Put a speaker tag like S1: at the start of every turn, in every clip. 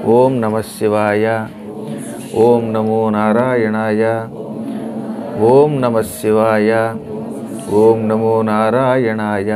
S1: ఓం నమః శివాయ. ఓం నమో నారాయణాయ. ఓం నమః శివాయ. ఓం నమో నారాయణాయ.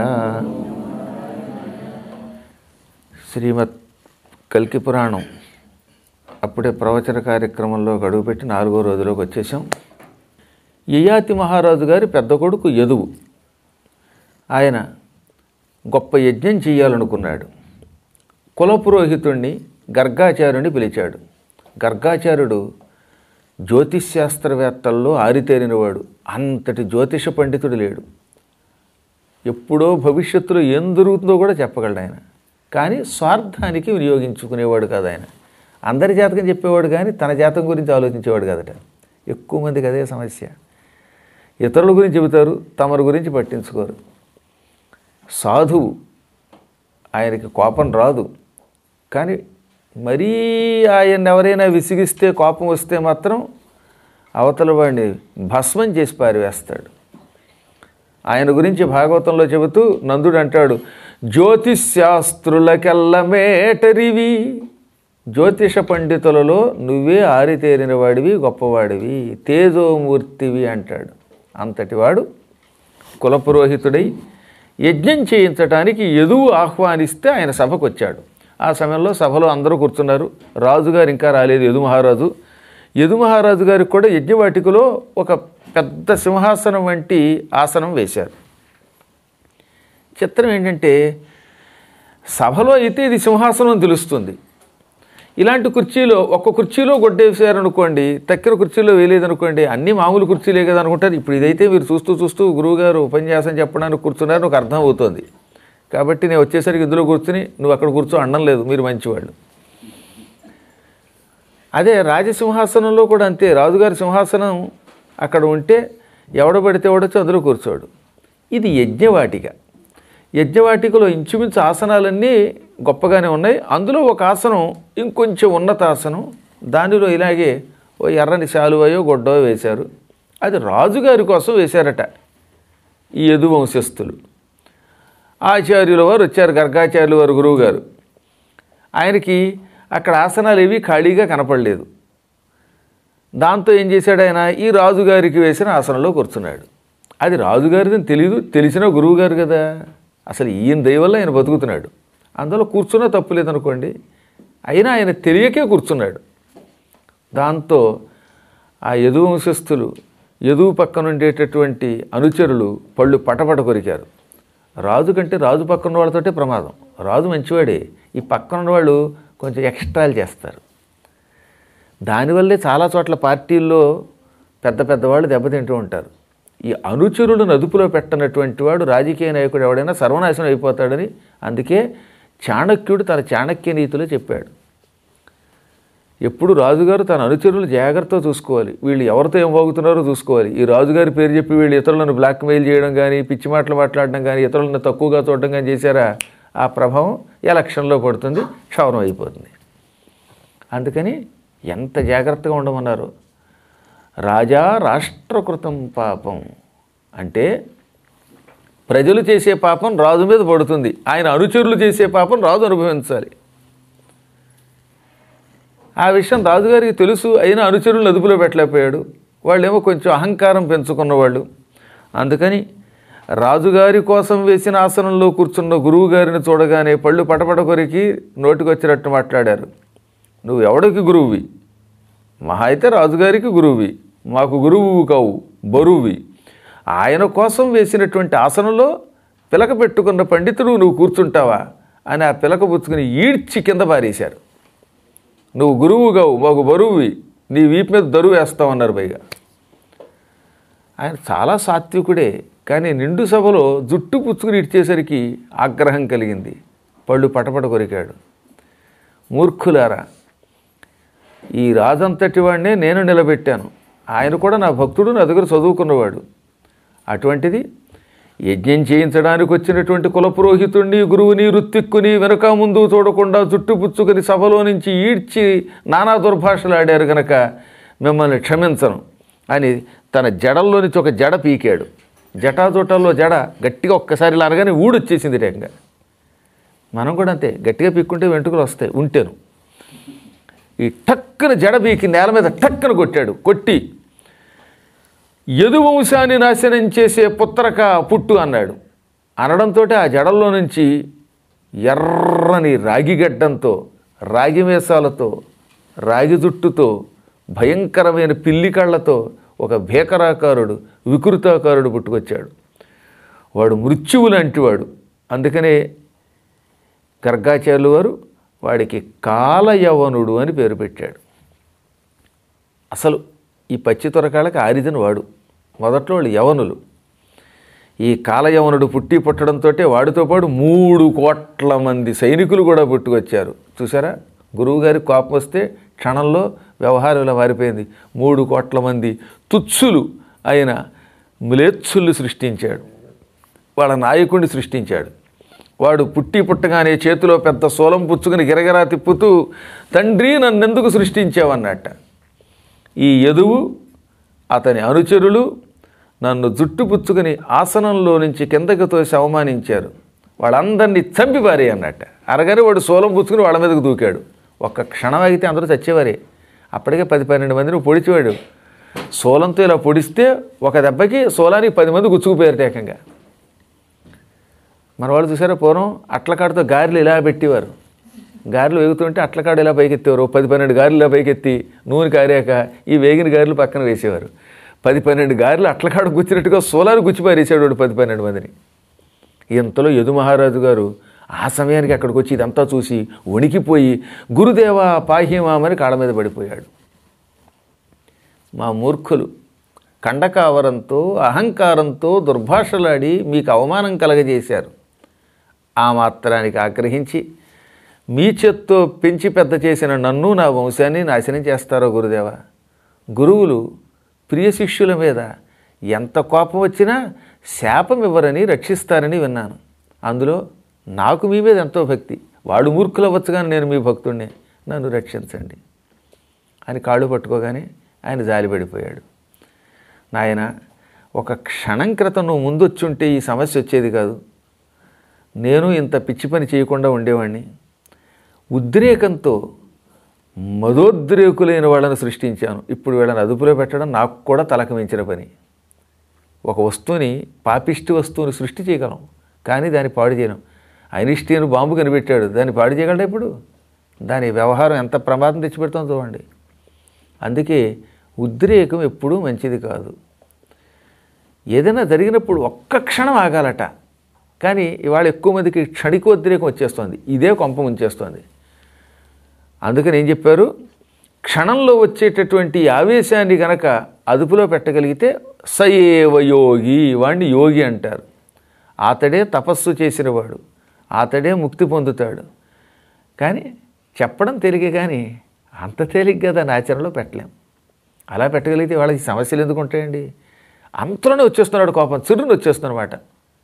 S1: శ్రీమద్ కల్కి పురాణం అప్పుడే ప్రవచన కార్యక్రమంలో గడువుపెట్టి 4వ రోజులోకి వచ్చేసాం. యయాతి మహారాజు గారి పెద్ద కొడుకు యదువు. ఆయన గొప్ప యజ్ఞం చేయాలనుకున్నాడు. కులపురోహితుణ్ణి గర్గాచార్యుని పిలిచాడు. గర్గాచార్యుడు జ్యోతిష్శాస్త్రవేత్తల్లో ఆరితేరినవాడు. అంతటి జ్యోతిష పండితుడు లేడు. ఎప్పుడో భవిష్యత్తులో ఏం జరుగుతుందో కూడా చెప్పగలడు ఆయన. కానీ స్వార్థానికి వినియోగించుకునేవాడు కాదు ఆయన. అందరి జాతకం చెప్పేవాడు కానీ తన జాతకం గురించి ఆలోచించేవాడు కాదట. ఎక్కువ మందికి అదే సమస్య. ఇతరుల గురించి చెబుతారు, తమరి గురించి పట్టించుకోరు. సాధువు, ఆయనకి కోపం రాదు. కానీ మరీ ఆయన ఎవరైనా విసిగిస్తే కోపం వస్తే మాత్రం అవతల వాడిని భస్మం చేసి పారివేస్తాడు. ఆయన గురించి భాగవతంలో చెబుతూ నందుడు అంటాడు, జ్యోతిశాస్త్రులకెల్ల మేటరివి, జ్యోతిష పండితులలో నువ్వే ఆరితేరిన వాడివి, గొప్పవాడివి, తేజోమూర్తివి అంటాడు. అంతటివాడు కులపురోహితుడై యజ్ఞం చేయించడానికి యదువు ఆహ్వానిస్తే ఆయన సభకు వచ్చాడు. ఆ సమయంలో సభలో అందరూ కూర్చున్నారు. రాజుగారు ఇంకా రాలేదు, యదు మహారాజు. యదు మహారాజు గారికి కూడా యజ్ఞవాటికలో ఒక పెద్ద సింహాసనం వంటి ఆసనం వేశారు. చిత్రం ఏంటంటే, సభలో అయితే ఇది సింహాసనం తెలుస్తుంది. ఇలాంటి కుర్చీలో ఒక్క కుర్చీలో గొడ్డేసారనుకోండి, తక్కిన కుర్చీలో వేయలేదనుకోండి, అన్నీ మామూలు కుర్చీలే కదా అనుకుంటారు. ఇప్పుడు ఇదైతే మీరు చూస్తూ చూస్తూ గురువుగారు ఉపన్యాసం చెప్పడానికి కూర్చున్నారు, నాకు అర్థం అవుతుంది. కాబట్టి నేను వచ్చేసరికి ఇందులో కూర్చుని నువ్వు అక్కడ కూర్చో అనడం లేదు, మీరు మంచివాళ్ళు. అదే రాజసింహాసనంలో కూడా అంతే. రాజుగారి సింహాసనం అక్కడ ఉంటే ఎవడబడితే ఎవడొచ్చో అందులో కూర్చోడు. ఇది యజ్ఞవాటిక. యజ్ఞవాటికలో ఇంచుమించు ఆసనాలన్నీ గొప్పగానే ఉన్నాయి. అందులో ఒక ఆసనం ఇంకొంచెం ఉన్నత ఆసనం, దానిలో ఇలాగే ఓ ఎర్రని శాలువయో గొడ్డో వేశారు. అది రాజుగారి కోసం వేశారట ఈ యదు వంశస్థులు. ఆచార్యుల వారు వచ్చారు, గర్గాచార్యుల వారు గురువు గారు. ఆయనకి అక్కడ ఆసనాలు ఏవి ఖాళీగా కనపడలేదు. దాంతో ఏం చేశాడు ఆయన, ఈ రాజుగారికి వేసిన ఆసనంలో కూర్చున్నాడు. అది రాజుగారిదని తెలీదు, తెలిసిన గురువుగారు కదా. అసలు ఈయన దయ వల్ల ఆయన బతుకుతున్నాడు. అందులో కూర్చున్నా తప్పు లేదనుకోండి. అయినా ఆయన తెలియకే కూర్చున్నాడు. దాంతో ఆ యదు వంశస్థులు, యదువు పక్కన ఉండేటటువంటి అనుచరులు పళ్ళు పటపట కొరికారు. రాజు కంటే రాజు పక్కన వాళ్ళతోటే ప్రమాదం. రాజు మంచివాడే, ఈ పక్కన ఉన్నవాళ్ళు కొంచెం ఎక్స్ట్రాలు చేస్తారు. దానివల్లే చాలా చోట్ల పార్టీల్లో పెద్ద పెద్దవాళ్ళు దెబ్బతింటూ ఉంటారు. ఈ అనుచరులను అదుపులో పెట్టనటువంటి వాడు రాజకీయ నాయకుడు ఎవడైనా సర్వనాశనం అయిపోతాడని అందుకే చాణక్యుడు తన చాణక్య నీతిలో చెప్పాడు. ఎప్పుడు రాజుగారు తన అనుచరులు జాగ్రత్తగా చూసుకోవాలి. వీళ్ళు ఎవరితో ఏం వాగుతున్నారో చూసుకోవాలి. ఈ రాజుగారి పేరు చెప్పి వీళ్ళు ఇతరులను బ్లాక్మెయిల్ చేయడం కానీ, పిచ్చి మాటలు మాట్లాడడం కానీ, ఇతరులను తక్కువగా చూడడం కానీ చేశారా, ఆ ప్రభావం ఎలక్షన్లో పడుతుంది, క్షవరం అయిపోతుంది. అందుకని ఎంత జాగ్రత్తగా ఉండమన్నారు. రాజా రాష్ట్రకృతం పాపం అంటే ప్రజలు చేసే పాపం రాజు మీద పడుతుంది, ఆయన అనుచరులు చేసే పాపం రాజు అనుభవించాలి. ఆ విషయం రాజుగారికి తెలుసు, అయినా అనుచరులను అదుపులో పెట్టలేకపోయాడు. వాళ్ళేమో కొంచెం అహంకారం పెంచుకున్నవాళ్ళు. అందుకని రాజుగారి కోసం వేసిన ఆసనంలో కూర్చున్న గురువు గారిని చూడగానే పళ్ళు పటపట కొరికి నోటికొచ్చినట్టు మాట్లాడారు. నువ్వు ఎవడికి గురువువి? మహా అయితే రాజుగారికి గురువువి, మాకు గురువు కావు, బరువువి. ఆయన కోసం వేసినటువంటి ఆసనంలో పిలక పెట్టుకున్న పండితుడు నువ్వు కూర్చుంటావా అని ఆ పిలక పుచ్చుకుని ఈడ్చి కింద పారేశారు. నువ్వు గురువు కావు, మాకు బరువువి, నీ వీపు మీద దరువు వేస్తామన్నారు. పైగా ఆయన చాలా సాత్వికుడే, కానీ నిండు సభలో జుట్టు పుచ్చుకుని ఇచ్చేసరికి ఆగ్రహం కలిగింది. పళ్ళు పటపట కొరికాడు. మూర్ఖులారా, ఈ రాజంతటి వాడినే నేను నిలబెట్టాను. ఆయన కూడా నా భక్తుడు, నా దగ్గర చదువుకున్నవాడు. అటువంటిది యజ్ఞం చేయించడానికి వచ్చినటువంటి కులపురోహితుణ్ణి, గురువుని, రుత్తిక్కుని వెనుక ముందు చూడకుండా జుట్టు పుచ్చుకొని సభలో నుంచి ఈడ్చి నానా దుర్భాషలు ఆడారు గనక మిమ్మల్ని క్షమించను అని తన జడల్లో నుంచి ఒక జడ పీకాడు. జటాజోటాల్లో జడ గట్టిగా ఒక్కసారి ఇలా అనగానే ఊడొచ్చేసింది రేఖంగా. మనం కూడా అంతే, గట్టిగా పీక్కుంటే వెంట్రుకలు వస్తాయి ఉంటేను. ఈ టక్కున జడబీకి నేల మీద టక్కున కొట్టాడు. కొట్టి యదువంశాన్ని నాశనం చేసే పుత్రక పుట్టు అన్నాడు. అనడంతో ఆ జడల్లో నుంచి ఎర్రని రాగిగడ్డంతో, రాగి మేసాలతో, రాగి జుట్టుతో, భయంకరమైన పిల్లి కళ్ళతో ఒక భీకరాకారుడు, వికృతాకారుడు పుట్టుకొచ్చాడు. వాడు మృత్యువు లాంటివాడు. అందుకనే గర్గాచార్యులు వారు వాడికి కాలయవనుడు అని పేరు పెట్టాడు. అసలు ఈ పచ్చి తొరకాళ్ళకి ఆరిదని వాడు. మొదట్లో వాళ్ళు యవనులు. ఈ కాలయవనుడు పుట్టడంతో వాడితో పాటు 3 కోట్ల మంది సైనికులు కూడా పుట్టుకొచ్చారు. చూసారా, గురువుగారికి కోపం వస్తే క్షణంలో వ్యవహారం ఇలా మారిపోయింది. 3 కోట్ల మంది తుత్సులు అయిన మ్లేచ్చుల్ని సృష్టించాడు. వాళ్ళ నాయకుడిని సృష్టించాడు. వాడు పుట్టగానే చేతిలో పెద్ద సోలం పుచ్చుకుని గిరగిరా తిప్పుతూ, తండ్రి నన్నెందుకు సృష్టించావన్నట్ట. ఈ యదువు అతని అనుచరులు నన్ను జుట్టు పుచ్చుకుని ఆసనంలో నుంచి కిందకి తోసి అవమానించారు. వాళ్ళందరినీ చంపిపారే అన్నట్ట. అనగానే వాడు సోలం పుచ్చుకుని వాళ్ళ మీదకు దూకాడు. ఒక్క క్షణం ఆగితే అందరూ చచ్చేవారే. అప్పటికే 10-12 మందిని పొడిచేవాడు. సోలంతో ఇలా పొడిస్తే ఒక దెబ్బకి సోలానికి 10 మంది గుచ్చుకుపోయారు ఏకంగా. మన వాళ్ళు చూసారా, పూర్వం అట్లకాడతో గారెలు ఇలా పెట్టేవారు. గారెలు వేగుతుంటే అట్లకాడ ఇలా పైకెత్తేవారు. 10-12 గారెలు ఇలా పైకెత్తి నూనె కారాక ఈ వేగిన గారెలు పక్కన వేసేవారు. 10-12 గారెలు అట్లకాడ గుచ్చినట్టుగా సోలారు గుచ్చిపారేసాడు వాడు 10-12 మందిని. ఇంతలో యదు మహారాజు గారు ఆ సమయానికి అక్కడికి వచ్చి ఇదంతా చూసి వణికిపోయి, గురుదేవా పాహ్యమామని కాళ్ళ మీద పడిపోయాడు. మా మూర్ఖులు కండకావరంతో అహంకారంతో దుర్భాషలాడి మీకు అవమానం కలగజేశారు. ఆ మాత్రానికి ఆగ్రహించి మీ చేత్తో పెంచి పెద్ద చేసిన నన్ను నా వంశాన్ని నాశనం చేస్తారో గురుదేవా. గురువులు ప్రియ శిష్యుల మీద ఎంత కోపం వచ్చినా శాపం ఇవ్వరని రక్షిస్తారని విన్నాను. అందులో నాకు మీ మీద ఎంతో భక్తి. వాడు మూర్ఖులు అవ్వచ్చు కానీ నేను మీ భక్తుడిని, నన్ను రక్షించండి అని కాళ్ళు పట్టుకోగానే ఆయన జాలిపడిపోయాడు. నాయన, ఒక క్షణం క్రితం నువ్వు ముందొచ్చుంటే ఈ సమస్య వచ్చేది కాదు. నేను ఇంత పిచ్చి పని చేయకుండా ఉండేవాడిని. ఉద్రేకంతో మదోద్రేకులైన వాళ్ళని సృష్టించాను. ఇప్పుడు వీళ్ళని అదుపులో పెట్టడం నాకు కూడా తలకమించిన పని. ఒక వస్తువుని, పాపిష్టి వస్తువుని సృష్టి చేయగలం, కానీ దాన్ని పాడు చేయడం. ఐన్స్టీన్ బాంబు కనిపెట్టాడు, దాన్ని పాడు చేయగలడా? ఇప్పుడు దాని వ్యవహారం ఎంత ప్రమాదం తెచ్చిపెడుతుందో చూడండి. అందుకే ఉద్రేకం ఎప్పుడూ మంచిది కాదు. ఏదైనా జరిగినప్పుడు ఒక్క క్షణం ఆగాలట. కానీ ఇవాళ ఎక్కువ మందికి క్షణికోద్రేకం వచ్చేస్తుంది. ఇదే కొంప ముంచేస్తుంది. అందుకని ఏం చెప్పారు, క్షణంలో వచ్చేటటువంటి ఆవేశాన్ని గనక అదుపులో పెట్టగలిగితే సయేవ యోగి, వాడిని యోగి అంటారు. అతడే తపస్సు చేసినవాడు, అతడే ముక్తి పొందుతాడు. కానీ చెప్పడం తేలికే, కానీ అంత తేలిగ్గా దాన్ని ఆచరణలో పెట్టలేం. అలా పెట్టగలిగితే వాళ్ళకి సమస్యలు ఎందుకు ఉంటాయండి? అంతలోనే వచ్చేస్తున్నాడు కోపం, చిరుని వచ్చేస్తున్నమాట.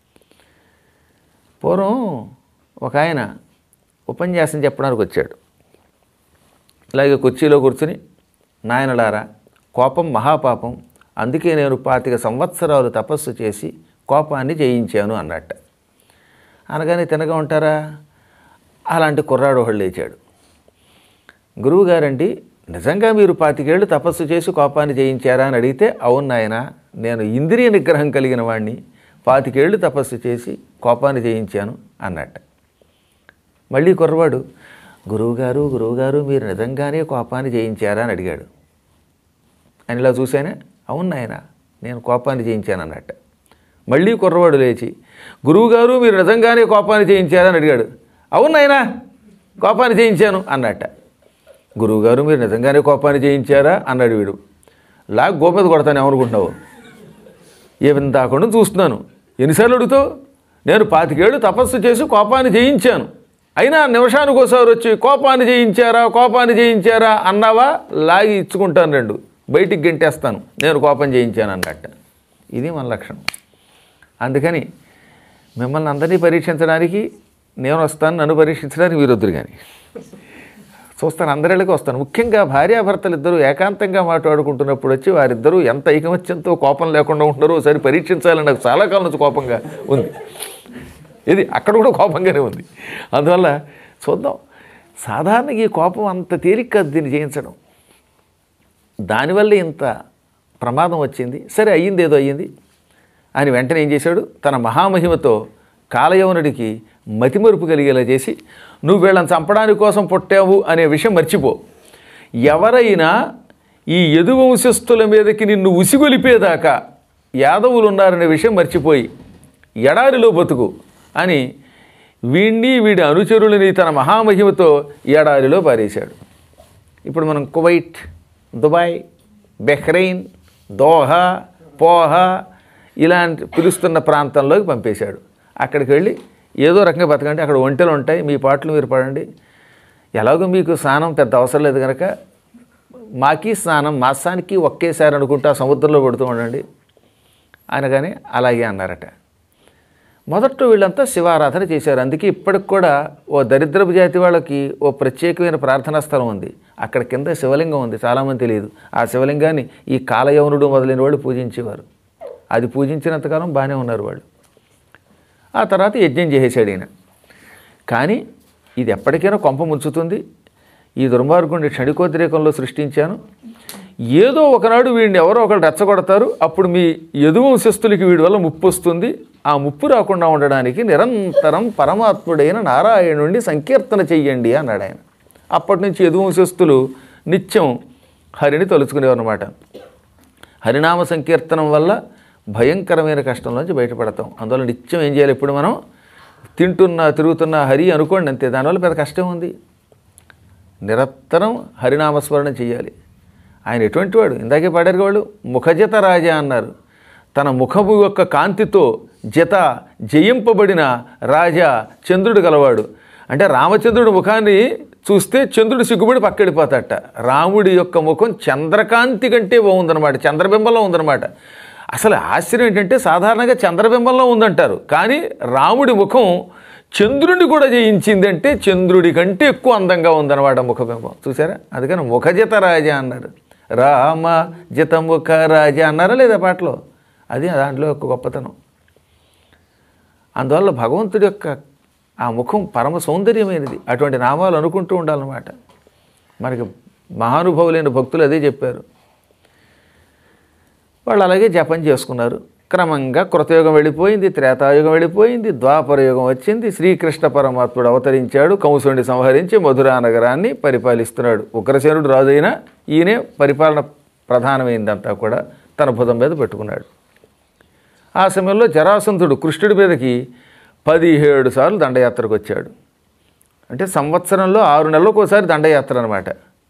S1: పూర్వం ఒక ఆయన ఉపన్యాసం చెప్పడానికి వచ్చాడు. ఇలాగే కుర్చీలో కూర్చుని, నాయనలారా, కోపం మహాపాపం, అందుకే నేను 25 సంవత్సరాలు తపస్సు చేసి కోపాన్ని జయించాను అన్నట్ట. అనగానే తినగా ఉంటారా? అలాంటి కుర్రాడు ఒకళ్ళు లేచాడు. గురువుగారండి, నిజంగా మీరు 25 ఏళ్ళు తపస్సు చేసి కోపాన్ని జయించారా అని అడిగితే, అవును నాయన, నేను ఇంద్రియ నిగ్రహం కలిగిన వాడిని, 25 ఏళ్ళు తపస్సు చేసి కోపాన్ని జయించాను అన్నట్ట. మళ్ళీ కుర్రవాడు, గురువుగారు మీరు నిజంగానే కోపాన్ని జయించారా అని అడిగాడు. అని ఇలా చూశానే, అవును నాయన, నేను కోపాన్ని జయించాను అన్నట్ట. మళ్ళీ కుర్రవాడు లేచి, గురువుగారు మీరు నిజంగానే కోపాన్ని జయించారా అని అడిగాడు. అవును నాయన, కోపాన్ని జయించాను అన్నట్ట. గురువుగారు మీరు నిజంగానే కోపాన్ని జయించారా అన్నాడు వీడు. లాగ్ గోపద కొడతాను ఏమనుకుంటున్నావు? ఏమిందాకుండా చూస్తున్నాను, ఎన్నిసార్లు అడుగుతావు? నేను 25 ఏళ్ళు తపస్సు చేసి కోపాన్ని జయించాను, అయినా నిమిషానికి ఒకసారి వచ్చి కోపాన్ని జయించారా అన్నావా, లాగి ఇచ్చుకుంటాను, 2 బయటికి గెంటేస్తాను, నేను కోపం జయించాను అన్నట్ట. ఇది మన లక్షణం. అందుకని మిమ్మల్ని అందరినీ పరీక్షించడానికి నేను వస్తాను, నన్ను పరీక్షించడానికి మీరు వద్దురు. కానీ చూస్తాను, అందరిళ్ళకి వస్తాను. ముఖ్యంగా భార్యాభర్తలు ఇద్దరు ఏకాంతంగా మాట్లాడుకుంటున్నప్పుడు వచ్చి వారిద్దరూ ఎంత ఐకమత్యంతో కోపం లేకుండా ఉంటున్నారో ఒకసారి పరీక్షించాలని నాకు చాలా కాలం నుంచి కోపంగా ఉంది. ఇది అక్కడ కూడా కోపంగానే ఉంది. అందువల్ల చూద్దాం. సాధారణంగా ఈ కోపం అంత తేలిక కాదు దీన్ని జయించడం. దానివల్ల ఇంత ప్రమాదం వచ్చింది. సరే అయ్యింది, ఏదో అయ్యింది అని వెంటనే ఏం చేశాడు, తన మహామహిమతో కాలయవనుడికి మతిమరుపు కలిగేలా చేసి, నువ్వు వీళ్ళని చంపడానికి కోసం పుట్టావు అనే విషయం మర్చిపో. ఎవరైనా ఈ యదువంశస్థుల మీదకి నిన్ను ఉసిగొలిపేదాకా యాదవులు ఉన్నారనే విషయం మర్చిపోయి ఎడారిలో బతుకు అని వీడి అనుచరులని తన మహామహిమతో ఎడారిలో పారేశాడు. ఇప్పుడు మనం కువైట్, దుబాయ్, బెహ్రెయిన్, దోహా, పోహా ఇలాంటి పిలుస్తున్న ప్రాంతంలోకి పంపేశాడు. అక్కడికి వెళ్ళి ఏదో రకంగా బతకండి, అక్కడ ఒంటెలు ఉంటాయి, మీ పాటలు మీరు పడండి, ఎలాగో మీకు స్నానం పెద్ద అవసరం లేదు కనుక మాకి స్నానం మాసానికి ఒకేసారి అనుకుంటూ ఆ సముద్రంలో పడుతూ ఉండండి అనగానే అలాగే అన్నారట. మొదట్లో వీళ్ళంతా శివారాధన చేశారు. అందుకే ఇప్పటికి కూడా ఓ దరిద్రపు జాతి వాళ్ళకి ఓ ప్రత్యేకమైన ప్రార్థనా స్థలం ఉంది. అక్కడ కింద శివలింగం ఉంది, చాలామంది తెలియదు. ఆ శివలింగాన్ని ఈ కాలయవనుడు మొదలైన వాళ్ళు పూజించేవారు. అది పూజించినంతకాలం బాగానే ఉన్నారు వాళ్ళు. ఆ తర్వాత యజ్ఞం చేసేసాడు ఈయన. కానీ ఇది ఎప్పటికైనా కొంప ముంచుతుంది, ఈ దుర్మార్గుడిని క్షణికోద్రేకంలో సృష్టించాను, ఏదో ఒకనాడు వీడిని ఎవరో ఒకరు రెచ్చగొడతారు, అప్పుడు మీ యదువంశస్థులకి వీడి వల్ల ముప్పు వస్తుంది, ఆ ముప్పు రాకుండా ఉండడానికి నిరంతరం పరమాత్ముడైన నారాయణుడిని సంకీర్తన చెయ్యండి అన్నాడు ఆయన. అప్పటి నుంచి యదువంశస్థులు నిత్యం హరిని తలుచుకునేవారన్నమాట. హరినామ సంకీర్తనం వల్ల భయంకరమైన కష్టంలోంచి బయటపడతాం. అందువల్ల నిత్యం ఏం చేయాలి, ఇప్పుడు మనం తిరుగుతున్న హరి అనుకోండి అంతే, దానివల్ల పెద్ద కష్టం ఉంది. నిరంతరం హరినామస్మరణ చేయాలి. ఆయన ఎటువంటి వాడు, ఇందాకే పాడారు వాళ్ళు, ముఖజత రాజా అన్నారు. తన ముఖము యొక్క కాంతితో జత జయింపబడిన రాజా చంద్రుడు గలవాడు. అంటే రామచంద్రుడి ముఖాన్ని చూస్తే చంద్రుడు సిగ్గుపడి పక్కడిపోతాట. రాముడి యొక్క ముఖం చంద్రకాంతి కంటే బాగుందనమాట, చంద్రబింబంలో ఉందన్నమాట. అసలు ఆశ్చర్యం ఏంటంటే సాధారణంగా చంద్రబింబంలో ఉందంటారు, కానీ రాముడి ముఖం చంద్రుడిని కూడా జయించిందంటే చంద్రుడి కంటే ఎక్కువ అందంగా ఉందన్నమాట ముఖబింబం. చూసారా, అందుకని ముఖజిత రాజా అన్నారు. రామ జిత ముఖ రాజా అన్నారా లేదా పాటలో? అది దాంట్లో ఒక గొప్పతనం. అందువల్ల భగవంతుడి యొక్క ఆ ముఖం పరమ సౌందర్యమైనది. అటువంటి నామాలు అనుకుంటూ ఉండాలన్నమాట. మనకి మహానుభావులైన భక్తులు అదే చెప్పారు. వాళ్ళు అలాగే జపం చేసుకున్నారు. క్రమంగా కృతయుగం వెళ్ళిపోయింది, త్రేతాయుగం వెళ్ళిపోయింది, ద్వాపరయుగం వచ్చింది. శ్రీకృష్ణ పరమాత్ముడు అవతరించాడు, కంసుడిని సంహరించి మధురా నగరాన్ని పరిపాలిస్తున్నాడు. ఉగ్రసేనుడు రాజు అయినా ఈయనే పరిపాలన ప్రధానమైందంతా కూడా తన భుజం మీద పెట్టుకున్నాడు. ఆ సమయంలో జరాసంధుడు కృష్ణుడి మీదకి 17 సార్లు దండయాత్రకు వచ్చాడు. అంటే సంవత్సరంలో 6 నెలలకు ఒకసారి దండయాత్ర అనమాట.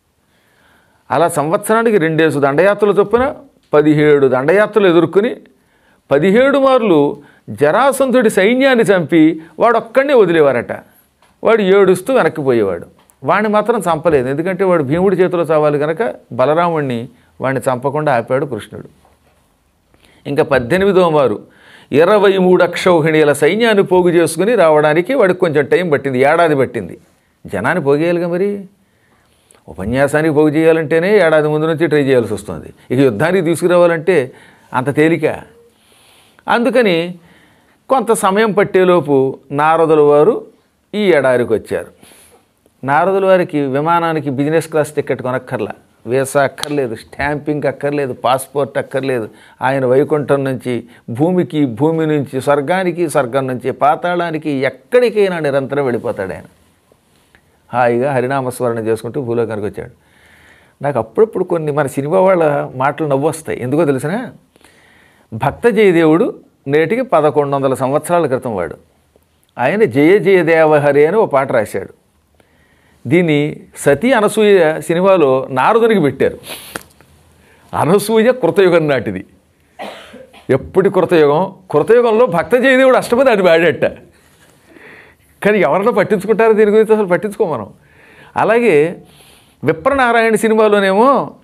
S1: అలా సంవత్సరానికి 2 దండయాత్రలు చొప్పున 17 దండయాత్రలు ఎదుర్కొని 17 మార్లు జరాసంధుడి సైన్యాన్ని చంపి వాడొక్కడినే వదిలేవారట. వాడు ఏడుస్తూ వెనక్కిపోయేవాడు. వాడిని మాత్రం చంపలేదు, ఎందుకంటే వాడు భీముడి చేతిలో చావాలి కనుక బలరాముడిని వాడిని చంపకుండా ఆపాడు కృష్ణుడు. ఇంకా 18వ మారు 23 అక్షౌహిణీల సైన్యాన్ని పోగు చేసుకుని రావడానికి వాడికి కొంచెం టైం పట్టింది, ఏడాది పట్టింది. జనాన్ని పోగేయాలిగా మరి. ఉపన్యాసానికి పోగు చేయాలంటేనే ఏడాది ముందు నుంచి ట్రై చేయాల్సి వస్తుంది, ఇక యుద్ధానికి తీసుకురావాలంటే అంత తేలిక. అందుకని కొంత సమయం పట్టేలోపు నారదుల వారు ఈ ఎడారికి వచ్చారు. నారదుల వారికి విమానానికి బిజినెస్ క్లాస్ టికెట్ కొనక్కర్లా, వీసా అక్కర్లేదు, స్టాంపింగ్ అక్కర్లేదు, పాస్పోర్ట్ అక్కర్లేదు. ఆయన వైకుంఠం నుంచి భూమికి, భూమి నుంచి స్వర్గానికి, స్వర్గం నుంచి పాతాళానికి ఎక్కడికైనా నిరంతరం వెళ్ళిపోతాడు ఆయన. హాయిగా హరినామస్మరణ చేసుకుంటూ భూలోకానికి వచ్చాడు. నాకు అప్పుడప్పుడు కొన్ని మన సినిమా వాళ్ళ మాటలు నవ్వు వస్తాయి. ఎందుకో తెలిసిన, భక్త జయదేవుడు నేటికి 1100 సంవత్సరాల క్రితం వాడు. ఆయన జయ జయ దేవహరి అని ఓ పాట రాశాడు. దీన్ని సతీ అనసూయ సినిమాలో నారదునికి పెట్టారు. అనసూయ కృతయుగం నాటిది. ఎప్పటి కృతయుగం? కృతయుగంలో భక్త జయదేవుడు అష్టపది అది వాడేట. కానీ ఎవరన్నా పట్టించుకుంటారో దీని గురించి? అసలు పట్టించుకో మనం. అలాగే విప్రనారాయణ సినిమాలోనేమో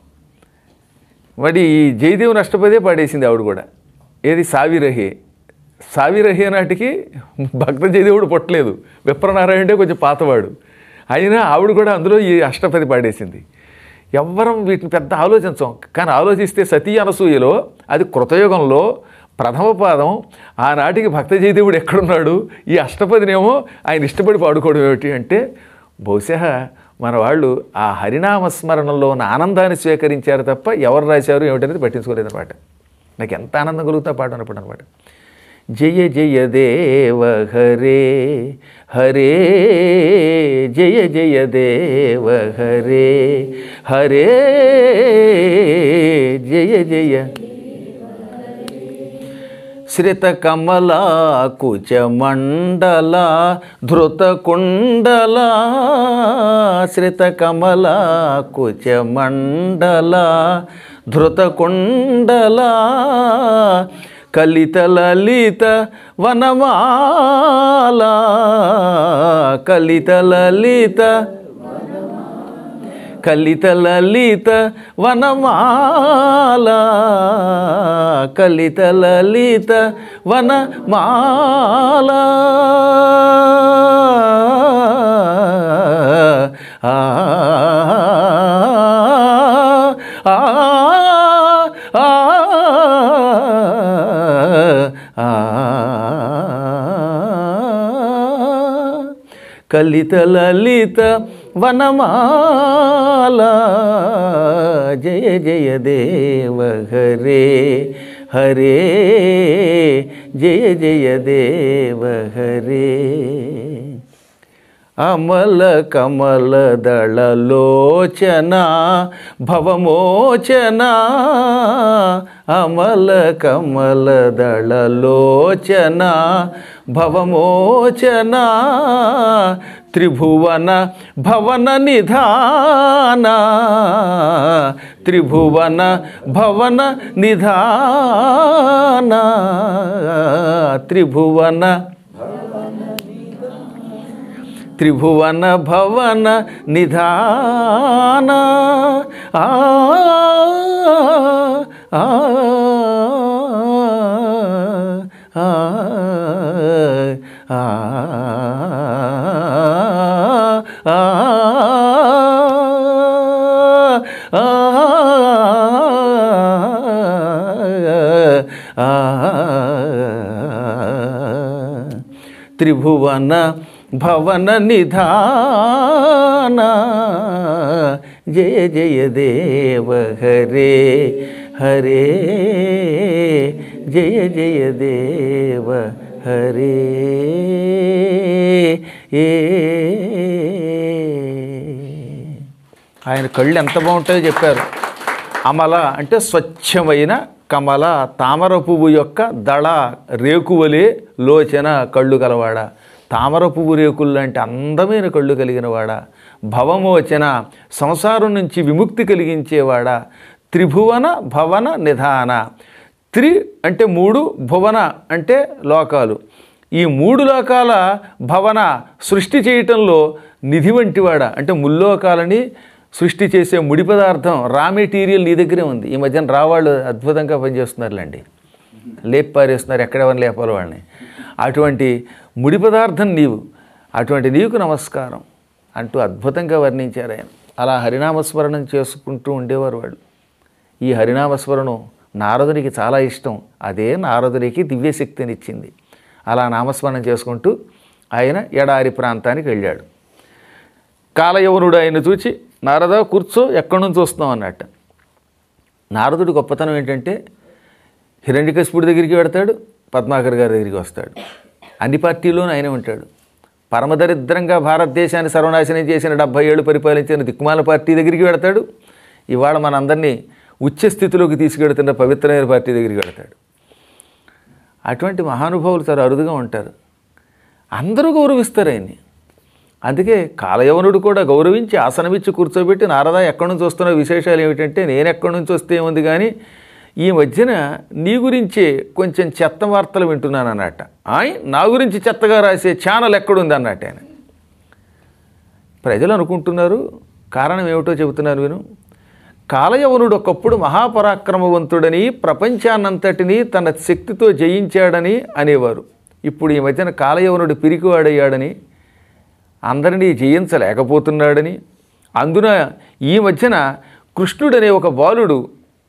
S1: మరి ఈ జయదేవుని అష్టపదే పాడేసింది ఆవిడ కూడా. ఏది? సావిరహి. సావిరహి నాటికి భక్త జయదేవుడు పుట్టలేదు, విప్రనారాయణే కొంచెం పాతవాడు. అయినా ఆవిడ కూడా అందులో ఈ అష్టపది పాడేసింది. ఎవ్వరం వీటిని పెద్ద ఆలోచించాం, కానీ ఆలోచిస్తే సతీ అనసూయలో అది కృతయుగంలో ప్రథమ పాదం. ఆనాటికి భక్త జయదేవుడు ఎక్కడున్నాడు? ఈ అష్టపదినేమో ఆయన ఇష్టపడి పాడుకోవడం ఏమిటి అంటే బహుశా మన వాళ్ళు ఆ హరినామస్మరణలో ఉన్న ఆనందాన్ని స్వీకరించారు తప్ప ఎవరు రాశారు ఏమిటనేది పట్టించుకోలేదన్నమాట. నాకు ఎంత ఆనందం కలుగుతా పాట అన్నప్పుడు అనమాట. జయ జయ దేవ హరే హరే జయ జయ దేవ హరే హరే జయ జయ శ్రిత కమలా కుచమండల ధృత కుండల శ్రిత కమలా కుచమండల ధృత కుండల కలిత లలిత వనమాల కలిత లలిత కలిత లలిత వనమాల కలిత లలిత వనమాల ఆ కలిత లలిత వనమాల జయ జయ దేవ హరే హరే జయ జయ దేవ హరే అమల కమల దళలోచన భవమోచన అమల కమల దళలోచన భవమోచన త్రిభువన భవన నిధాన త్రిభువన భవన నిధాన త్రిభువన త్రిభువన భవన నిధాన ఆ ఆ ఆ ఆ త్రిభువన భవన నిధాన జయ జయ దేవ హరే హరే జయ జయ దేవ హరే ఆయన కళ్ళు ఎంత బాగుంటాయో చెప్పారు. అమల అంటే స్వచ్ఛమైన కమల తామర పువ్వు యొక్క దళ రేకువలే లోచన కళ్ళు గలవాడ తామర పువ్వు రేకుల్లాంటి అందమైన కళ్ళు కలిగినవాడా భవమోచన సంసారం నుంచి విముక్తి కలిగించేవాడా త్రిభువన భవన నిధాన త్రి అంటే మూడు భువన అంటే లోకాలు ఈ మూడు లోకాల భవన సృష్టి చేయటంలో నిధి వంటివాడా అంటే ముల్లోకాలని సృష్టి చేసే ముడి పదార్థం రా మెటీరియల్ నీ దగ్గరే ఉంది. ఈ మధ్యన రావాళ్ళు అద్భుతంగా పనిచేస్తున్నారులేండి, లేపి పారేస్తున్నారు ఎక్కడెవరిని లేపాలి వాళ్ళని. అటువంటి ముడి పదార్థం నీవు, అటువంటి నీకు నమస్కారం అంటూ అద్భుతంగా వర్ణించారు ఆయన. అలా హరినామస్మరణం చేసుకుంటూ ఉండేవారు వాళ్ళు. ఈ హరినామస్మరణం నారదునికి చాలా ఇష్టం, అదే నారదునికి దివ్యశక్తినిచ్చింది. అలా నామస్మరణం చేసుకుంటూ ఆయన ఎడారి ప్రాంతానికి వెళ్ళాడు. కాలయవనుడు ఆయన చూచి నారద కూర్చో ఎక్కడి నుంచి వస్తున్నాం అన్నట్ట. నారదుడి గొప్పతనం ఏంటంటే హిరణ్యకశిపుడి దగ్గరికి వెడతాడు, పద్మాకర్ గారి దగ్గరికి వస్తాడు, అన్ని పార్టీల్లోనూ ఆయనే ఉంటాడు. పరమదరిద్రంగా భారతదేశాన్ని సర్వనాశనం చేసిన 70 ఏళ్ళు పరిపాలించిన దిక్కుమాల పార్టీ దగ్గరికి వెడతాడు. ఇవాళ మనందరినీ ఉచ్చస్థితిలోకి తీసుకెడుతున్న పవిత్రమైన పార్టీ దగ్గరికి వెడతాడు. అటువంటి మహానుభావులు చాలా అరుదుగా ఉంటారు, అందరూ గౌరవిస్తారు ఆయన్ని. అందుకే కాలయవనుడు కూడా గౌరవించి ఆసనమిచ్చి కూర్చోబెట్టి నారద ఎక్కడి నుంచి వస్తున్న విశేషాలు ఏమిటంటే నేను ఎక్కడి నుంచి వస్తే ఏముంది కానీ ఈ మధ్యన నీ గురించే కొంచెం చెత్త వార్తలు వింటున్నాను అన్నట్ట. నా గురించి చెత్తగా రాసే ఛానల్ ఎక్కడుంది అన్నట్టు ఆయన. ప్రజలు అనుకుంటున్నారు, కారణం ఏమిటో చెబుతున్నారు విను. కాలయవనుడు ఒకప్పుడు మహాపరాక్రమవంతుడని ప్రపంచాన్నంతటినీ తన శక్తితో జయించాడని అనేవారు. ఇప్పుడు ఈ మధ్యన కాలయవనుడు పిరికివాడయ్యాడని, అందరినీ జయించలేకపోతున్నాడని, అందున ఈ మధ్యన కృష్ణుడనే ఒక బాలుడు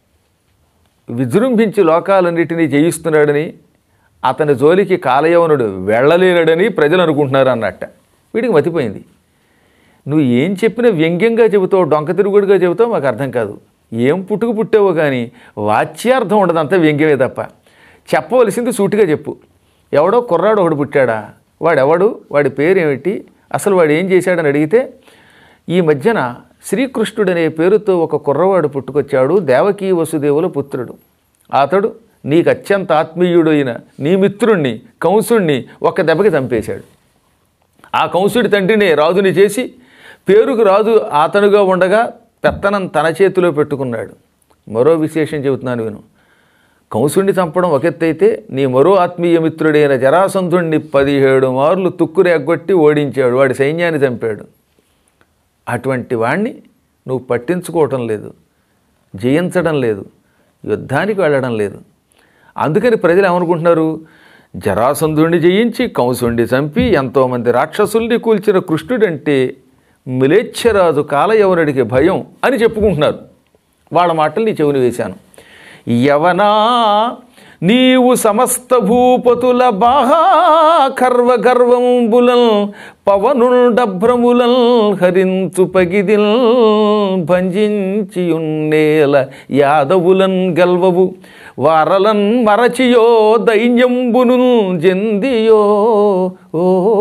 S1: విజృంభించి లోకాలన్నిటినీ జయిస్తున్నాడని, అతని జోలికి కాలయవనుడు వెళ్ళలేడని ప్రజలు అనుకుంటున్నారు అన్నట్ట. వీడికి మతిపోయింది. నువ్వు ఏం చెప్పినా వ్యంగ్యంగా చెబుతావు, డొంక తిరుగుడుగా చెబుతావు, మాకు అర్థం కాదు. ఏం పుట్టావో కానీ వాచ్యార్థం ఉండదు, అంతా వ్యంగ్యమే తప్ప. చెప్పవలసింది సూటిగా చెప్పు. ఎవడో కుర్రాడు ఒకడు పుట్టాడా, వాడెవడు, వాడి పేరేమిటి, అసలు వాడు ఏం చేశాడని అడిగితే, ఈ మధ్యన శ్రీకృష్ణుడనే పేరుతో ఒక కుర్రవాడు పుట్టుకొచ్చాడు, దేవకీ వసుదేవుల పుత్రుడు. అతడు నీకు అత్యంత ఆత్మీయుడైన నీ మిత్రుణ్ణి కంసుణ్ణి ఒక్క దెబ్బకి చంపేశాడు. ఆ కంసుడి తండ్రినే రాజుని చేసి పేరుకు రాజు అతనుగా ఉండగా పెత్తనం తన చేతిలో పెట్టుకున్నాడు. మరో విశేషం చెబుతున్నాను విను. కంసుడిని చంపడం ఒక ఎత్తైతే, నీ మరో ఆత్మీయ మిత్రుడైన జరాసంధుణ్ణి 17 మార్లు తుక్కురు ఎగ్గొట్టి ఓడించాడు, వాడి సైన్యాన్ని చంపాడు. అటువంటి వాణ్ణి నువ్వు పట్టించుకోవటం లేదు, జయించడం లేదు, యుద్ధానికి వెళ్ళడం లేదు. అందుకని ప్రజలు ఏమనుకుంటున్నారు, జరాసంధుణ్ణి జయించి కంసుడిని చంపి ఎంతోమంది రాక్షసుల్ని కూల్చిన కృష్ణుడంటే మిలేచ్ఛరాజు కాలయవనుడికి భయం అని చెప్పుకుంటున్నారు. వాళ్ళ మాటలు నీ చెవులు వేశాను. యవనా, నీవు సమస్త భూపతుల బాహా కర్వ గర్వంబులన్ పవనుండభ్రములన్ హరించు పగిదిల్ భంజించియున్నేల యాదవులన్ గల్వవు వారలన్ మరచియో దైన్యంబును జందియో. ఓ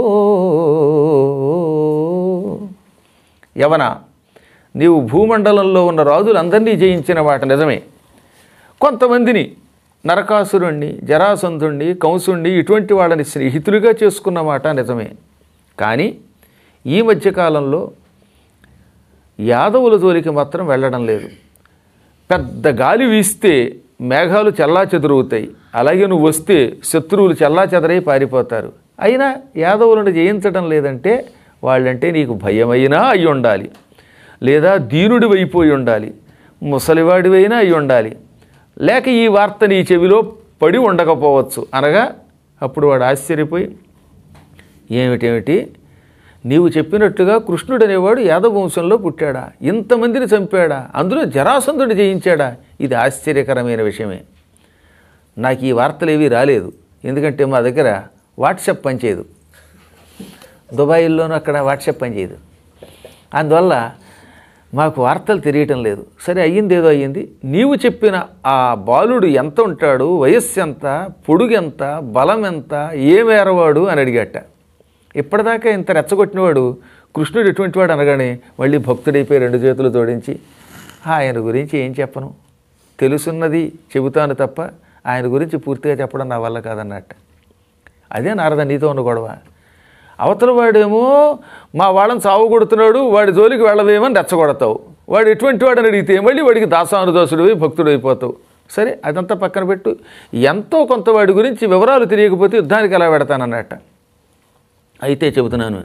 S1: యవన, నీవు భూమండలంలో ఉన్న రాజులందరినీ జయించిన మాట నిజమే. కొంతమందిని, నరకాసురుణ్ణి, జరాసంధుణ్ణి, కంసుణ్ణి, ఇటువంటి వాళ్ళని స్నేహితులుగా చేసుకున్న మాట నిజమే. కానీ ఈ మధ్యకాలంలో యాదవుల జోలికి మాత్రం వెళ్ళడం లేదు. పెద్ద గాలి వీస్తే మేఘాలు చల్లా చెదురవుతాయి, అలాగే నువ్వు వస్తే శత్రువులు చల్లా చెదరై పారిపోతారు. అయినా యాదవులను జయించడం లేదంటే వాళ్ళంటే నీకు భయమైనా అయి ఉండాలి, లేదా దీనుడి అయిపోయి ఉండాలి, ముసలివాడివైనా అయి ఉండాలి, లేక ఈ వార్త నీ చెవిలో పడి ఉండకపోవచ్చు అనగా, అప్పుడు వాడు ఆశ్చర్యపోయి, ఏమిటేమిటి, నీవు చెప్పినట్టుగా కృష్ణుడు అనేవాడు యాదవ వంశంలో పుట్టాడా, ఇంతమందిని చంపాడా, అందులో జరాసంధుడిని జయించాడా, ఇది ఆశ్చర్యకరమైన విషయమే. నాకు ఈ వార్తలు ఏవీ రాలేదు, ఎందుకంటే మా దగ్గర వాట్సాప్ పనిచేయదు, దుబాయ్లోనూ అక్కడ వాట్సాప్ పనిచేయదు, అందువల్ల మాకు వార్తలు తెలియటం లేదు. సరే, అయ్యింది ఏదో అయ్యింది. నీవు చెప్పిన ఆ బాలుడు ఎంత ఉంటాడు, వయస్సు ఎంత, పొడుగెంత, బలం ఎంత, ఏమేరవాడు అని అడిగాట. ఇప్పటిదాకా ఇంత రెచ్చగొట్టినవాడు కృష్ణుడు ఎటువంటి వాడు అనగానే మళ్ళీ భక్తుడైపోయి 2 చేతులు జోడించి, ఆయన గురించి ఏం చెప్పను, తెలుసున్నది చెబుతాను తప్ప ఆయన గురించి పూర్తిగా చెప్పడం నా వల్ల కాదన్నట్ట. అదే నారద నీతో ఉన్న గొడవ. అవతల వాడేమో మా వాళ్ళని సావుకొడుతున్నాడు, వాడి జోలికి వెళ్ళవేమని రెచ్చగొడతావు, వాడు ఎటువంటి వాడని అడిగితే మళ్ళీ వాడికి దాసానుదాసుడివి భక్తుడు అయిపోతావు. సరే, అదంతా పక్కన పెట్టు. ఎంతో కొంత వాడి గురించి వివరాలు తెలియకపోతే యుద్ధానికి ఎలా పెడతానన్నట్ట. అయితే చెబుతున్నాను.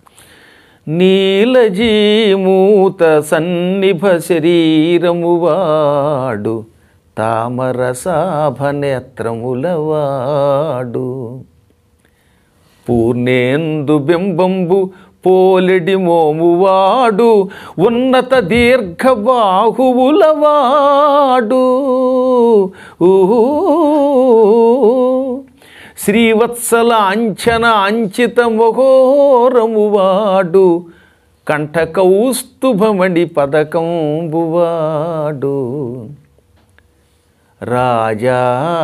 S1: నీలజీమూత సన్నిభ శరీరము వాడు తామరసాభ నేత్రములవాడు పూర్ణేందు బింబంబు పోలెడి మోమువాడు ఉన్నత దీర్ఘ బాహువులవాడు శ్రీవత్సల అంచన అంచిత మొహోరమువాడు కంఠ కౌస్తుభమణి పదకంబువాడు రాజా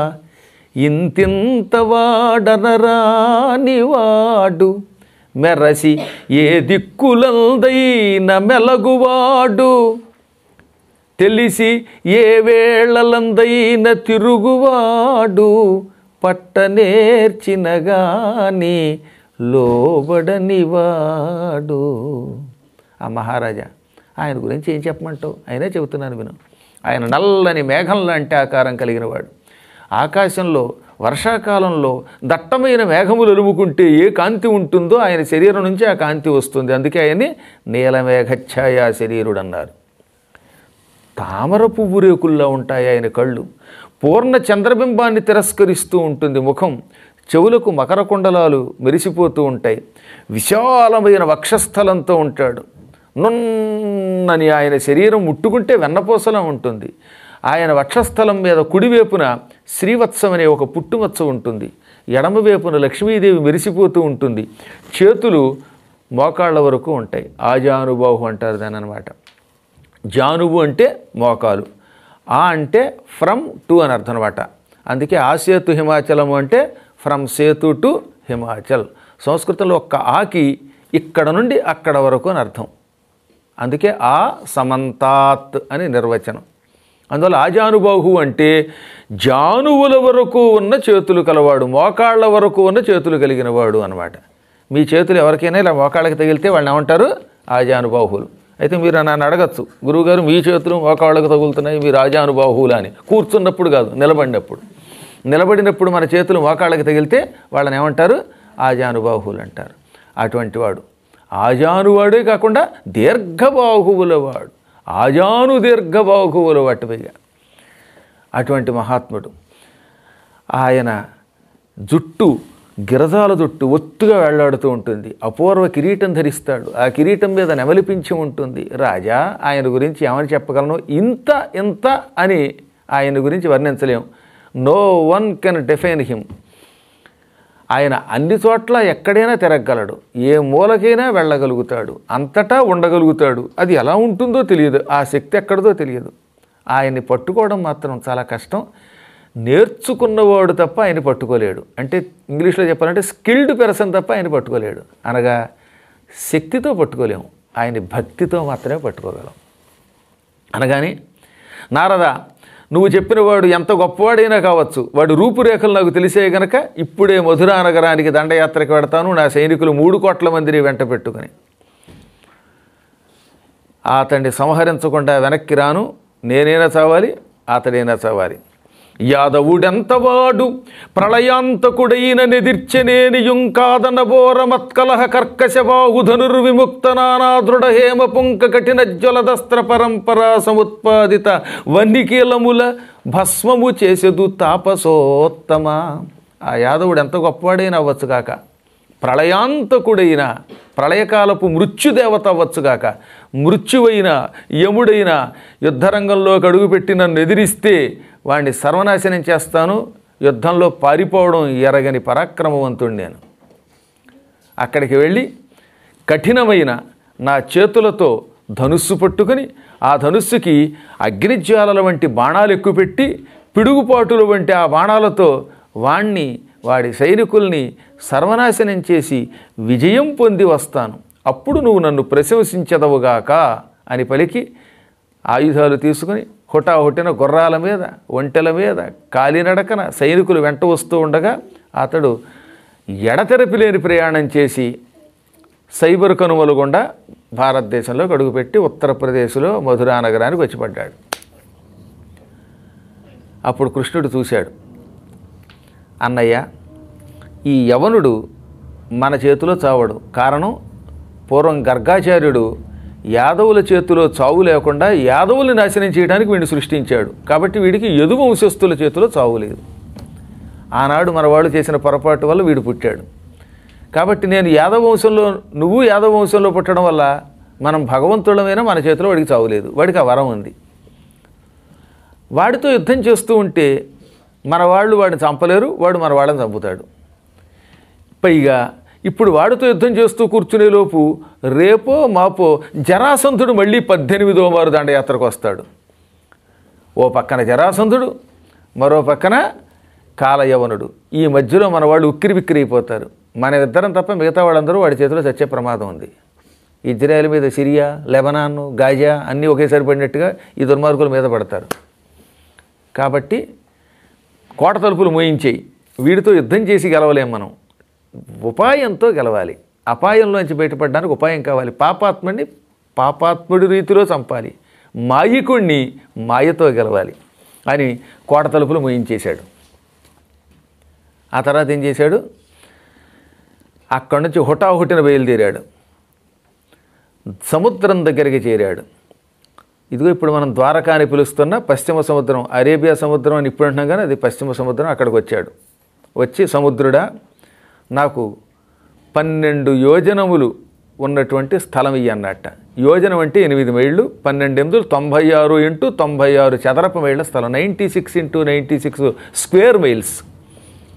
S1: ఇంతింతవాడనరానివాడు మెరసి ఏ దిక్కులందైన మెలగువాడు తెలిసి ఏ వేళలందైన తిరుగువాడు పట్టనేర్చినగాని లోబడనివాడు. ఆ మహారాజా, ఆయన గురించి ఏం చెప్పమంటావు? ఆయనే చెబుతున్నాను విను. ఆయన నల్లని మేఘం లాంటి ఆకారం కలిగినవాడు. ఆకాశంలో వర్షాకాలంలో దట్టమైన మేఘములు ఎలుముకుంటే ఏ కాంతి ఉంటుందో ఆయన శరీరం నుంచి ఆ కాంతి వస్తుంది. అందుకే ఆయన్ని నీలమేఘఛాయా శరీరుడు అన్నారు. తామర పువ్వు రేకుల్లో ఉంటాయి ఆయన కళ్ళు. పూర్ణ చంద్రబింబాన్ని తిరస్కరిస్తూ ఉంటుంది ముఖం. చెవులకు మకర కుండలాలు మెరిసిపోతూ ఉంటాయి. విశాలమైన వక్షస్థలంతో ఉంటాడు. నున్నని ఆయన శరీరం ముట్టుకుంటే వెన్నపూసలా ఉంటుంది. ఆయన వక్షస్థలం మీద కుడివైపున శ్రీవత్సం అనే ఒక పుట్టుమచ్చ ఉంటుంది. ఎడమవైపున లక్ష్మీదేవి మెరిసిపోతూ ఉంటుంది. చేతులు మోకాళ్ళ వరకు ఉంటాయి. ఆజానుబాహు అంటారు దాని అనమాట. జానువు అంటే మోకాలు, ఆ అంటే ఫ్రమ్ టు అని అర్థం అనమాట. అందుకే ఆ సేతు హిమాచలము అంటే ఫ్రమ్ సేతు టు హిమాచల్. సంస్కృతంలో ఒక్క ఆకి ఇక్కడ నుండి అక్కడ వరకు అని అర్థం. అందుకే ఆ సమంతాత్ అని నిర్వచనం. అందువల్ల ఆజానుబాహు అంటే జానువుల వరకు ఉన్న చేతులు కలవాడు, మోకాళ్ళ వరకు ఉన్న చేతులు కలిగిన వాడు అనమాట. మీ చేతులు ఎవరికైనా ఇలా మోకాళ్ళకి తగిలితే వాళ్ళని ఏమంటారు? ఆజానుబాహులు. అయితే మీరు నన్ను అడగచ్చు, గురువుగారు మీ చేతులు మోకాళ్ళకు తగులుతున్నాయి, మీరు ఆజానుబాహులు అని. కూర్చున్నప్పుడు కాదు, నిలబడినప్పుడు. నిలబడినప్పుడు మన చేతులు మోకాళ్ళకి తగిలితే వాళ్ళని ఏమంటారు? ఆజానుబాహువులు అంటారు. అటువంటి వాడు ఆజానువాడే కాకుండా దీర్ఘబాహువుల వాడు, ఆజాను దీర్ఘబాహువుల వాటిపైగా అటువంటి మహాత్ముడు. ఆయన జుట్టు గిరజాల జుట్టు ఒత్తుగా వెళ్లాడుతూ ఉంటుంది, అపూర్వ కిరీటం ధరిస్తాడు, ఆ కిరీటం మీద నెమలిపించి ఉంటుంది. రాజా, ఆయన గురించి ఏమని చెప్పగలను? ఇంత ఇంత అని ఆయన గురించి వర్ణించలేం. No one can define him. ఆయన అన్ని చోట్ల ఎక్కడైనా తిరగగలడు, ఏ మూలకైనా వెళ్ళగలుగుతాడు, అంతటా ఉండగలుగుతాడు. అది ఎలా ఉంటుందో తెలియదు, ఆ శక్తి ఎక్కడిదో తెలియదు. ఆయన్ని పట్టుకోవడం మాత్రం చాలా కష్టం. నేర్చుకున్నవాడు తప్ప ఆయన పట్టుకోలేడు. అంటే ఇంగ్లీష్లో చెప్పాలంటే స్కిల్డ్ పర్సన్ తప్ప ఆయన పట్టుకోలేడు. అనగా శక్తితో పట్టుకోలేము, ఆయన భక్తితో మాత్రమే పట్టుకోగలం. అనగాని నారద, నువ్వు చెప్పిన వాడు ఎంత గొప్పవాడైనా కావచ్చు, వాడు రూపురేఖలు నాకు తెలిసే గనక ఇప్పుడే మధురా నగరానికి దండయాత్రకు వెడతాను, నా సైనికులు 3 కోట్ల మందిని వెంట పెట్టుకుని. అతన్ని సంహరించకుండా వెనక్కి రాను, నేనైనా చావాలి, అతడైనా చావాలి. యాదవుడెంతవాడు ప్రళయాంతకుడైన నెదిర్చెనేని యుంకాదనబోర మత్కలహ కర్కశబాహు ధనుర్విముక్త నానా దృఢ హేమ పుంక కఠిన జ్వలదస్త్ర పరంపరా సముత్పాదిత వన్నికీలముల భస్మము చేసెదు తాపసోత్తమ. ఆ యాదవుడు ఎంత గొప్పవాడైనా అవ్వచ్చుగాక, ప్రళయాంతకుడైన ప్రళయకాలపు మృత్యుదేవత అవ్వచ్చుగాక, మృత్యువైన యముడైన యుద్ధరంగంలోకి అడుగుపెట్టి నన్ను ఎదిరిస్తే వాడిని సర్వనాశనం చేస్తాను. యుద్ధంలో పారిపోవడం ఎరగని పరాక్రమవంతుడు నేను. అక్కడికి వెళ్ళి కఠినమైన నా చేతులతో ధనుస్సు పట్టుకుని, ఆ ధనుస్సుకి అగ్నిజ్వాలల వంటి బాణాలు ఎక్కుపెట్టి, పిడుగుపాటుల వంటి ఆ బాణాలతో వాడి సైనికుల్ని సర్వనాశనం చేసి విజయం పొంది వస్తాను. అప్పుడు నువ్వు నన్ను ప్రశంసించదవుగాక అని పలికి ఆయుధాలు తీసుకుని హుటాహుటిన గుర్రాల మీద, ఒంటెల మీద, కాలినడకన సైనికులు వెంట వస్తూ ఉండగా అతడు ఎడతెరపి లేని ప్రయాణం చేసి సైబర్ కనుమలు గుండా భారతదేశంలోకి అడుగుపెట్టి ఉత్తరప్రదేశ్లో మధురా నగరానికి వచ్చిపడ్డాడు. అప్పుడు కృష్ణుడు చూశాడు, అన్నయ్య, ఈ యవనుడు మన చేతిలో చావడు. కారణం, పూర్వం గర్గాచార్యుడు యాదవుల చేతిలో చావు లేకుండా యాదవుల్ని నాశనం చేయడానికి వీడిని సృష్టించాడు. కాబట్టి వీడికి యదు వంశస్థుల చేతిలో చావు లేదు. ఆనాడు మన వాళ్ళు చేసిన పొరపాటు వల్ల వీడు పుట్టాడు. కాబట్టి నేను యాదవ వంశంలో, నువ్వు యాదవ వంశంలో పుట్టడం వల్ల మనం భగవంతుడమైనా మన చేతిలో వాడికి చావు లేదు. వాడికి ఆ వరం ఉంది. వాడితో యుద్ధం చేస్తూ ఉంటే మన వాళ్ళు వాడిని చంపలేరు, వాడు మన వాళ్ళని చంపుతాడు. పైగా ఇప్పుడు వాడితో యుద్ధం చేస్తూ కూర్చునేలోపు రేపో మాపో జరాసంధుడు మళ్ళీ 18వ మారు దండయాత్రకు వస్తాడు. ఓ పక్కన జరాసంధుడు, మరో పక్కన కాలయవనుడు. ఈ మధ్యలో మన వాళ్ళు ఉక్కిరి బిక్కిరి అయిపోతారు. మన ఇద్దరం తప్ప మిగతా వాళ్ళందరూ వాడి చేతిలో చచ్చే ప్రమాదం ఉంది. ఇజ్రాయెల్ మీద సిరియా, లెబనాన్, గాజా అన్నీ ఒకేసారి పడినట్టుగా ఈ దుర్మార్గుల మీద పడతారు. కాబట్టి కోట తలుపులు మోయించేయి. వీడితో యుద్ధం చేసి గెలవలేం మనం, ఉపాయంతో గెలవాలి. అపాయంలోంచి బయటపడడానికి ఉపాయం కావాలి. పాపాత్ముడిని పాపాత్ముడి రీతిలో చంపాలి, మాయికుణ్ణి మాయతో గెలవాలి అని కోట తలుపులు మోయించేశాడు. ఆ తర్వాత ఏం చేశాడు? అక్కడి నుంచి హుటాహుటిన బయలుదేరాడు, సముద్రం దగ్గరికి చేరాడు. ఇదిగో ఇప్పుడు మనం ద్వారకా అని పిలుస్తున్న పశ్చిమ సముద్రం, అరేబియా సముద్రం అని ఇప్పుడు అంటున్నాం కానీ అది పశ్చిమ సముద్రం. అక్కడికి వచ్చాడు. వచ్చి, సముద్రుడా, నాకు 12 యోజనములు ఉన్నటువంటి స్థలం ఇయ్యి అన్నట్ట. యోజనం అంటే 8 మైళ్ళు, 12 ఎనిమిది 96 × 96 చదరపు మైళ్ళ స్థలం, 96 × 96 స్క్వేర్ మైల్స్.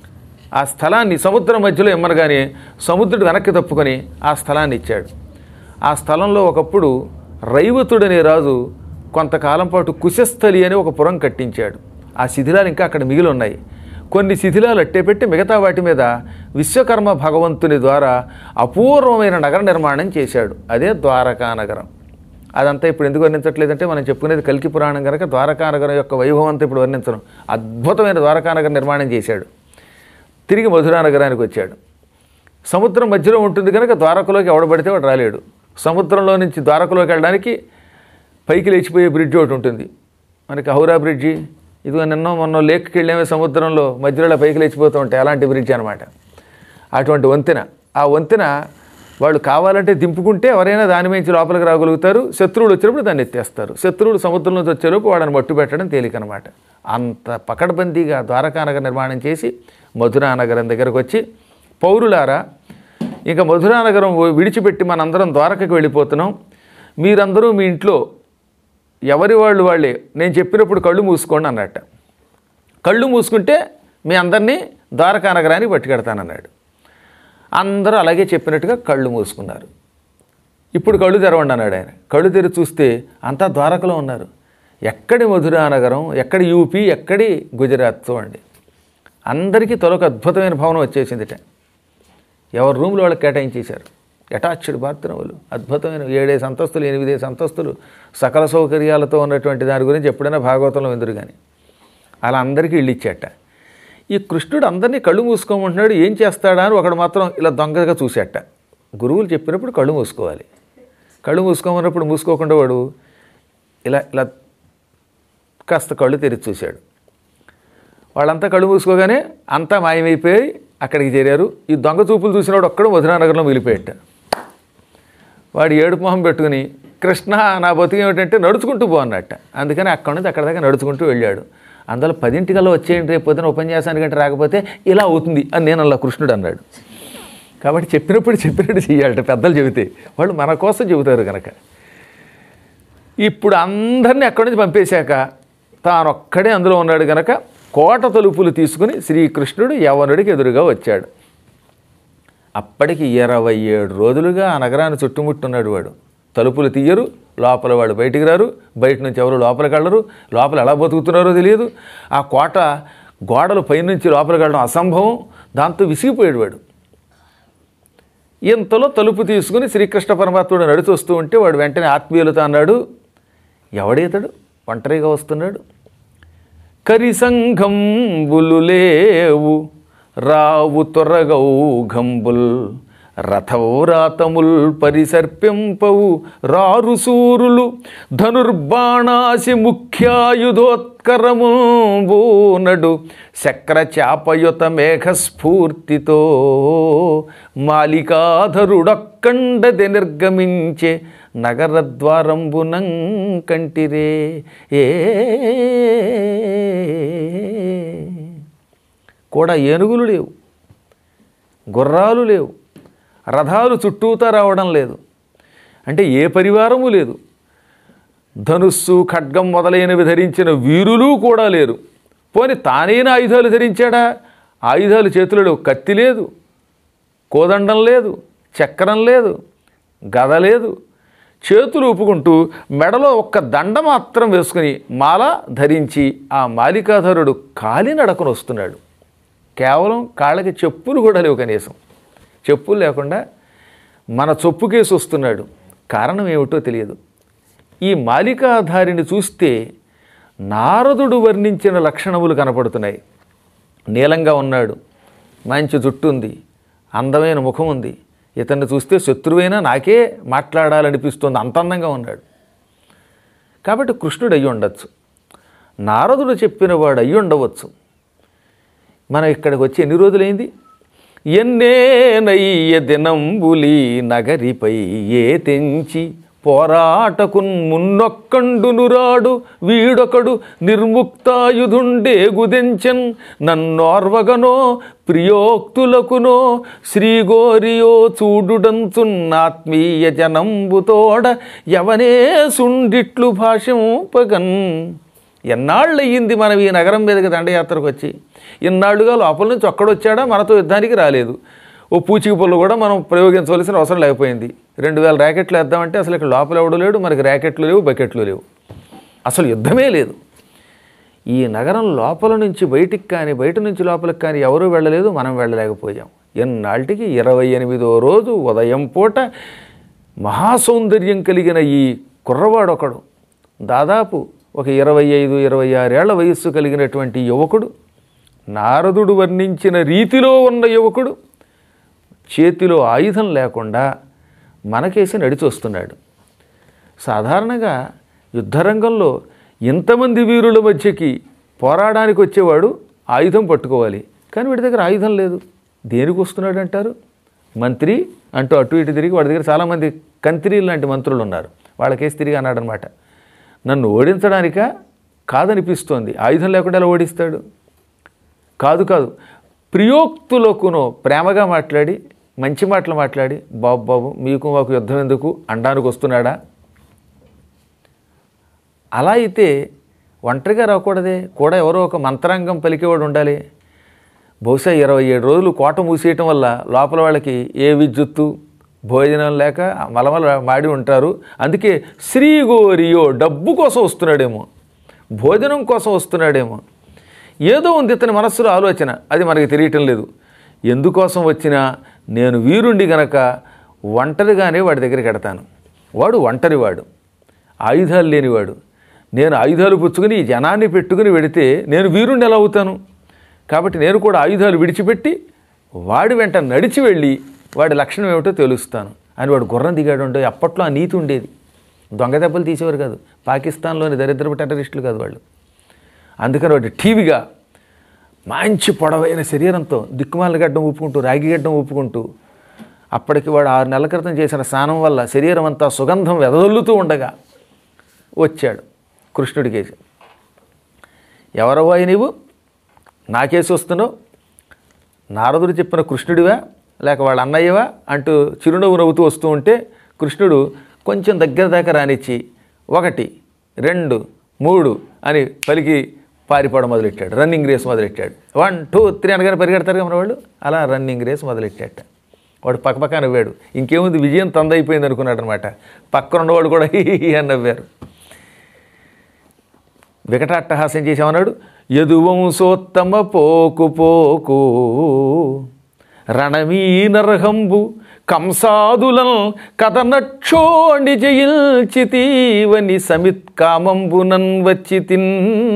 S1: ఆ స్థలాన్ని సముద్రం మధ్యలో ఇమ్మనగానే సముద్రుడు వెనక్కి తప్పుకొని ఆ స్థలాన్ని ఇచ్చాడు. ఆ స్థలంలో ఒకప్పుడు రైవతుడనే రాజు కొంతకాలం పాటు కుశస్థలి అని ఒక పురం కట్టించాడు. ఆ శిథిలాలు ఇంకా అక్కడ మిగిలి ఉన్నాయి. కొన్ని శిథిలాలు అట్టేపెట్టి మిగతా వాటి మీద విశ్వకర్మ భగవంతుని ద్వారా అపూర్వమైన నగర నిర్మాణం చేశాడు. అదే ద్వారకా నగరం. అదంతా ఇప్పుడు ఎందుకు వర్ణించట్లేదంటే మనం చెప్పుకునేది కల్కి పురాణం కనుక ద్వారకానగరం యొక్క వైభవం అంతా ఇప్పుడు వర్ణించడం. అద్భుతమైన ద్వారకానగరం నిర్మాణం చేశాడు. తిరిగి మధురా నగరానికి వచ్చాడు. సముద్రం మధ్యలో ఉంటుంది కనుక ద్వారకలోకి ఎవడబడితే వాడు రాలేడు. సముద్రంలో నుంచి ద్వారకలోకి వెళ్ళడానికి పైకి లేచిపోయే బ్రిడ్జ్ ఒకటి ఉంటుంది మనకి, హౌరా బ్రిడ్జి. ఇదిగో మొన్న లేక్కి వెళ్ళేమే సముద్రంలో మధ్యలో పైకి లేచిపోతూ ఉంటాయి, అలాంటి బ్రిడ్జ్ అనమాట. అటువంటి వంతెన. ఆ వంతెన వాళ్ళు కావాలంటే దింపుకుంటే ఎవరైనా దాని మించి లోపలికి రాగలుగుతారు. శత్రువులు వచ్చినప్పుడు దాన్ని ఎత్తేస్తారు. శత్రువులు సముద్రం నుంచి వచ్చేలోపు వాడిని మట్టు పెట్టడం తేలికనమాట. అంత పకడ్బందీగా ద్వారకానగర్ నిర్మాణం చేసి మధురా నగరం దగ్గరకు వచ్చి, పౌరులారా, ఇంకా మధురా నగరం విడిచిపెట్టి మనందరం ద్వారకకి వెళ్ళిపోతున్నాం. మీరందరూ మీ ఇంట్లో ఎవరి వాళ్ళే నేను చెప్పినప్పుడు కళ్ళు మూసుకోండి అన్నట్ట. కళ్ళు మూసుకుంటే మీ అందరినీ ద్వారకా నగరానికి పట్టుకెడతానన్నాడు. అందరూ అలాగే చెప్పినట్టుగా కళ్ళు మూసుకున్నారు. ఇప్పుడు కళ్ళు తెరవండి అన్నాడు ఆయన. కళ్ళు తెరిచి చూస్తే అంతా ద్వారకలో ఉన్నారు. ఎక్కడి మధురా నగరం, ఎక్కడి యూపీ, ఎక్కడి గుజరాత్ చూడండి. అందరికీ తొలక అద్భుతమైన భవనం వచ్చేసిందిట. ఎవరి రూమ్లో వాళ్ళకి కేటాయించేశారు. అటాచ్డ్ బాత్రూములు, అద్భుతమైన 7 అంతస్తులు 8 అంతస్తులు సకల సౌకర్యాలతో ఉన్నటువంటి దాని గురించి ఎప్పుడైనా భాగవతంలో విందురు. కానీ అలా అందరికీ ఇళ్ళు ఇచ్చాట. ఈ కృష్ణుడు అందరినీ కళ్ళు మూసుకోమంటున్నాడు, ఏం చేస్తాడా అని ఒకడు మాత్రం ఇలా దొంగగా చూశాట. గురువులు చెప్పినప్పుడు కళ్ళు మూసుకోవాలి. కళ్ళు మూసుకోమన్నప్పుడు మూసుకోకుండా వాడు ఇలా ఇలా కాస్త కళ్ళు తెరిచి చూశాడు. వాళ్ళంతా కళ్ళు మూసుకోగానే అంతా మాయమైపోయి అక్కడికి చేరారు. ఈ దొంగ చూపులు చూసినవాడు ఒక్కడు మధురానగరంలో వెళ్ళిపోయాట. వాడు ఏడుపు మొహం పెట్టుకుని, కృష్ణ నా బతుకు ఏమిటంటే నడుచుకుంటూ పో అన్నట్ట. అందుకని అక్కడి నుంచి అక్కడ దాకా నడుచుకుంటూ వెళ్ళాడు. అందులో 10 వచ్చేయండి, రేపు పొద్దున ఉపన్యాసానికంటే రాకపోతే ఇలా అవుతుంది అని నేను అలా కృష్ణుడు అన్నాడు. కాబట్టి చెప్పినట్టు చెయ్యాలట. పెద్దలు చెబితే వాళ్ళు మన కోసం చెబుతారు కనుక. ఇప్పుడు అందరినీ అక్కడి నుంచి పంపేశాక తానొక్కడే అందులో ఉన్నాడు కనుక కోట తలుపులు తీసుకుని శ్రీకృష్ణుడు యవనుడికి ఎదురుగా వచ్చాడు. అప్పటికి 27 రోజులుగా ఆ నగరాన్ని చుట్టుముట్టున్నాడు వాడు. తలుపులు తీయరు, లోపల వాడు బయటికి రారు, బయట నుంచి ఎవరు లోపలికి వెళ్ళరు, లోపల ఎలా బతుకుతున్నారో తెలియదు. ఆ కోట గోడలు పైనుంచి లోపలికి వెళ్ళడం అసంభవం. దాంతో విసిగిపోయాడు వాడు. ఇంతలో తలుపు తీసుకుని శ్రీకృష్ణ పరమాత్ముడు నడిచి వస్తూ ఉంటే వాడు వెంటనే ఆత్మీయులతో అన్నాడు, ఎవడేతడు ఒంటరిగా వస్తున్నాడు? కరిసంఘంబులు లేవు రావు తొరగౌఘంబుల్ రథౌరాతముల్ పరిసర్పింపవు రారు సూరులు ధనుర్బాణాసి ముఖ్యాయుధోత్కరమునడు శక్రచాపయుత మేఘస్ఫూర్తితో మాలికాధరుడొక్కండది నిర్గమించే నగరద్వారంబునం కంటిరే. కూడా ఏనుగులు లేవు, గుర్రాలు లేవు, రథాలు చుట్టూతా రావడం లేదు. అంటే ఏ పరివారము లేదు. ధనుస్సు ఖడ్గం మొదలైనవి ధరించిన వీరులు కూడా లేరు. పోని తానైనా ఆయుధాలు ధరించాడా? ఆయుధాలు చేతులు లేవు. కత్తి లేదు, కోదండం లేదు, చక్రం లేదు, గద లేదు. చేతులు ఊపుకుంటూ మెడలో ఒక్క దండ మాత్రం వేసుకుని మాల ధరించి ఆ మాలికాధరుడు కాలినడకను వస్తున్నాడు. కేవలం కాళ్ళకి చెప్పులు కూడా లేవు. కనీసం చెప్పులు లేకుండా మన చొప్పుకేసి వస్తున్నాడు. కారణం ఏమిటో తెలియదు. ఈ మాలికాధారిని చూస్తే నారదుడు వర్ణించిన లక్షణములు కనపడుతున్నాయి. నీలంగా ఉన్నాడు, మంచి జుట్టు ఉంది, అందమైన ముఖం ఉంది. ఇతన్ని చూస్తే శత్రువైనా నాకే మాట్లాడాలనిపిస్తుంది, అంత అందంగా ఉన్నాడు. కాబట్టి కృష్ణుడు అయ్యి ఉండొచ్చు, నారదుడు చెప్పిన వాడు అయ్యి ఉండవచ్చు. మనం ఇక్కడికి వచ్చి ఎన్ని రోజులైంది? ఎన్నేనయ్య దినంబులి నగరిపై ఏ తెంచి పోరాటకున్ మున్నొక్కండునురాడు వీడొకడు నిర్ముక్తాయుధుండే గుదెంచన్ నన్నోర్వగనో ప్రియోక్తులకునో శ్రీగోరియో చూడుడంచున్నాత్మీయ జనంబుతోడ యవనే సుండిట్లు భాషంపగన్ ఎన్నాళ్ళు అయ్యింది మనం ఈ నగరం మీదకి దండయాత్రకు వచ్చి? ఇన్నాళ్ళుగా లోపల నుంచి ఒక్కడొచ్చాడా మనతో యుద్ధానికి రాలేదు. ఓ పూచిక పుల్ల కూడా మనం ప్రయోగించవలసిన అవసరం లేకపోయింది. 2000 ర్యాకెట్లు వేద్దామంటే అసలు ఇక్కడ లోపల ఎవడు లేడు, మనకి ర్యాకెట్లు లేవు, బకెట్లు లేవు, అసలు యుద్ధమే లేదు. ఈ నగరం లోపల నుంచి బయటికి కానీ బయట నుంచి లోపలికి కానీ ఎవరూ వెళ్ళలేదు, మనం వెళ్ళలేకపోయాం. ఎన్నాళ్ళకి 28వ రోజు ఉదయం పూట మహాసౌందర్యం కలిగిన ఈ కుర్రవాడు ఒకడు, దాదాపు ఒక 25-26 ఏళ్ల వయస్సు కలిగినటువంటి యువకుడు, నారదుడు వర్ణించిన రీతిలో ఉన్న యువకుడు, చేతిలో ఆయుధం లేకుండా మనకేసి నడిచి వస్తున్నాడు. సాధారణంగా యుద్ధరంగంలో ఇంతమంది వీరుల మధ్యకి పోరాడానికి వచ్చేవాడు ఆయుధం పట్టుకోవాలి, కానీ వీడి దగ్గర ఆయుధం లేదు. దేనికి వస్తున్నాడు అంటారు? మంత్రి అంటూ అటు ఇటు తిరిగి, వాడి దగ్గర చాలామంది కంత్రీలు లాంటి మంత్రులు ఉన్నారు, వాళ్ళకేసి తిరిగి అన్నాడనమాట, నన్ను ఓడించడానికా? కాదనిపిస్తోంది. ఆయుధం లేకుండా ఎలా ఓడిస్తాడు? కాదు కాదు, ప్రియోక్తులకునో ప్రేమగా మాట్లాడి మంచి మాటలు మాట్లాడి, బాబు బాబు మీకు మాకు యుద్ధం ఎందుకు అనడానికి వస్తున్నాడా? అలా అయితే ఒంటరిగా రాకూడదే, కూడా ఎవరో ఒక మంత్రాంగం పలికేవాడు ఉండాలి. బహుశా 27 రోజులు కోట మూసేయటం వల్ల లోపల వాళ్ళకి ఏ విద్యుత్తు భోజనం లేక మలమల మాడి ఉంటారు. అందుకే శ్రీగోరియో డబ్బు కోసం వస్తున్నాడేమో, భోజనం కోసం వస్తున్నాడేమో, ఏదో ఉంది ఇతని మనస్సులో ఆలోచన, అది మనకి తెలియటం లేదు. ఎందుకోసం వచ్చినా నేను వీరుండి గనక ఒంటరిగానే వాడి దగ్గరికి ఎడతాను. వాడు ఒంటరివాడు, ఆయుధాలు లేనివాడు. నేను ఆయుధాలు పుచ్చుకుని ఈ జనాన్ని పెట్టుకుని వెడితే నేను వీరుండి ఎలా అవుతాను? కాబట్టి నేను కూడా ఆయుధాలు విడిచిపెట్టి వాడి వెంట నడిచి వెళ్ళి వాడి లక్షణం ఏమిటో తెలుస్తాను అని వాడు గుర్రం దిగాడు. ఉండే అప్పట్లో ఆ నీతి ఉండేది. దొంగ దెబ్బలు తీసేవారు కాదు, పాకిస్తాన్లోని దరిద్రపు టెర్రరిస్టులు కాదు వాళ్ళు. అందుకని వాడు టీవీగా మంచి పొడవైన శరీరంతో దిక్కుమాల గడ్డం ఊపుకుంటూ రాగి గడ్డం ఊపుకుంటూ, అప్పటికి వాడు 6 నెలల క్రితం చేసిన స్నానం వల్ల శరీరం అంతా సుగంధం వెదజల్లుతూ ఉండగా వచ్చాడు కృష్ణుడి కేసి. ఎవరవ్వాయి నీవు, నాకేసి వస్తున్నావు? నారదుడు చెప్పిన కృష్ణుడివా లేక వాళ్ళ అన్నయ్యవా అంటూ చిరునవ్వు నవ్వుతూ వస్తూ ఉంటే కృష్ణుడు కొంచెం దగ్గర దాకా రానిచ్చి 1, 2, 3 అని పలికి పారిపోవడం మొదలెట్టాడు. రన్నింగ్ రేస్ మొదలెట్టాడు. 1, 2, 3 అనగానే పరిగెడతారు మన వాళ్ళు, అలా రన్నింగ్ రేస్ మొదలెట్టాట. వాడు పక్కపక్క నవ్వాడు. ఇంకేముంది, విజయం తందైపోయింది అనుకున్నాడు అనమాట. పక్కన ఉన్నవాడు కూడా హీ అని నవ్వారు. వికటాట్టహాసం చేసామన్నాడు. యదువంశోత్తమ పోకు పోకు రణమీ నరహంబు కంసాదులం కథనక్షోణి జయించితీవని సమిత్కామంబునన్ వచ్చితిన్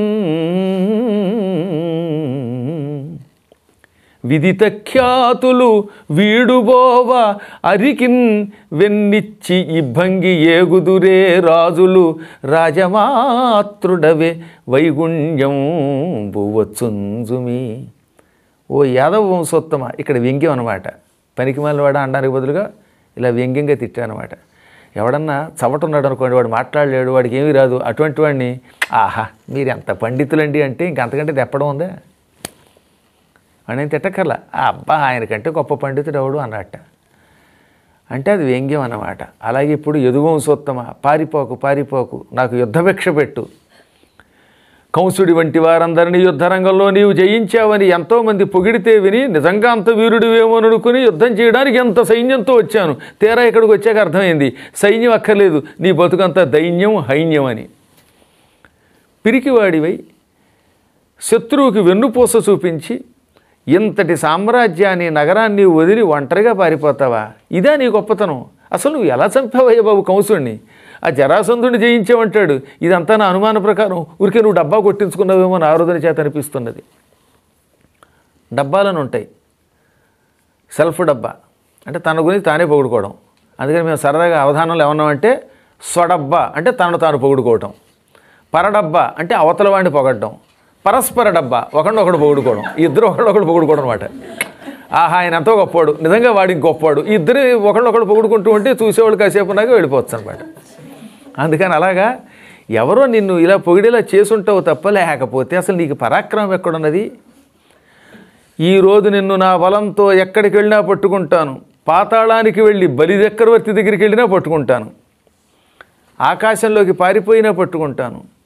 S1: విదిత ఖ్యాతులు వీడుబోవ అరికిన్ వెన్నిచ్చి ఇబ్బంగి ఏగుదురే రాజులు రాజమాతృడవే వైగుణ్యం బువచ్చుంజుమి. ఓ యాదవ వంశోత్తమ, ఇక్కడ వ్యంగ్యం అనమాట. పనికిమాలిన వాడు అనడానికి బదులుగా ఇలా వ్యంగ్యంగా తిట్టానమాట. ఎవడన్నా చవటున్నాడు అనుకోండి, వాడు మాట్లాడలేడు, వాడికి ఏమీ రాదు, అటువంటి వాడిని ఆహా మీరు ఎంత పండితులండి అంటే ఇంకంతకంటే తెప్పడం ఉందా? ఆయన తిట్టక్కర్లా, అబ్బా ఆయనకంటే గొప్ప పండితుడు ఎవడు అన్నట్ట. అంటే అది వ్యంగ్యం అన్నమాట. అలాగే ఇప్పుడు యదువంశోత్తమ, పారిపోకు పారిపోకు, నాకు యుద్ధభిక్ష పెట్టు. కంసుడి వంటి వారందరినీ యుద్ధరంగంలో నీవు జయించావని ఎంతోమంది పొగిడితే విని నిజంగా అంత వీరుడివేమో అనుకుని యుద్ధం చేయడానికి ఎంత సైన్యంతో వచ్చాను. తీరా ఇక్కడికి వచ్చాక అర్థమైంది సైన్యం అక్కర్లేదు, నీ బతుకంతా దైన్యం హైన్యం అని. పిరికివాడివై శత్రువుకి వెన్నుపూస చూపించి ఇంతటి సామ్రాజ్యాన్ని నగరాన్ని వదిలి ఒంటరిగా పారిపోతావా? ఇదా నీ గొప్పతనం? అసలు నువ్వు ఎలా చంపావయ్య బాబు కంసుడిని? ఆ జరాసంధుడిని జయించావంటాడు. ఇదంతా నా అనుమాన ప్రకారం ఊరికే నువ్వు డబ్బా కొట్టించుకున్నావేమో నారదుని చేత అనిపిస్తున్నది. డబ్బాలను ఉంటాయి. సెల్ఫ్ డబ్బా అంటే తన గురించి తానే పొగుడుకోవడం. అందుకని మేము సరదాగా అవధానంలో ఏమన్నామంటే స్వడబ్బా అంటే తనను తాను పొగుడుకోవటం, పరడబ్బా అంటే అవతల వాడిని పొగడడం, పరస్పర డబ్బా ఒకడొకడు పొగుడుకోవడం, ఇద్దరు ఒకడొకడు పొగుడుకోవడం అనమాట. ఆహా ఆయన ఎంతో గొప్పవాడు, నిజంగా వాడికి గొప్పవాడు, ఇద్దరు ఒకడొకడు పొగుడుకుంటూ ఉంటే చూసేవాళ్ళు కాసేపు ఉన్నాక వెళ్ళిపోవచ్చు అనమాట. అందుకని అలాగా ఎవరో నిన్ను ఇలా పొగిడేలా చేసుంటావు తప్ప, లేకపోతే అసలు నీకు పరాక్రమం ఎక్కడున్నది? ఈరోజు నిన్ను నా బలంతో ఎక్కడికి వెళ్ళినా పట్టుకుంటాను, పాతాళానికి వెళ్ళి బలిచక్రవర్తి దగ్గరికి వెళ్ళినా పట్టుకుంటాను, ఆకాశంలోకి పారిపోయినా పట్టుకుంటాను,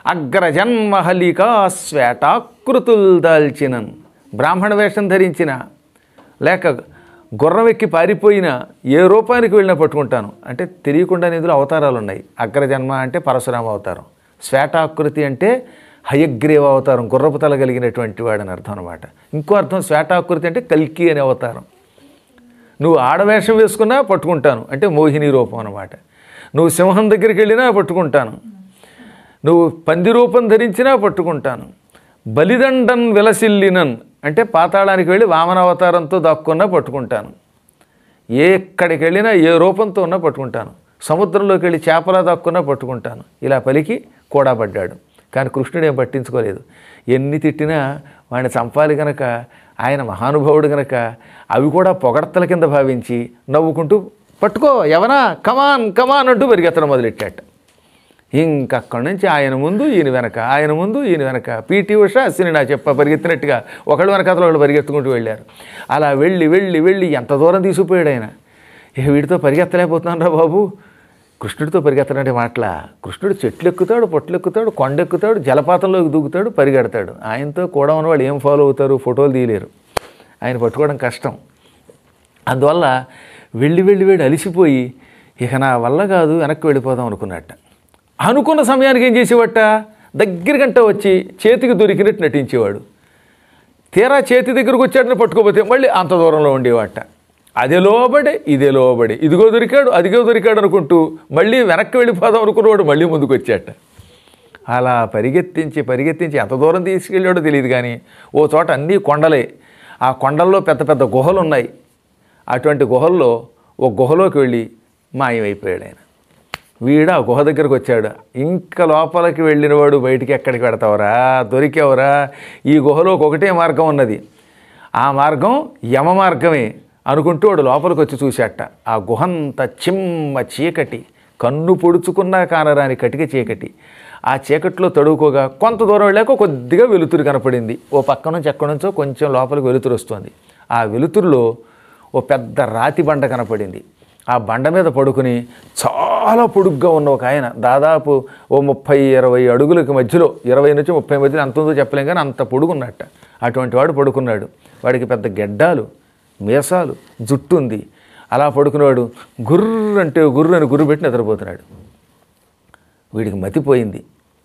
S1: అగ్రజన్మహలికా శ్వేటాకృతులు దాల్చినన్. బ్రాహ్మణ వేషం ధరించిన లేక గుర్రం ఎక్కి పారిపోయిన ఏ రూపానికి వెళ్ళినా పట్టుకుంటాను. అంటే తెలియకుండా ఇందులో అవతారాలు ఉన్నాయి. అగ్రజన్మ అంటే పరశురామ అవతారం, శ్వేటాకృతి అంటే హయగ్రీవ అవతారం, గుర్రపు తల కలిగినటువంటి వాడని అర్థం అనమాట. ఇంకో అర్థం శ్వేటాకృతి అంటే కల్కి అనే అవతారం. నువ్వు ఆడవేషం వేసుకున్నా పట్టుకుంటాను అంటే మోహిని రూపం అనమాట. నువ్వు సింహం దగ్గరికి వెళ్ళినా పట్టుకుంటాను, నువ్వు పంది రూపం ధరించినా పట్టుకుంటాను. బలిదండన్ విలసిల్లినన్ అంటే పాతాళానికి వెళ్ళి వామన అవతారంతో దాక్కున్నా పట్టుకుంటాను. ఎక్కడికి వెళ్ళినా ఏ రూపంతో ఉన్నా పట్టుకుంటాను. సముద్రంలోకి వెళ్ళి చేపలా దాక్కున్నా పట్టుకుంటాను. ఇలా పలికి కూడా పడ్డాడు. కానీ కృష్ణుడు ఏం పట్టించుకోలేదు. ఎన్ని తిట్టినా వాడిని చంపాలి గనక, ఆయన మహానుభావుడు గనక అవి కూడా పొగడ్తల కింద భావించి నవ్వుకుంటూ పట్టుకో ఎవనా కమాన్ కమాన్ అంటూ పరిగెత్తడం మొదలెట్టాట. ఇంకక్కడి నుంచి ఆయన ముందు ఈయన వెనక, ఆయన ముందు ఈయన వెనక, పీటీ ఉష అశ్విని నా చెప్ప పరిగెత్తినట్టుగా ఒకళ్ళు వెనకాతలో వాళ్ళు పరిగెత్తుకుంటూ వెళ్ళారు. అలా వెళ్ళి వెళ్ళి వెళ్ళి ఎంత దూరం తీసుకుపోయాడు ఆయన. వీడితో పరిగెత్తలేకపోతున్నాను రా బాబు. కృష్ణుడితో పరిగెత్తనంటే మాటలా. కృష్ణుడు చెట్లు ఎక్కుతాడు, పొట్లు ఎక్కుతాడు, కొండ ఎక్కుతాడు, జలపాతంలోకి దూకుతాడు, పరిగెడతాడు. ఆయనతో కూడా ఉన్నవాళ్ళు ఏం ఫాలో అవుతారు, ఫోటోలు తీయలేరు. ఆయన పట్టుకోవడం కష్టం. అందువల్ల వెళ్ళి వెళ్ళి వెళ్ళి అలిసిపోయి ఇక నా వల్ల కాదు వెనక్కి వెళ్ళిపోదాం అనుకున్నట్ట. అనుకున్న సమయానికి ఏం చేసేవాట, దగ్గరికంట వచ్చి చేతికి దొరికినట్టు నటించేవాడు. తీరా చేతి దగ్గరకు వచ్చాడని పట్టుకోపోతే మళ్ళీ అంత దూరంలో ఉండేవాట. అదే లోబడి ఇదే లోబడి, ఇదిగో దొరికాడు అదిగో దొరికాడు అనుకుంటూ మళ్ళీ వెనక్కి వెళ్ళిపోదాం అనుకున్నవాడు మళ్ళీ ముందుకు వచ్చాట. అలా పరిగెత్తించి పరిగెత్తించి ఎంత దూరం తీసుకెళ్ళాడో తెలియదు. కానీ ఓ చోట అన్నీ కొండలే. ఆ కొండల్లో పెద్ద పెద్ద గుహలు ఉన్నాయి. అటువంటి గుహల్లో ఓ గుహలోకి వెళ్ళి మాయమైపోయాడు ఆయన. వీడు ఆ గుహ దగ్గరకు వచ్చాడు. ఇంకా లోపలికి వెళ్ళినవాడు బయటికి ఎక్కడికి పెడతావురా, దొరికేవరా, ఈ గుహలోకి ఒకటే మార్గం ఉన్నది, ఆ మార్గం యమ మార్గమే అనుకుంటూ వాడు లోపలికి వచ్చి చూశాట. ఆ గుహంత చిమ్మ చీకటి, కన్ను పొడుచుకున్నా కానరాని కటిక చీకటి. ఆ చీకట్లో తడువుకోగా కొంత దూరం వెళ్ళాక కొద్దిగా వెలుతురు కనపడింది. ఓ పక్క నుంచి ఎక్కడి నుంచో కొంచెం లోపలికి వెలుతురు వస్తుంది. ఆ వెలుతురులో ఓ పెద్ద రాతి బండ కనపడింది. ఆ బండ మీద పడుకుని చాలా పొడుగ్గా ఉన్న ఒక ఆయన, దాదాపు ఓ 30-20 అడుగులకి మధ్యలో, 20 నుంచి 30 మధ్యలో అంత ఉందో చెప్పలేం కానీ అంత పొడుగున్నట్ట. అటువంటి వాడు పడుకున్నాడు. వాడికి పెద్ద గెడ్డాలు, మీసాలు, జుట్టు ఉంది. అలా పడుకునేవాడు గుర్రు అంటే గుర్రు అని గుర్రు పెట్టి నిద్రపోతున్నాడు. వీడికి మతిపోయింది.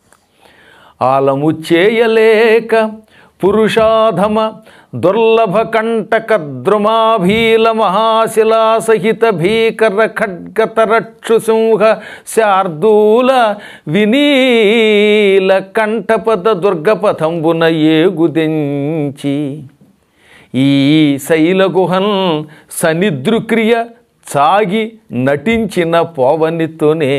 S1: ఆలము చేయలేక పురుషాధమ దుర్లభ కంటక ద్రుమాభీల మహాశిలా సహిత భీకర ఖడ్గతరక్షు సింహ శార్దూల వినీల కంఠపద దుర్గపథంబున ఏగుదెంచి ఈ శైలగుహన్ సనిద్రుక్రియ సాగి నటించిన పోవనితోనే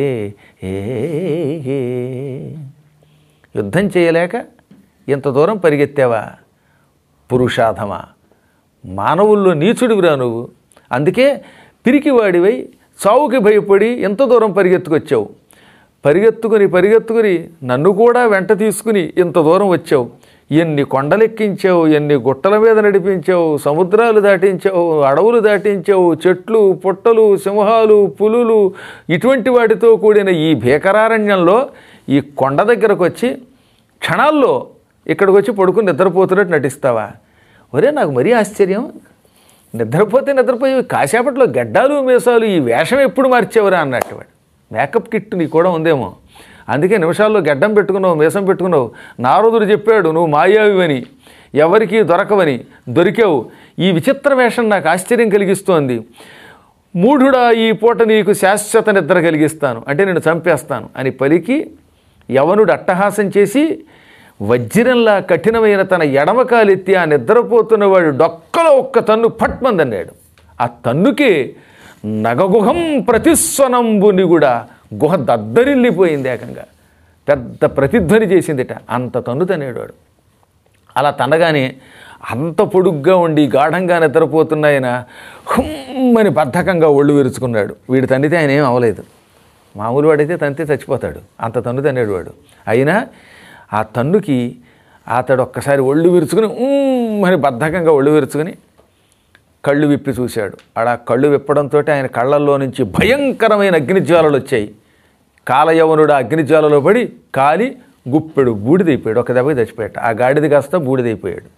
S1: యుద్ధం చేయలేక ఇంత దూరం పరిగెత్తావా పురుషాధమా, మానవుల్లో నీచుడివిరా నువ్వు. అందుకే పిరికివాడివై చావుకి భయపడి ఎంత దూరం పరిగెత్తుకొచ్చావు. పరిగెత్తుకుని నన్ను కూడా వెంట తీసుకుని ఇంత దూరం వచ్చావు. ఎన్ని కొండలెక్కించావు, ఎన్ని గుట్టల మీద నడిపించావు, సముద్రాలు దాటించావు, అడవులు దాటించావు, చెట్లు పుట్టలు సింహాలు పులులు ఇటువంటి వాటితో కూడిన ఈ భీకరారణ్యంలో ఈ కొండ దగ్గరకు వచ్చి క్షణాల్లో ఇక్కడికి వచ్చి పడుకుని నిద్రపోతున్నట్టు నటిస్తావా? ఒరే నాకు మరీ ఆశ్చర్యం. నిద్రపోయి కాసేపట్లో గడ్డాలు మీసాలు ఈ వేషం ఎప్పుడు మార్చేవరా అన్నట్టు. వాడు మేకప్ కిట్ నీకు కూడా ఉందేమో, అందుకే నిమిషాల్లో గడ్డం పెట్టుకున్నావు, మీసం పెట్టుకున్నావు. నారదుడు చెప్పాడు నువ్వు మాయావివని, ఎవరికీ దొరకవని, దొరికావు. ఈ విచిత్ర వేషం నాకు ఆశ్చర్యం కలిగిస్తోంది. మూఢుడా ఈ పూట నీకు శాశ్వత నిద్ర కలిగిస్తాను, అంటే నేను చంపేస్తాను అని పలికి యవనుడు అట్టహాసం చేసి వజ్రంలా కఠినమైన తన ఎడమకాలెత్తి ఆ నిద్రపోతున్నవాడు డొక్కలో ఒక్క తన్ను పట్మందన్నాడు. ఆ తన్నుకి నగగుహం ప్రతిస్వనంబుని కూడా గుహ దద్దరిల్లిపోయింది. ఏకంగా పెద్ద ప్రతిధ్వని చేసిందిట. అంత తన్ను తనేవాడు. అలా తనగానే అంత పొడుగ్గా ఉండి గాఢంగా నిద్రపోతున్న ఆయన హుమ్మని బద్ధకంగా ఒళ్ళు విరుచుకున్నాడు. వీడు తన్నితే ఆయన ఏం అవలేదు. మామూలు వాడైతే తంతే చచ్చిపోతాడు. అంత తన్ను తనేడు వాడు. అయినా ఆ తన్నుకి అతడు ఒక్కసారి ఒళ్ళు విరుచుకుని మరి బద్ధకంగా ఒళ్ళు విరుచుకుని కళ్ళు విప్పి చూశాడు. అలా కళ్ళు విప్పడంతో ఆయన కళ్ళల్లో నుంచి భయంకరమైన అగ్నిజ్వాలలు వచ్చాయి. కాలయవనుడు అగ్నిజ్వాలలో పడి కాలి గుప్పెడు బూడిదైపోయాడు, ఒక దెబ్బకి చచ్చిపోయాడు. ఆ గాడిద కాస్త బూడిదైపోయాడు.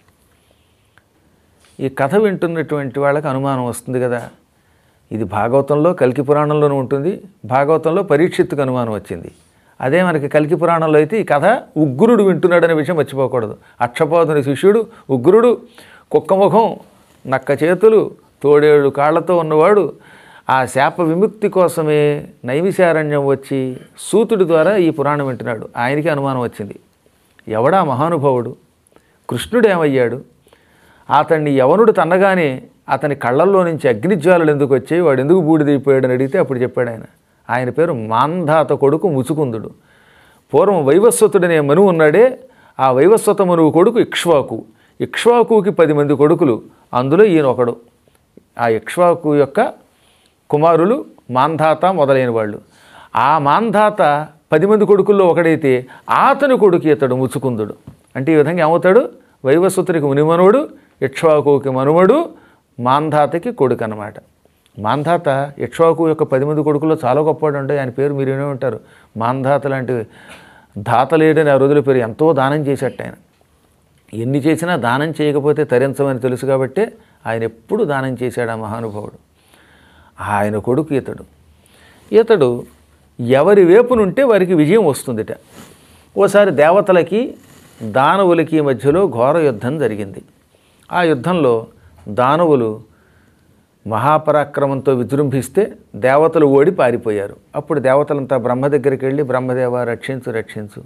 S1: ఈ కథ వింటున్నటువంటి వాళ్ళకి అనుమానం వస్తుంది కదా, ఇది భాగవతంలో కల్కి పురాణంలోనూ ఉంటుంది, భాగవతంలో పరీక్షిత్తుకు అనుమానం వచ్చింది. అదే మనకి కల్కి పురాణంలో అయితే ఈ కథ ఉగ్రుడు వింటున్నాడనే విషయం మర్చిపోకూడదు. అక్షపాదుని శిష్యుడు ఉగ్రుడు, కుక్కముఖం, నక్క చేతులు, తోడేళ్ళు కాళ్లతో ఉన్నవాడు ఆ శాప విముక్తి కోసమే నైమిషారణ్యం వచ్చి సూతుడి ద్వారా ఈ పురాణం వింటున్నాడు. ఆయనకి అనుమానం వచ్చింది, ఎవడా మహానుభావుడు, కృష్ణుడేమయ్యాడు, అతన్ని యవనుడు తన్నగానే అతని కళ్ళల్లో నుంచి అగ్నిజ్వాలలు ఎందుకు వచ్చాయి, వాడు ఎందుకు బూడిదైపోయాడని అడిగితే అప్పుడు చెప్పాడు ఆయన పేరు మాంధాత కొడుకు ముచుకుందుడు. పూర్వం వైవస్వతుడనే మనువు ఉన్నాడే, ఆ వైవస్వత మనువు కొడుకు ఇక్ష్వాకు. ఇక్ష్వాకుకి 10 మంది కొడుకులు, అందులో ఈయన ఒకడు. ఆ ఇక్ష్వాకు యొక్క కుమారులు మాంధాత మొదలైన వాళ్ళు. ఆ మాంధాత 10 మంది కొడుకుల్లో ఒకడైతే అతని కొడుకు ఇతడు ముచుకుందుడు. అంటే ఈ విధంగా ఏమవుతాడు, వైవస్వతుడికి మునిమనువుడు, ఇక్ష్వాకుకి మనుమడు, మాంధాతకి కొడుకు అన్నమాట. మాంధాత ఇక్ష్వాకు యొక్క 10 మంది కొడుకుల్లో చాలా గొప్పవాడు అంటే ఆయన పేరు మీరు వినే ఉంటారు. మాంధాత లాంటి దాతలేడని ఆ రోజుల పేరు. ఎంతో దానం చేసేట ఆయన. ఎన్ని చేసినా దానం చేయకపోతే తరించమని తెలుసు కాబట్టి ఆయన ఎప్పుడు దానం చేశాడు ఆ మహానుభావుడు. ఆయన కొడుకు ఇతడు ఎవరి వేపునుంటే వారికి విజయం వస్తుందిట. ఓసారి దేవతలకి దానవులకి మధ్యలో ఘోర యుద్ధం జరిగింది. ఆ యుద్ధంలో దానవులు మహాపరాక్రమంతో విజృంభిస్తే దేవతలు ఓడి పారిపోయారు. అప్పుడు దేవతలంతా బ్రహ్మ దగ్గరికి వెళ్ళి, బ్రహ్మదేవ రక్షించు,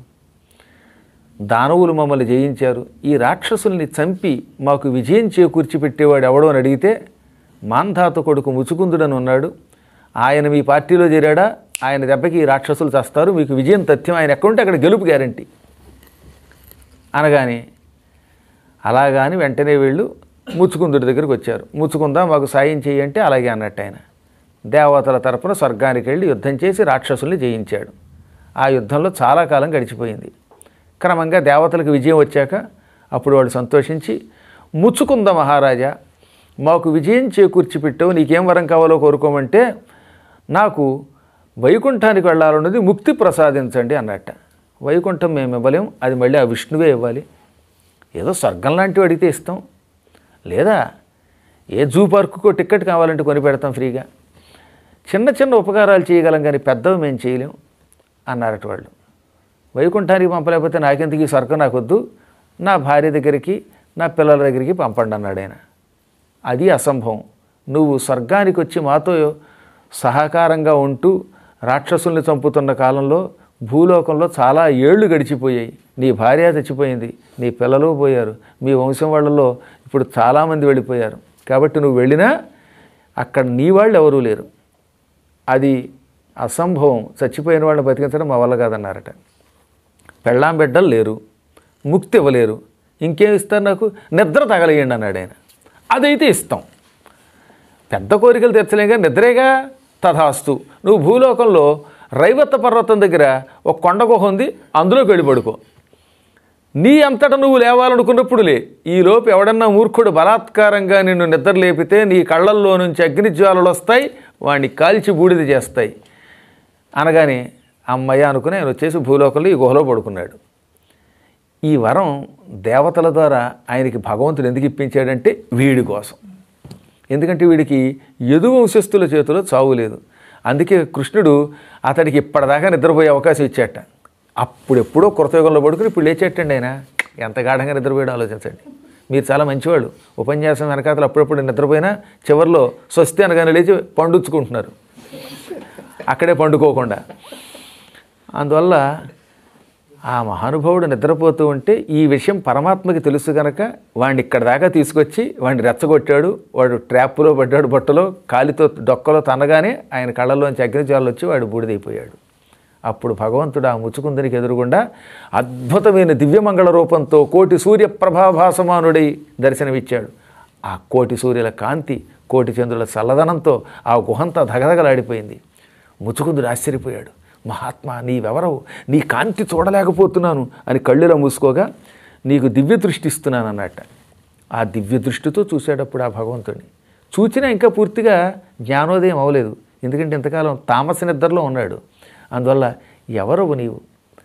S1: దానవులు మమ్మల్ని జయించారు, ఈ రాక్షసుల్ని చంపి మాకు విజయం చేకూర్చి పెట్టేవాడు ఎవడో అని అడిగితే మాంధాత కొడుకు ముచుకుందుడని ఉన్నాడు, ఆయన మీ పార్టీలో చేరాడా, ఆయన దెబ్బకి ఈ రాక్షసులు చేస్తారు, మీకు విజయం తథ్యం, ఆయన ఎక్కడుంటే అక్కడ గెలుపు గ్యారంటీ అనగానే అలాగాని వెంటనే వీళ్ళు ముచుకుందుడి దగ్గరికి వచ్చారు. ముచుకుందా మాకు సాయం చేయంటే అలాగే అన్నట్టు ఆయన దేవతల తరపున స్వర్గానికి వెళ్ళి యుద్ధం చేసి రాక్షసుల్ని జయించాడు. ఆ యుద్ధంలో చాలా కాలం గడిచిపోయింది. క్రమంగా దేవతలకు విజయం వచ్చాక అప్పుడు వాళ్ళు సంతోషించి, ముచుకుంద మహారాజా మాకు విజయం చేకూర్చి పెట్టావు, నీకేం వరం కావాలో కోరుకోమంటే నాకు వైకుంఠానికి వెళ్ళాలన్నది ముక్తి ప్రసాదించండి అన్నట్ట. వైకుంఠం మేము ఇవ్వలేం, అది మళ్ళీ ఆ విష్ణువే ఇవ్వాలి. ఏదో స్వర్గం లాంటివి అడిగితే ఇస్తాం, లేదా ఏ జూ పార్కుకో టికెట్ కావాలంటే కొని పెడతాం ఫ్రీగా, చిన్న చిన్న ఉపకారాలు చేయగలం కానీ పెద్దవి మేము చేయలేం అన్నారట వాళ్ళు. వైకుంఠానికి పంపలేకపోతే నాకెందుకు ఈ స్వర్గం, నాకొద్దు, నా భార్య దగ్గరికి నా పిల్లల దగ్గరికి పంపండి అన్నాడు ఆయన. అది అసంభవం. నువ్వు స్వర్గానికి వచ్చి మాతో సహకారంగా ఉంటూ రాక్షసుల్ని చంపుతున్న కాలంలో భూలోకంలో చాలా ఏళ్ళు గడిచిపోయాయి, నీ భార్య చచ్చిపోయింది, నీ పిల్లలు పోయారు, మీ వంశం వాళ్ళలో ఇప్పుడు చాలామంది వెళ్ళిపోయారు, కాబట్టి నువ్వు వెళ్ళినా అక్కడ నీ వాళ్ళు ఎవరూ లేరు, అది అసంభవం, చచ్చిపోయిన వాళ్ళని బతికించడం మా వల్ల కాదన్నారట. పెళ్ళాం బిడ్డలు లేరు, ముక్తి ఇవ్వలేరు, ఇంకేం ఇస్తారు నాకు, నిద్ర తగలేయండి అన్నాడు ఆయన. అదైతే ఇస్తాం, పెద్ద కోరికలు తెచ్చలేం కానీ నిద్రేగా, తథాస్తు. నువ్వు భూలోకంలో రైవత్త పర్వతం దగ్గర ఒక కొండ గుహ ఉంది, అందులోకి వెళ్ళి పడుకో, నీ అంతటా నువ్వు లేవాలనుకున్నప్పుడు లే, ఈలోపు ఎవడన్నా మూర్ఖుడు బలాత్కారంగా నిన్ను నిద్ర లేపితే నీ కళ్ళల్లో నుంచి అగ్నిజ్వాలలు వస్తాయి, వాడిని కాల్చి బూడిద చేస్తాయి అనగానే అమ్మయ్య అనుకుని ఆయన వచ్చేసి భూలోకంలో ఈ గుహలో పడుకున్నాడు. ఈ వరం దేవతల ద్వారా ఆయనకి భగవంతుడు ఎందుకు ఇప్పించాడంటే వీడి కోసం. ఎందుకంటే వీడికి యదువంశస్థుల చేతిలో చావు లేదు. అందుకే కృష్ణుడు అతడికి ఇప్పటిదాకా నిద్రపోయే అవకాశం ఇచ్చాట. అప్పుడెప్పుడో కృతయుగంలో పడుకుని ఇప్పుడు లేచేటండి ఆయన. ఎంత గాఢంగా నిద్రపోయాడో ఆలోచించండి. మీరు చాలా మంచివాళ్ళు, ఉపన్యాసం వెనకాతలు అప్పుడప్పుడు నిద్రపోయినా చివరిలో స్వస్తి అనగానే లేచి పండుచ్చుకుంటున్నారు, అక్కడే పండుకోకుండా. అందువల్ల ఆ మహానుభావుడు నిద్రపోతూ ఉంటే ఈ విషయం పరమాత్మకి తెలుసు కనుక వాడిని ఇక్కడ దాకా తీసుకొచ్చి వాడిని రెచ్చగొట్టాడు. వాడు ట్రాప్లో పడ్డాడు, బట్టలో కాలితో డొక్కలో తనగానే ఆయన కళ్ళలోంచి అగ్నిజ్వాలలు వచ్చి వాడు బూడిదైపోయాడు. అప్పుడు భగవంతుడు ఆ ముచుకుందునికి ఎదురుగుండా అద్భుతమైన దివ్యమంగళ రూపంతో కోటి సూర్య ప్రభాభాసమానుడై దర్శనమిచ్చాడు. ఆ కోటి సూర్యుల కాంతి, కోటి చంద్రుల చల్లదనంతో ఆ గుహంతా ధగధగలాడిపోయింది. ముచుకుందుడు ఆశ్చర్యపోయాడు. మహాత్మా నీవెవరవు, నీ కాంతి చూడలేకపోతున్నాను అని కళ్ళులా మూసుకోగా నీకు దివ్య దృష్టి ఇస్తున్నాను అన్నట్ట. ఆ దివ్య దృష్టితో చూసేటప్పుడు ఆ భగవంతుడిని చూచినా ఇంకా పూర్తిగా జ్ఞానోదయం అవ్వలేదు. ఎందుకంటే ఇంతకాలం తామస నిద్రలో ఉన్నాడు. అందువల్ల ఎవరవు నీవు,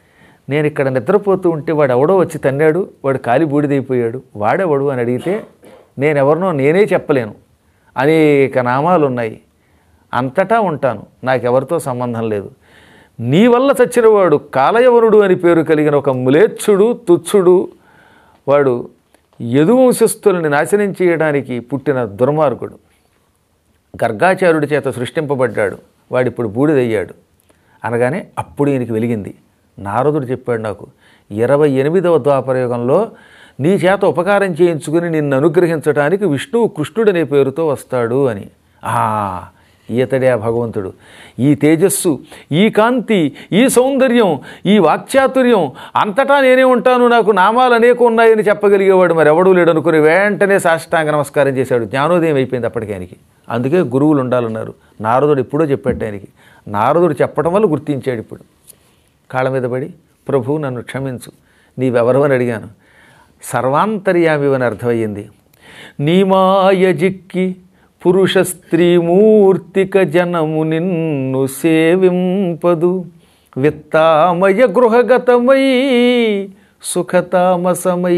S1: నేను ఇక్కడ నిద్రపోతూ ఉంటే వాడు ఎవడో వచ్చి తన్నాడు, వాడు కాలి బూడిదైపోయాడు, వాడెవడు అని అడిగితే నేనెవరినో నేనే చెప్పలేను. అనేక నామాలు ఉన్నాయి, అంతటా ఉంటాను, నాకెవరితో సంబంధం లేదు. నీ వల్ల చచ్చినవాడు కాలయవనుడు అని పేరు కలిగిన ఒక మ్లేచ్ఛుడు, తుచ్చుడు, వాడు యదువంశస్థులని నాశనం చేయడానికి పుట్టిన దుర్మార్గుడు. గర్గాచార్యుడి చేత సృష్టింపబడ్డాడు, వాడిప్పుడు బూడిదయ్యాడు అనగానే అప్పుడు ఈయనకి వెలిగింది. నారదుడు చెప్పాడు నాకు, 28వ ద్వాపరయుగంలో నీ చేత ఉపకారం చేయించుకుని నిన్ను అనుగ్రహించడానికి విష్ణువు కృష్ణుడనే పేరుతో వస్తాడు అని. ఈతడే ఆ భగవంతుడు. ఈ తేజస్సు, ఈ కాంతి, ఈ సౌందర్యం, ఈ వాక్చాతుర్యం అంతటా నేనే ఉంటాను, నాకు నామాలు అనేక ఉన్నాయని చెప్పగలిగేవాడు మరి ఎవడూ లేడు అనుకుని వెంటనే సాష్టాంగ నమస్కారం చేశాడు. జ్ఞానోదయం అయిపోయింది అప్పటికి ఆయనకి. అందుకే గురువులు ఉండాలన్నారు. నారదుడు ఎప్పుడో చెప్పాడు ఆయనకి. నారదుడు చెప్పడం వల్ల గుర్తించాడు. ఇప్పుడు కాళ్ళ మీద పడి, ప్రభు నన్ను క్షమించు, నీవెవరవని అడిగాను. సర్వాంతర్యామివని అర్థమయ్యింది. నీ మాయ జిక్కి పురుష స్త్రీమూర్తిక జనము నిన్ను సేవింపదు, విత్తామయ గృహగతమై సుఖతామసమై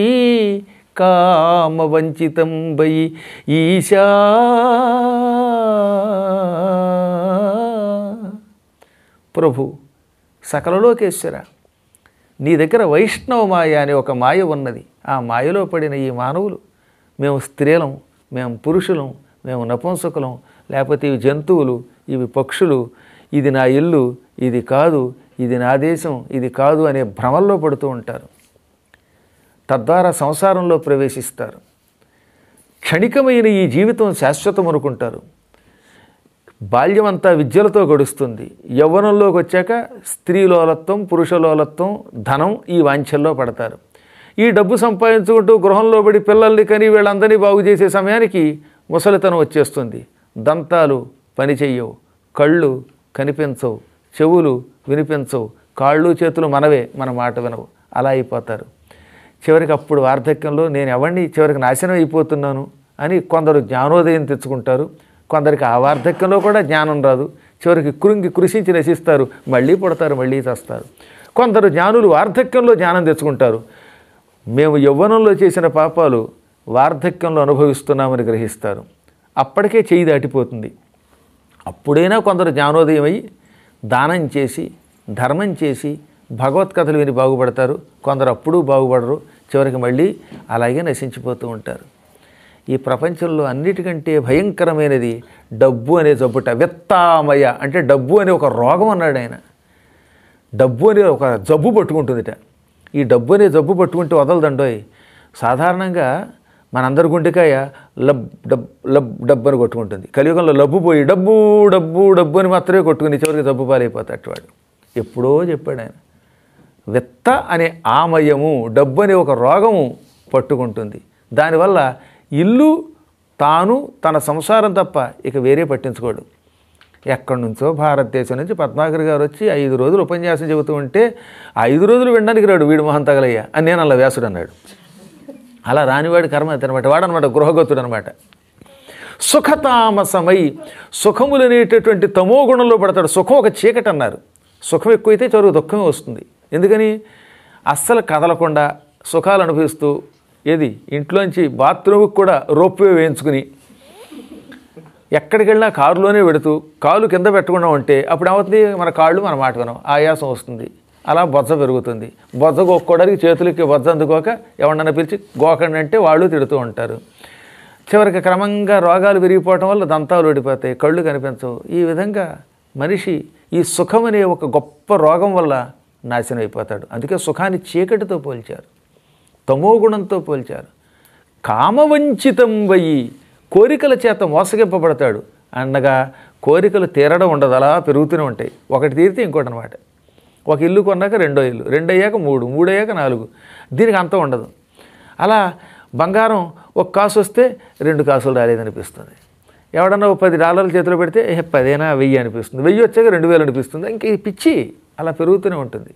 S1: కామవంచితం వై ఈశా. ప్రభు సకలలోకేశ్వర, నీ దగ్గర వైష్ణవ మాయ అనే ఒక మాయ ఉన్నది. ఆ మాయలో పడిన ఈ మానవులు, మేము స్త్రీలం, మేము పురుషులం, మేము నపుంసకులం, లేకపోతే ఇవి జంతువులు, ఇవి పక్షులు, ఇది నా ఇల్లు, ఇది కాదు, ఇది నా దేశం, ఇది కాదు అనే భ్రమల్లో పడుతూ ఉంటారు. తద్వారా సంసారంలో ప్రవేశిస్తారు. క్షణికమైన ఈ జీవితం శాశ్వతం అనుకుంటారు. బాల్యమంతా విద్యలతో గడుస్తుంది. యవ్వనంలోకి వచ్చాక స్త్రీలోలత్వం, పురుషలోలత్వం, ధనం, ఈ వాంఛల్లో పడతారు. ఈ డబ్బు సంపాదించుకుంటూ గృహంలో పడి పిల్లల్ని కని వీళ్ళందరినీ బాగు చేసే సమయానికి ముసలితనం వచ్చేస్తుంది. దంతాలు పనిచెయ్యవు, కళ్ళు కనిపించవు, చెవులు వినిపించవు, కాళ్ళు చేతులు మనవే, మన మాట వినవు. అలా అయిపోతారు. చివరికి అప్పుడు వార్ధక్యంలో నేను ఎవరిని చివరికి నాశనం అయిపోతున్నాను అని కొందరు జ్ఞానోదయం తెచ్చుకుంటారు. కొందరికి ఆ వార్ధక్యంలో కూడా జ్ఞానం రాదు. చివరికి కృషించి నశిస్తారు, మళ్ళీ పుడతారు, మళ్ళీ చేస్తారు. కొందరు జ్ఞానులు వార్ధక్యంలో జ్ఞానం తెచ్చుకుంటారు. మేము యవ్వనంలో చేసిన పాపాలు వార్ధక్యంలో అనుభవిస్తున్నామని గ్రహిస్తారు. అప్పటికే చెయ్యి దాటిపోతుంది. అప్పుడైనా కొందరు జ్ఞానోదయం అయ్యి దానం చేసి, ధర్మం చేసి, భగవత్కథలు విని బాగుపడతారు. కొందరు అప్పుడు బాగుపడరు, చివరికి మళ్ళీ అలాగే నశించిపోతూ ఉంటారు. ఈ ప్రపంచంలో అన్నిటికంటే భయంకరమైనది డబ్బు అనే జబ్బుట. విత్తామయ అంటే డబ్బు అనే ఒక రోగం అన్నాడు ఆయన. డబ్బు అనే ఒక జబ్బు పట్టుకుంటుందిట. ఈ డబ్బు అనే జబ్బు పట్టుకుంటే వదలదండోయ్. సాధారణంగా మనందరి గుండెకాయ లబ్ డబ్ లబ్ డబ్బు అని కొట్టుకుంటుంది. కలియుగంలో లబ్బు పోయి డబ్బు డబ్బు డబ్బు అని మాత్రమే కొట్టుకుని చివరికి జబ్బు పాలైపోతాడు వాడు. ఎప్పుడో చెప్పాడు ఆయన. విత్త అనే ఆమయము, డబ్బు అనే ఒక రోగము పట్టుకుంటుంది. దానివల్ల ఇల్లు, తాను, తన సంసారం తప్ప ఇక వేరే పట్టించుకోడు. ఎక్కడి నుంచో భారతదేశం నుంచి పద్మాకర్ గారు వచ్చి 5 రోజులు ఉపన్యాసం చెబుతూ ఉంటే 5 రోజులు వినడానికి రాడు, వీడు మొహం తగలయ్యా అని నేను అలా వ్యాసుడు అన్నాడు. అలా రానివాడి కర్మ అనమాట, వాడనమాట గృహగతుడు అనమాట. సుఖతామసమై, సుఖములనేటటువంటి తమో గుణంలో పడతాడు. సుఖం ఒక చీకటి అన్నారు. సుఖం ఎక్కువైతే చివరికి దుఃఖమే వస్తుంది. ఎందుకని? అస్సలు కదలకుండా సుఖాలు అనుభవిస్తూ, ఏది ఇంట్లోంచి బాత్రూమ్కి కూడా రోప్వే వేయించుకుని ఎక్కడికి వెళ్ళినా కారులోనే పెడుతూ కాలు కింద పెట్టకుండా ఉంటే అప్పుడు ఏమవుతుంది? మన కాళ్ళు మన మాట వినం, ఆయాసం వస్తుంది, అలా బొజ్జ పెరుగుతుంది. బొజ్జ గోక్కోవడానికి చేతులకి బొజ్జ అందుకోక ఎవరన్నా పిలిచి గోకండి అంటే వాళ్ళు తిడుతూ ఉంటారు. చివరికి క్రమంగా రోగాలు పెరిగిపోవటం వల్ల దంతాలు ఓడిపోతాయి, కళ్ళు కనిపించవు. ఈ విధంగా మనిషి ఈ సుఖం అనే ఒక గొప్ప రోగం వల్ల నాశనం అయిపోతాడు. అందుకే సుఖాన్ని చీకటితో పోల్చారు, తమోగుణంతో పోల్చారు. కామవంచితం వయి, కోరికల చేత మోసగింపబడతాడు అనగా కోరికలు తీరడం ఉండదు, అలా పెరుగుతూనే ఉంటాయి. ఒకటి తీరితే ఇంకోటి అనమాట. ఒక ఇల్లు కొన్నాక రెండో ఇల్లు, 2 అయ్యాక 3, 3 అయ్యాక 4, దీనికి అంతం ఉండదు. అలా బంగారం ఒక కాసు వస్తే 2 కాసులు రాలేదనిపిస్తుంది. ఎవడన్నా $10 చేతిలో పెడితే 10 1000 అనిపిస్తుంది. 1000 వచ్చాక 2000 అనిపిస్తుంది. ఇంక ఈ పిచ్చి అలా పెరుగుతూనే ఉంటుంది.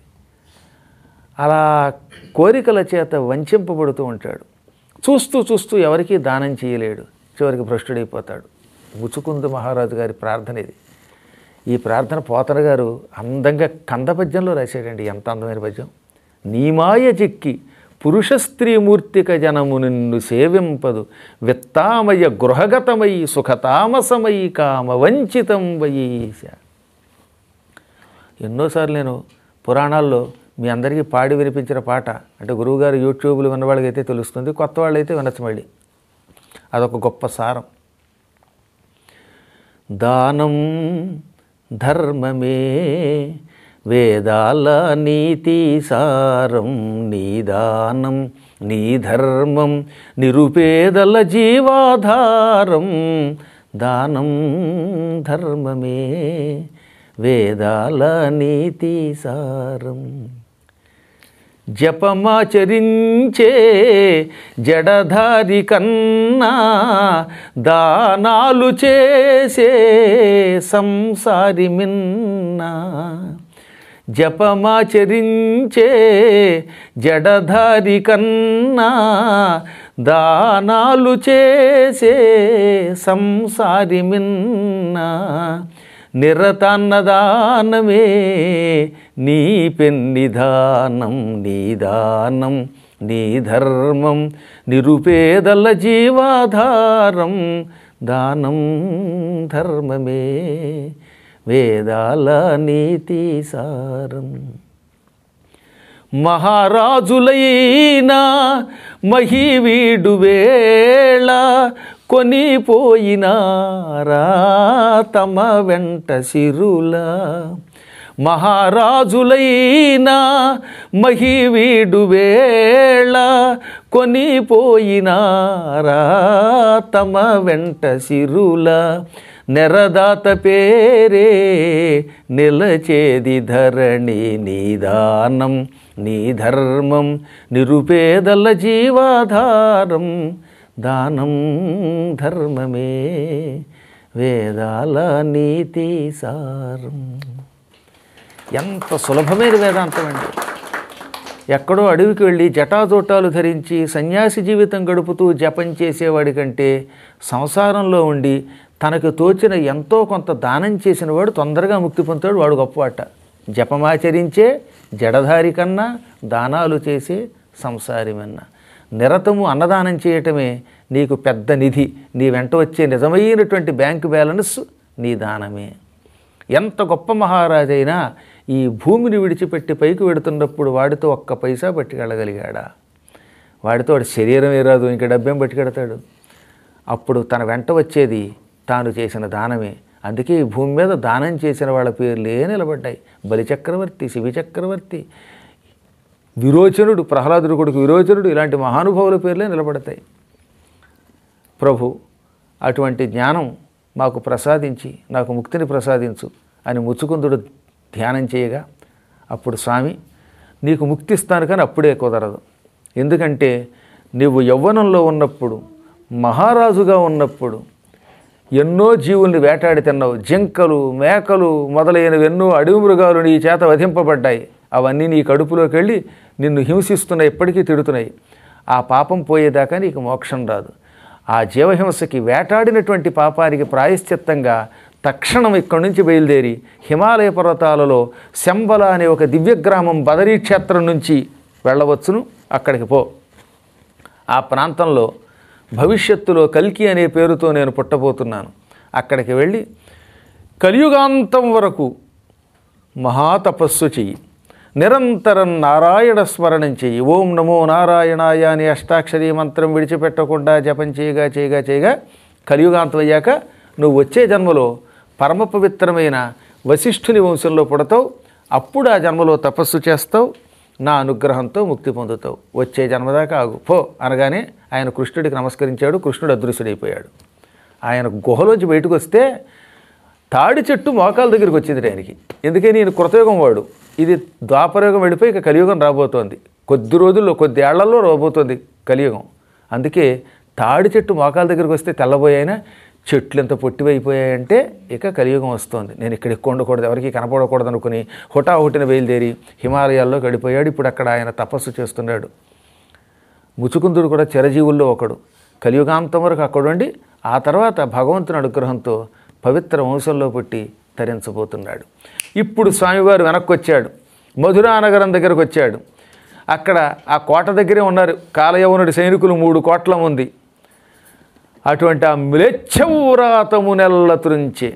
S1: అలా కోరికల చేత వంచింపబడుతూ ఉంటాడు. చూస్తూ చూస్తూ ఎవరికీ దానం చేయలేడు, చివరికి భ్రష్టుడైపోతాడు. ముచుకుంద మహారాజు గారి ప్రార్థన ఇది. ఈ ప్రార్థన పోతన గారు అందంగా కంద పద్యంలో రాశాడండి. ఎంత అందమైన పద్యం. నీమాయ చిక్కి పురుష స్త్రీమూర్తిక జనము నిన్ను సేవింపదు విత్తామయ గృహగతమై సుఖతామసమై కామ వంచితం వయీశ. ఎన్నోసార్లు నేను పురాణాల్లో మీ అందరికీ పాడి వినిపించిన పాట, అంటే గురువుగారు యూట్యూబ్లో విన్న వాళ్ళకైతే తెలుస్తుంది, కొత్త వాళ్ళైతే వినచ్చు మళ్ళీ. అదొక గొప్ప సారం. దానం ధర్మమే వేదాల నీతి సారం, నీ దానం నీ ధర్మం నిరుపేదల జీవాధారం. దానం ధర్మమే వేదాల నీతి సారం. జపమాచరించే జడధారి కన్నా దానాలు చేసే సంసారి మిన్నా. జపమాచరించే జడధారి కన్నా దానాలు చేసే సంసారి మిన్నా. నిరతన్నదానమే నీ పెన్నిధానం, నీ దానం నీ ధర్మం నిరుపేదల జీవాధారం. దానం ధర్మమే వేదాల నీతి సారం. మహారాజులైనా మహివీడు వేళ కొనిపోయినారా తమ వెంట సిరుల. మహారాజులైనా మహివీడు వేళ కొనిపోయినారా తమ వెంట సిరుల. నెరదాత పేరే నిలచేది ధరణి, నీ దానం నీ ధర్మం నిరుపేదల జీవాధారం. దానం ధర్మమే వేదాల నీతి సారం. ఎంత సులభమైన వేదాంతం అండి. ఎక్కడో అడవికి వెళ్ళి జటాజోటాలు ధరించి సన్యాసి జీవితం గడుపుతూ జపం చేసేవాడి కంటే సంసారంలో ఉండి తనకు తోచిన ఎంతో కొంత దానం చేసిన వాడు తొందరగా ముక్తి పొందుతాడు. వాడు గొప్పవాట. జపమాచరించే జడధారి కన్నా దానాలు చేసే సంసారిమన్నా. నిరతము అన్నదానం చేయటమే నీకు పెద్ద నిధి. నీ వెంట వచ్చే నిజమైనటువంటి బ్యాంకు బ్యాలెన్స్ నీ దానమే. ఎంత గొప్ప మహారాజైనా ఈ భూమిని విడిచిపెట్టి పైకి వెడుతున్నప్పుడు వాడితో ఒక్క పైసా పట్టుకెళ్ళగలిగాడా? వాడితో వాడి శరీరమే రాదు, ఇంకా డబ్బేం పట్టుకెడతాడు? అప్పుడు తన వెంట వచ్చేది తాను చేసిన దానమే. అందుకే ఈ భూమి మీద దానం చేసిన వాళ్ళ పేర్లే నిలబడ్డాయి. బలిచక్రవర్తి, శివిచక్రవర్తి, విరోచనుడు, ప్రహ్లాదుడు కొడుకు విరోచనుడు, ఇలాంటి మహానుభావుల పేర్లే నిలబడతాయి. ప్రభు అటువంటి జ్ఞానం మాకు ప్రసాదించి నాకు ముక్తిని ప్రసాదించు అని ముచ్చుకుందుడు ధ్యానం చేయగా అప్పుడు స్వామి నీకు ముక్తి ఇస్తాను, కానీ అప్పుడే కుదరదు. ఎందుకంటే నీవు యవ్వనంలో ఉన్నప్పుడు, మహారాజుగా ఉన్నప్పుడు ఎన్నో జీవుల్ని వేటాడి తిన్నావు. జింకలు, మేకలు మొదలైనవి ఎన్నో అడవి మృగాలు నీ చేత వధింపబడ్డాయి. అవన్నీ నీ కడుపులోకి వెళ్ళి నిన్ను హింసిస్తున్నాయి, ఎప్పటికీ తిడుతున్నాయి. ఆ పాపం పోయేదాకా నీకు మోక్షం రాదు. ఆ జీవహింసకి వేటాడినటువంటి పాపానికి ప్రాయశ్చిత్తంగా తక్షణం ఇక్కడి నుంచి బయలుదేరి హిమాలయ పర్వతాలలో శంబల అనే ఒక దివ్యగ్రామం బదరీ క్షేత్రం నుంచి వెళ్ళవచ్చును. అక్కడికి పో. ఆ ప్రాంతంలో భవిష్యత్తులో కల్కి అనే పేరుతో నేను పుట్టబోతున్నాను. అక్కడికి వెళ్ళి కలియుగాంతం వరకు మహాతపస్సు చెయ్యి. నిరంతరం నారాయణ స్మరణం చెయ్యి. ఓం నమో నారాయణాయ అని అష్టాక్షరీ మంత్రం విడిచిపెట్టకుండా జపం చేయగా చేయగా చేయగా కలియుగాంతం అయ్యాక నువ్వు వచ్చే జన్మలో పరమ పవిత్రమైన వశిష్ఠుని వంశంలో పుడతావు. అప్పుడు ఆ జన్మలో తపస్సు చేస్తావు, నా అనుగ్రహంతో ముక్తి పొందుతావు. వచ్చే జన్మదాకా ఆగు పో అనగానే ఆయన కృష్ణుడికి నమస్కరించాడు. కృష్ణుడు అదృశ్యుడైపోయాడు. ఆయన గుహలోంచి బయటకు వస్తే తాడి చెట్టు మోకాల దగ్గరికి వచ్చింది ఆయనకి. ఎందుకని ఈయన కృతయుగం వాడు. ఇది ద్వాపరయుగం వెళ్ళిపోయి ఇక కలియుగం రాబోతోంది. కొద్ది రోజుల్లో, కొద్ది ఏళ్లలో రాబోతోంది కలియుగం. అందుకే తాడి చెట్టు మోకాల దగ్గరికి వస్తే తెల్లబోయాయినా చెట్లు ఎంత పొట్టివైపోయాయంటే ఇక కలియుగం వస్తుంది. నేను ఇక్కడ ఎక్కువ ఉండకూడదు, ఎవరికి కనపడకూడదు అనుకుని హుటాహుటిన బయలుదేరి హిమాలయాల్లో గడిపోయాడు. ఇప్పుడు అక్కడ ఆయన తపస్సు చేస్తున్నాడు. ముచుకుందుడు కూడా చిరజీవుల్లో ఒకడు. కలియుగాంతం వరకు అక్కడుండి ఆ తర్వాత భగవంతుని అనుగ్రహంతో పవిత్ర వంశంలో పుట్టి తరించబోతున్నాడు. ఇప్పుడు స్వామివారు వెనక్కి వచ్చాడు, మధురా నగరం దగ్గరకు వచ్చాడు. అక్కడ ఆ కోట దగ్గరే ఉన్నారు కాలయవనుడి సైనికులు 3 కోట్ల మంది. అటువంటి ఆ మ్లేచ్ఛవ్రాతము నెల్లతురించే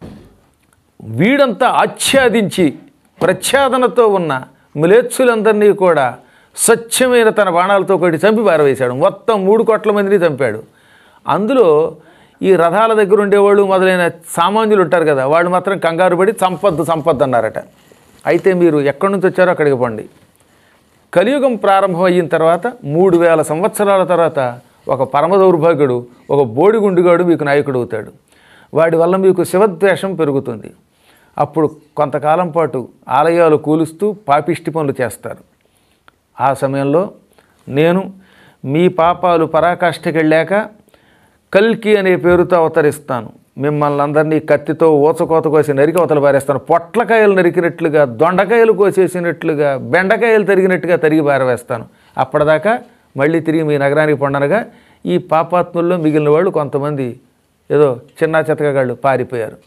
S1: వీడంతా ఆచ్ఛాదించి ప్రచ్ఛాదనతో ఉన్న మ్లేచ్ఛులందరినీ కూడా స్వచ్ఛమైన తన బాణాలతో కొట్టి చంపి పారవేశాడు. మొత్తం 3 కోట్ల మందిని చంపాడు. అందులో ఈ రథాల దగ్గర ఉండేవాళ్ళు మొదలైన సామాన్యులు ఉంటారు కదా, వాళ్ళు మాత్రం కంగారు పడి సంపద్దు అన్నారట. అయితే మీరు ఎక్కడి నుంచి వచ్చారో అక్కడికి పండి. కలియుగం ప్రారంభం అయిన తర్వాత 3000 సంవత్సరాల తర్వాత ఒక పరమ దౌర్భాగ్యుడు, ఒక బోడిగుండుగాడు మీకు నాయకుడు అవుతాడు. వాడి వల్ల మీకు శివద్వేషం పెరుగుతుంది. అప్పుడు కొంతకాలం పాటు ఆలయాలు కూలుస్తూ పాపిష్టి పనులు చేస్తారు. ఆ సమయంలో నేను మీ పాపాలు పరాకాష్ఠకెళ్ళాక కల్కి అనే పేరుతో అవతరిస్తాను. మిమ్మల్ని అందరినీ కత్తితో ఊచకోత కోసి నరికి అవతల పారేస్తాను. పొట్లకాయలు నరికినట్లుగా, దొండకాయలు కోసేసినట్లుగా, బెండకాయలు తరిగినట్టుగా తరిగి పారవేస్తాను. అప్పటిదాకా మళ్ళీ తిరిగి మీ నగరానికి పొండనగా ఈ పాపాత్ముల్లో మిగిలిన వాళ్ళు కొంతమంది ఏదో చిన్న చెత్తగాళ్ళు పారిపోయారు.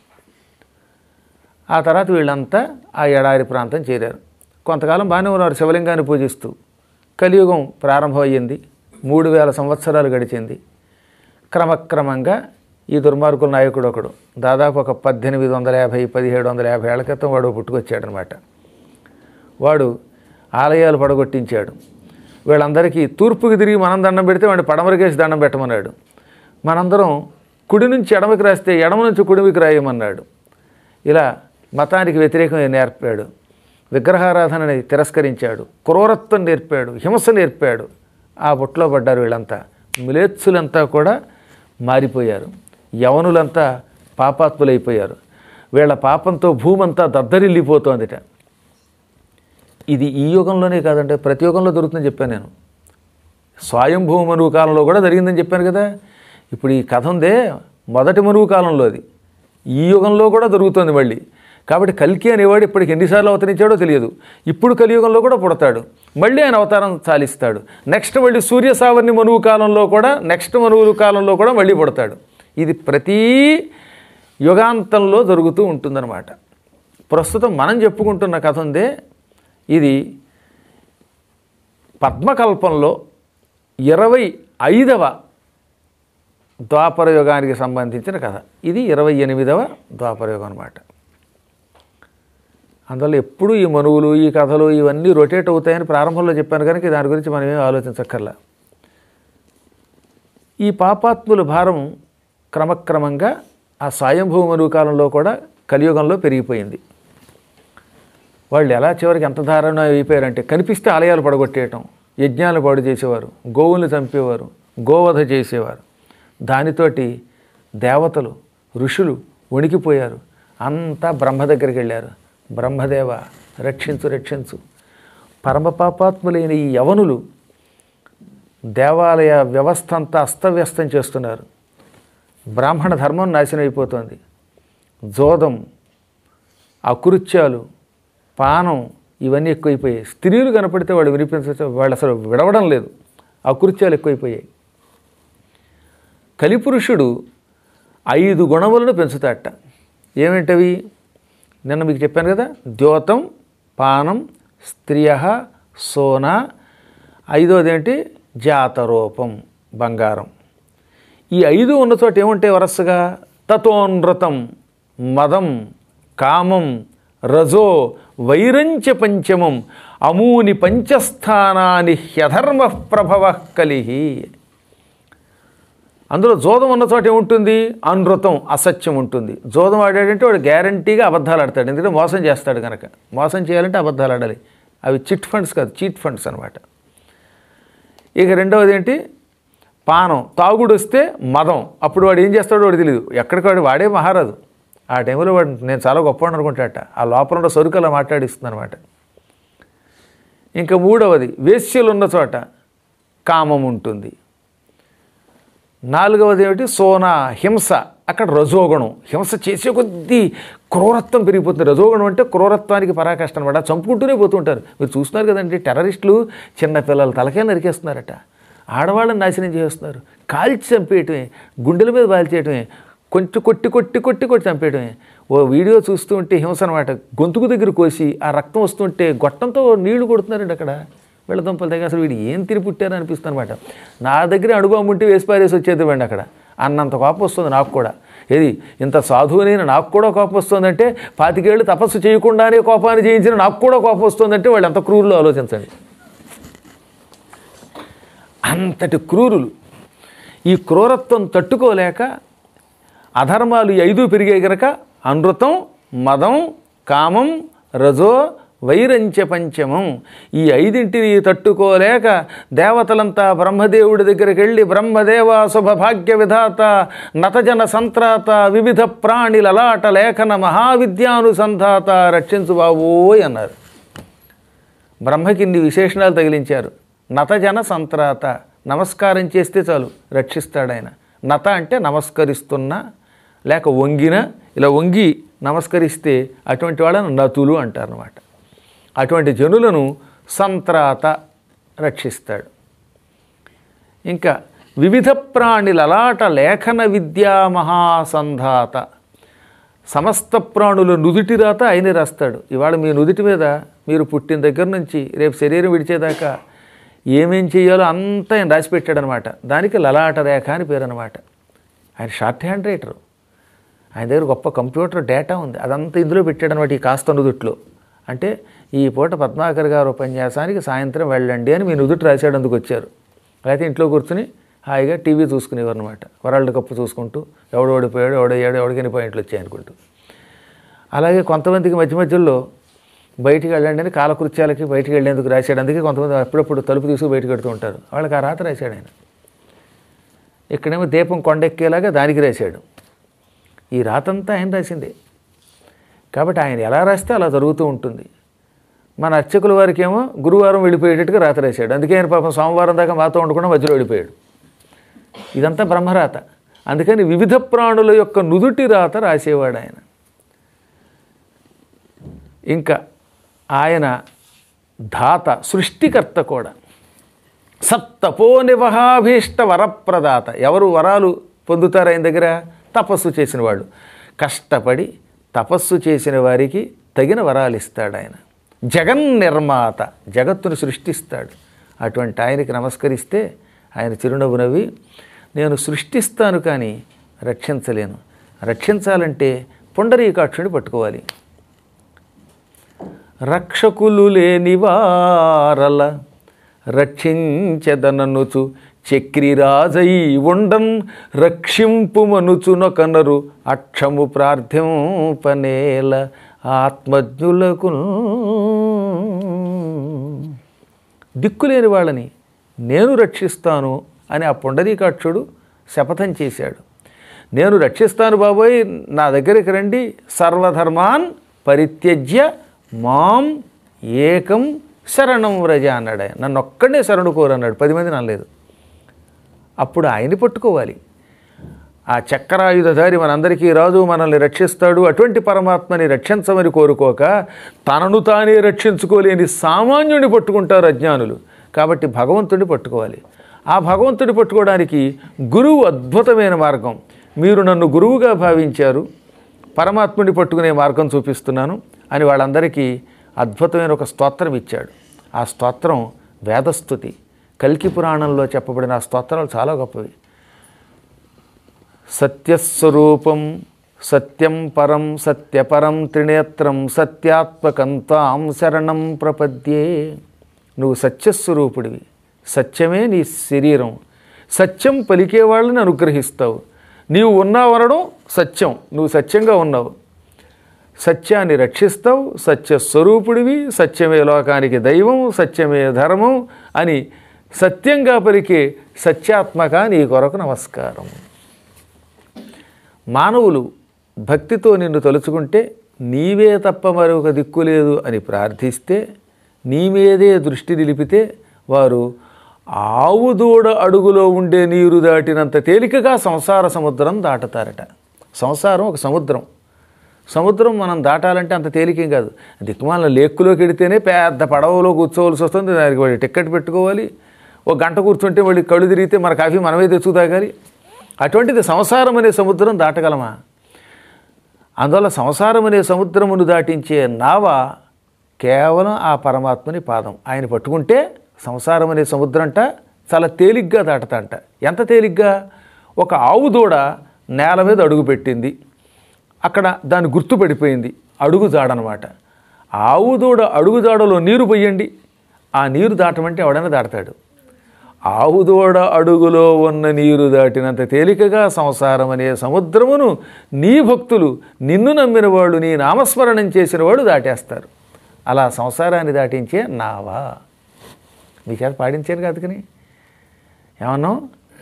S1: ఆ తర్వాత వీళ్ళంతా ఆ ఎడారి ప్రాంతం చేరారు. కొంతకాలం బాగానే ఉన్నారు శివలింగాన్ని పూజిస్తూ. కలియుగం ప్రారంభమయ్యింది. 3000 సంవత్సరాలు గడిచింది. క్రమక్రమంగా ఈ దుర్మార్గుల నాయకుడు ఒకడు దాదాపు ఒక 1850-1750 ఏళ్ల క్రితం వాడు పుట్టుకొచ్చాడనమాట. వాడు ఆలయాలు పడగొట్టించాడు. వీళ్ళందరికీ తూర్పుకి తిరిగి మనం దండం పెడితే వాడిని పడమరకేసి దండం పెట్టమన్నాడు. మనందరం కుడి నుంచి ఎడమకి రాస్తే ఎడమ నుంచి కుడికి రాయమన్నాడు. ఇలా మతానికి వ్యతిరేకంగా నేర్పాడు. విగ్రహారాధనని తిరస్కరించాడు. క్రూరత్వం నేర్పాడు. హింస నేర్పాడు. ఆ బుట్టలో పడ్డారు వీళ్ళంతా. మ్లేచ్ఛులంతా కూడా మారిపోయారు. యవనులంతా పాపాత్ములైపోయారు. వీళ్ళ పాపంతో భూమంతా దద్దరిల్లిపోతోందిట. ఇది ఈ యుగంలోనే కాదంటే ప్రతి యుగంలో దొరుకుతుందని చెప్పాను నేను. స్వయంభూ మనువు కాలంలో కూడా జరిగిందని చెప్పాను కదా. ఇప్పుడు ఈ కథ ఉందే మొదటి మనువు కాలంలోది, ఈ యుగంలో కూడా దొరుకుతుంది మళ్ళీ. కాబట్టి కల్కి అనేవాడు ఇప్పటికి ఎన్నిసార్లు అవతరించాడో తెలియదు. ఇప్పుడు కలియుగంలో కూడా పుడతాడు, మళ్ళీ ఆయన అవతారం చాలిస్తాడు. నెక్స్ట్ మళ్ళీ సూర్య సావర్ణి మనువు కాలంలో కూడా, నెక్స్ట్ మనువుల కాలంలో కూడా మళ్ళీ పుడతాడు. ఇది ప్రతీ యుగాంతంలో జరుగుతూ ఉంటుందన్నమాట. ప్రస్తుతం మనం చెప్పుకుంటున్న కథ ఉందే, ఇది పద్మకల్పంలో 25వ ద్వాపర యుగానికి సంబంధించిన కథ. ఇది 28వ ద్వాపర యుగం అన్నమాట. అందువల్ల ఎప్పుడు ఈ మనువులు, ఈ కథలు ఇవన్నీ రొటేట్ అవుతాయని ప్రారంభంలో చెప్పాను కనుక దాని గురించి మనం ఏం ఆలోచించక్కర్లా. ఈ పాపాత్ముల భారం క్రమక్రమంగా ఆ స్వయంభూ మనువు కాలంలో కూడా కలియుగంలో పెరిగిపోయింది. వాళ్ళు ఎలా చివరికి ఎంత దారుణం అయిపోయారంటే కనిపిస్తే ఆలయాలు పడగొట్టేయటం, యజ్ఞాలు పాడు చేసేవారు, గోవుల్ని చంపేవారు, గోవధ చేసేవారు. దానితోటి దేవతలు, ఋషులు వణికిపోయారు. అంతా బ్రహ్మ దగ్గరికి వెళ్ళారు. బ్రహ్మదేవ రక్షించు రక్షించు. పరమపాపాత్ములైన ఈ యవనులు దేవాలయ వ్యవస్థ అంతా అస్తవ్యస్తం చేస్తున్నారు. బ్రాహ్మణ ధర్మం నాశనం అయిపోతుంది. జోదం, అకృత్యాలు, పానం ఇవన్నీ ఎక్కువైపోయాయి. స్త్రీలు కనపడితే వాళ్ళు వాళ్ళు అసలు విడవడం లేదు. అకృత్యాలు ఎక్కువైపోయాయి. కలిపురుషుడు 5 గుణములను పెంచుతాట. ఏమిటవి? నిన్న మీకు చెప్పాను కదా, ద్యోతం, పానం, స్త్రియ, సోన, 5వది ఏంటి? జాతరూపం, బంగారం. ఈ 5 ఉన్న చోట ఏముంటాయి వరసగా? తతోనృతం, మదం, కామం, రజో, వైరంచ పంచమం, అమూని పంచస్థానాని హ్యధర్మ ప్రభవ కలిహి. అందులో జోదం ఉన్న చోట ఏముంటుంది? అనృతం, అసత్యం ఉంటుంది. జోదం ఆడాడంటే వాడు గ్యారంటీగా అబద్ధాలు ఆడతాడు. ఎందుకంటే మోసం చేస్తాడు కనుక. మోసం చేయాలంటే అబద్ధాలు ఆడాలి. అవి చిట్ ఫండ్స్ కాదు, చీట్ ఫండ్స్ అనమాట. ఇక రెండవది ఏంటి? పానం. తాగుడు వస్తే మదం. అప్పుడు వాడు ఏం చేస్తాడో వాడు తెలియదు. ఎక్కడికి వాడే మహారాజు. ఆ టైంలో వాడు నేను చాలా గొప్పవాడు అనుకుంటాట. ఆ లోపల ఉన్న సరుకు అలా మాట్లాడిస్తుంది అనమాట. ఇంకా మూడవది వేశ్యలు ఉన్న చోట కామం ఉంటుంది. 4వది ఏమిటి? సోనా, హింస. అక్కడ రజోగుణం. హింస చేసే కొద్దీ క్రూరత్వం పెరిగిపోతుంది. రజోగుణం అంటే క్రూరత్వానికి పరాకాష్ట అనమాట. చంపుకుంటూనే పోతుంటారు. మీరు చూస్తున్నారు కదండి, టెర్రరిస్టులు చిన్నపిల్లలు తలకే నరికేస్తున్నారట. ఆడవాళ్ళని నాశనం చేస్తున్నారు. కాల్చి చంపేయటమే, గుండెల మీద బాల్చేయటమే, కొంచెం కొట్టి కొట్టి కొట్టి కొట్టి చంపేయడమే. ఓ వీడియో చూస్తూ ఉంటే హింస అనమాట. గొంతుకు దగ్గర కోసి ఆ రక్తం వస్తుంటే గొట్టంతో నీళ్లు కొడుతున్నారండి అక్కడ. వీళ్ళ దుంపల దగ్గర అసలు వీడు ఏం తిరిగి పుట్టారని అనిపిస్తుంది అనమాట. నా దగ్గర అడుగు ఉంటే వేసి పారేసి వచ్చేది వెండి అక్కడ. అన్నంత కోపం వస్తుంది నాకు కూడా. ఏది ఇంత సాధువునైనా నాకు కూడా కోపం వస్తుందంటే, 25 ఏళ్ళు తపస్సు చేయకుండానే కోపాన్ని జయించిన నాకు కూడా కోపం వస్తుందంటే వాళ్ళు ఎంత క్రూరులో ఆలోచించండి. అంతటి క్రూరులు. ఈ క్రూరత్వం తట్టుకోలేక అధర్మాలు 5 పెరిగాయి గనక అనృతం, మదం, కామం, రజో, వైరంచ పంచమం, ఈ 5ంటిని తట్టుకోలేక దేవతలంతా బ్రహ్మదేవుడి దగ్గరికి వెళ్ళి, బ్రహ్మదేవ శుభభాగ్య విధాత నతజన సంత్రాత వివిధ ప్రాణి లలాట లేఖన మహావిద్యానుసంధాత రక్షించు బావోయ్ అన్నారు. బ్రహ్మకి ఇన్ని విశేషణాలు తగిలించారు. నతజన సంత్రాత, నమస్కారం చేస్తే చాలు రక్షిస్తాడు ఆయన. నత అంటే నమస్కరిస్తున్నా లేక వంగిన, ఇలా వంగి నమస్కరిస్తే అటువంటి వాళ్ళను నతులు అంటారన్నమాట. అటువంటి జనులను సంత్రాత రక్షిస్తాడు. ఇంకా వివిధ ప్రాణి లలాట లేఖన విద్యా మహాసంధాత, సమస్త ప్రాణుల నుదుటి రాత ఆయన రాస్తాడు. ఇవాళ మీ నుదుటి మీద మీరు పుట్టిన దగ్గర నుంచి రేపు శరీరం విడిచేదాకా ఏమేం చేయాలో అంతా ఆయన రాసిపెట్టాడనమాట. దానికి లలాట రేఖ అని పేరు అనమాట. ఆయన షార్ట్ హ్యాండ్ రైటరు. ఆయన దగ్గర గొప్ప కంప్యూటర్ డేటా ఉంది. అదంతా ఇందులో పెట్టాడనమాట, ఈ కాస్త నుదుట్లో. అంటే ఈ పూట పద్మాకర్ గారు ఉపన్యాసానికి సాయంత్రం వెళ్ళండి అని మీ నుదుటి రాశాడు. అందుకు వచ్చారు. అయితే ఇంట్లో కూర్చుని హాయిగా టీవీ చూసుకునేవారు అనమాట. వరల్డ్ కప్ చూసుకుంటూ ఎవడు ఓడిపోయాడు, ఎవడయ్యాడు, ఎవడికైనా పాయింట్లు వచ్చాయి అనుకుంటూ. అలాగే కొంతమందికి మధ్య మధ్యలో బయటికి వెళ్ళండి అని కాలకృత్యాలకి బయటికి వెళ్ళేందుకు రాశాడు. అందుకే కొంతమంది అప్పుడప్పుడు తలుపు తీసుకు బయటకు పెడుతూ ఉంటారు. వాళ్ళకి ఆ రాత రాశాడు ఆయన. ఇక్కడేమో దీపం కొండెక్కేలాగా దానికి రాశాడు. ఈ రాతంతా ఆయన రాసిందే. కాబట్టి ఆయన ఎలా రాస్తే అలా జరుగుతూ ఉంటుంది. మన అర్చకుల వారికి ఏమో గురువారం వెళ్ళిపోయేటట్టుగా రాత రాశాడు. అందుకే ఆయన పాపం సోమవారం దాకా మాతో ఉండకుండా మధ్యలో వెళ్ళిపోయాడు. ఇదంతా బ్రహ్మరాత. అందుకని వివిధ ప్రాణుల యొక్క నుదుటి రాత రాసేవాడు ఆయన. ఇంకా ఆయన ధాత, సృష్టికర్త కూడా. సత్తపోనివహాభీష్ట వరప్రదాత. ఎవరు వరాలు పొందుతారు ఆయన దగ్గర? తపస్సు చేసిన వాళ్ళు. కష్టపడి తపస్సు చేసిన వారికి తగిన వరాలు ఇస్తాడు ఆయన. జగన్నిర్మాత, జగత్తును సృష్టిస్తాడు. అటువంటి ఆయనకి నమస్కరిస్తే ఆయన చిరునవ్వు నవ్వి, నేను సృష్టిస్తాను కానీ రక్షించలేను. రక్షించాలంటే పుండరీకాక్షుని పట్టుకోవాలి. రక్షకులు లేని వారల రక్షించెదననుచు చక్రిరాజై ఉండన్ రక్షింపుమనుచునొకనరు అక్షము ప్రార్థింపనేల ఆత్మజ్ఞులకు. దిక్కులేని వాళ్ళని నేను రక్షిస్తాను అని ఆ పుండరీకాక్షుడు శపథం చేశాడు. నేను రక్షిస్తాను బాబోయ్, నా దగ్గరికి రండి, సర్వధర్మాన్ పరిత్యజ్య మాం ఏకం శరణం వ్రజ అన్నాడు ఆయన. నన్ను ఒక్కడే శరణు కోరన్నాడు, 10 మందిని అనలేదు. అప్పుడు ఆయన్ని పట్టుకోవాలి. ఆ చక్రాయుధధారి మనందరికీ రాజు, మనల్ని రక్షిస్తాడు. అటువంటి పరమాత్మని రక్షించమని కోరుకోక తనను తానే రక్షించుకోలేని సామాన్యుడిని పట్టుకుంటారు అజ్ఞానులు. కాబట్టి భగవంతుడిని పట్టుకోవాలి. ఆ భగవంతుడిని పట్టుకోవడానికి గురువు అద్భుతమైన మార్గం. మీరు నన్ను గురువుగా భావించారు, పరమాత్ముడిని పట్టుకునే మార్గం చూపిస్తున్నాను అని వాళ్ళందరికీ అద్భుతమైన ఒక స్తోత్రం ఇచ్చాడు. ఆ స్తోత్రం వేదస్తుతి. కల్కి పురాణంలో చెప్పబడిన ఆ స్తోత్రాలు చాలా గొప్పవి. సత్యస్వరూపం సత్యం పరం సత్యపరం త్రినేత్రం సత్యాత్మకం తాం శరణం ప్రపద్యే. నువ్వు సత్యస్వరూపుడివి, సత్యమే నీ శరీరం, సత్యం పలికే వాళ్ళని అనుగ్రహిస్తావు. నీవు ఉన్నావనడం సత్యం, నువ్వు సత్యంగా ఉన్నావు, సత్యాన్ని రక్షిస్తావు, సత్యస్వరూపుడివి, సత్యమే లోకానికి దైవం, సత్యమే ధర్మం అని సత్యంగా పలికే సత్యాత్మక నీ కొరకు నమస్కారం. మానవులు భక్తితో నిన్ను తలుచుకుంటే నీవే తప్ప మరొక దిక్కు లేదు అని ప్రార్థిస్తే, నీ మీదే దృష్టి నిలిపితే వారు ఆవు దూడ అడుగులో ఉండే నీరు దాటినంత తేలికగా సంసార సముద్రం దాటుతారట. సంసారం ఒక సముద్రం. సముద్రం మనం దాటాలంటే అంత తేలికేం కాదు. దిక్కుమాల లేక్కులోకి వెడితేనే పెద్ద పడవలో కూర్చోవలసి వస్తుంది. దానికి వాడి టికెట్ పెట్టుకోవాలి. ఒక గంట కూర్చుంటే వాడి కళ్ళు తిరిగితే మన కాఫీ మనమే తెచ్చుకు తాగాలి. అటువంటిది సంసారం అనే సముద్రం దాటగలమా? అందువల్ల సంసారం అనే సముద్రమును దాటించే నావ కేవలం ఆ పరమాత్మని పాదం. ఆయన పట్టుకుంటే సంసారం అనే సముద్రంట చాలా తేలిగ్గా దాటతంట. ఎంత తేలిగ్గా? ఒక ఆవు దూడ నేల మీద అడుగు పెట్టింది, అక్కడ దాని గుర్తు పడిపోయింది, అడుగు జాడనమాట. ఆవు దూడ అడుగు జాడలో నీరు పోయండి, ఆ నీరు దాటమంటే ఎవడైనా దాటతాడు. ఆవు దూడ అడుగులో ఉన్న నీరు దాటినంత తేలికగా సంసారం అనే సముద్రమును నీ భక్తులు, నిన్ను నమ్మిన వాళ్ళు, నీ నామస్మరణం చేసిన వాడు దాటేస్తారు. అలా సంసారాన్ని దాటించే నావా. మీ చేత పాడించారు కాదు, కానీ ఏమన్నాం?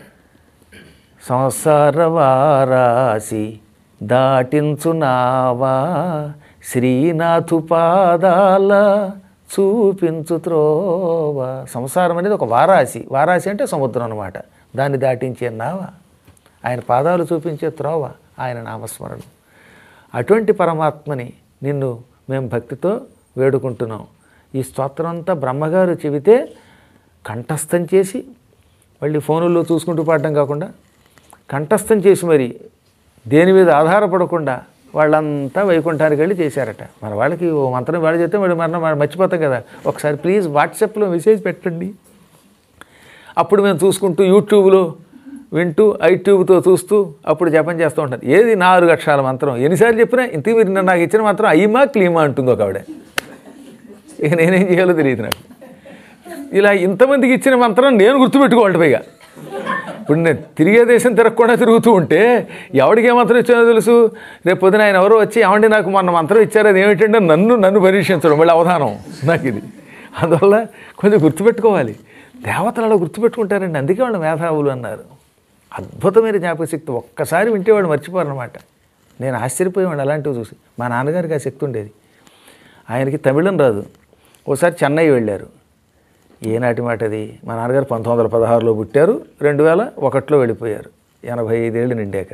S1: సంసార వారాసి దాటించు నావా, శ్రీనాథు పాదాల చూపించు త్రోవ. సంసారం అనేది ఒక వారాసి. వారాసి అంటే సముద్రం అన్నమాట. దాన్ని దాటించే నావ, ఆయన పాదాలు చూపించే త్రోవ, ఆయన నామస్మరణ. అటువంటి పరమాత్మని నిన్ను మేము భక్తితో వేడుకుంటున్నాం. ఈ స్తోత్రం అంతా బ్రహ్మగారు చెబితే కంఠస్థం చేసి, మళ్ళీ ఫోనుల్లో చూసుకుంటూ పాడడం కాకుండా కంఠస్థం చేసి మరి దేని మీద ఆధారపడకుండా వాళ్ళంతా వైకుంఠానికి వెళ్ళి చేశారట. మన వాళ్ళకి ఓ మంత్రం వాళ్ళు చెప్తే మనం మర్చిపోతాం కదా. ఒకసారి ప్లీజ్ వాట్సాప్లో మెసేజ్ పెట్టండి. అప్పుడు మేము చూసుకుంటూ యూట్యూబ్లో వింటూ ఐట్యూబ్తో చూస్తూ అప్పుడు జపం చేస్తూ ఉంటాను. ఏది 4 అక్షరాల మంత్రం ఎన్నిసార్లు చెప్పినా ఇంతకీ మీరు నాకు ఇచ్చిన మంత్రం అయ్యమా క్లీమా అంటుందో ఒక ఆవిడ. ఇక నేనేం చేయాలో తెలియదు నాకు. ఇలా ఇంతమందికి ఇచ్చిన మంత్రం నేను గుర్తుపెట్టుకోవాలి. పైగా ఇప్పుడు నేను తిరిగే దేశం తిరగకుండా తిరుగుతూ ఉంటే ఎవడికి ఏ మంత్రం ఇచ్చానో తెలుసు. రేపు పొద్దున ఆయన ఎవరో వచ్చి ఏమంటే నాకు మొన్న మంత్రం ఇచ్చారు అది ఏమిటంటే నన్ను పరీక్షించడం మళ్ళీ అవధానం నాకు ఇది. అందువల్ల కొంచెం గుర్తుపెట్టుకోవాలి. దేవతలు అలా గుర్తుపెట్టుకుంటారండి, అందుకే వాళ్ళు మేధావులు అన్నారు. అద్భుతమైన జ్ఞాపకశక్తి. ఒక్కసారి వింటే వాడు మర్చిపోరనమాట. నేను ఆశ్చర్యపోయేవాడు అలాంటివి చూసి. మా నాన్నగారికి ఆ శక్తి ఉండేది. ఆయనకి తమిళం రాదు. ఓసారి చెన్నై వెళ్ళారు. ఏనాటి మాట అది? మా నాన్నగారు 1916లో పుట్టారు, 2001లో వెళ్ళిపోయారు, 85 ఏళ్ళు నిండాక.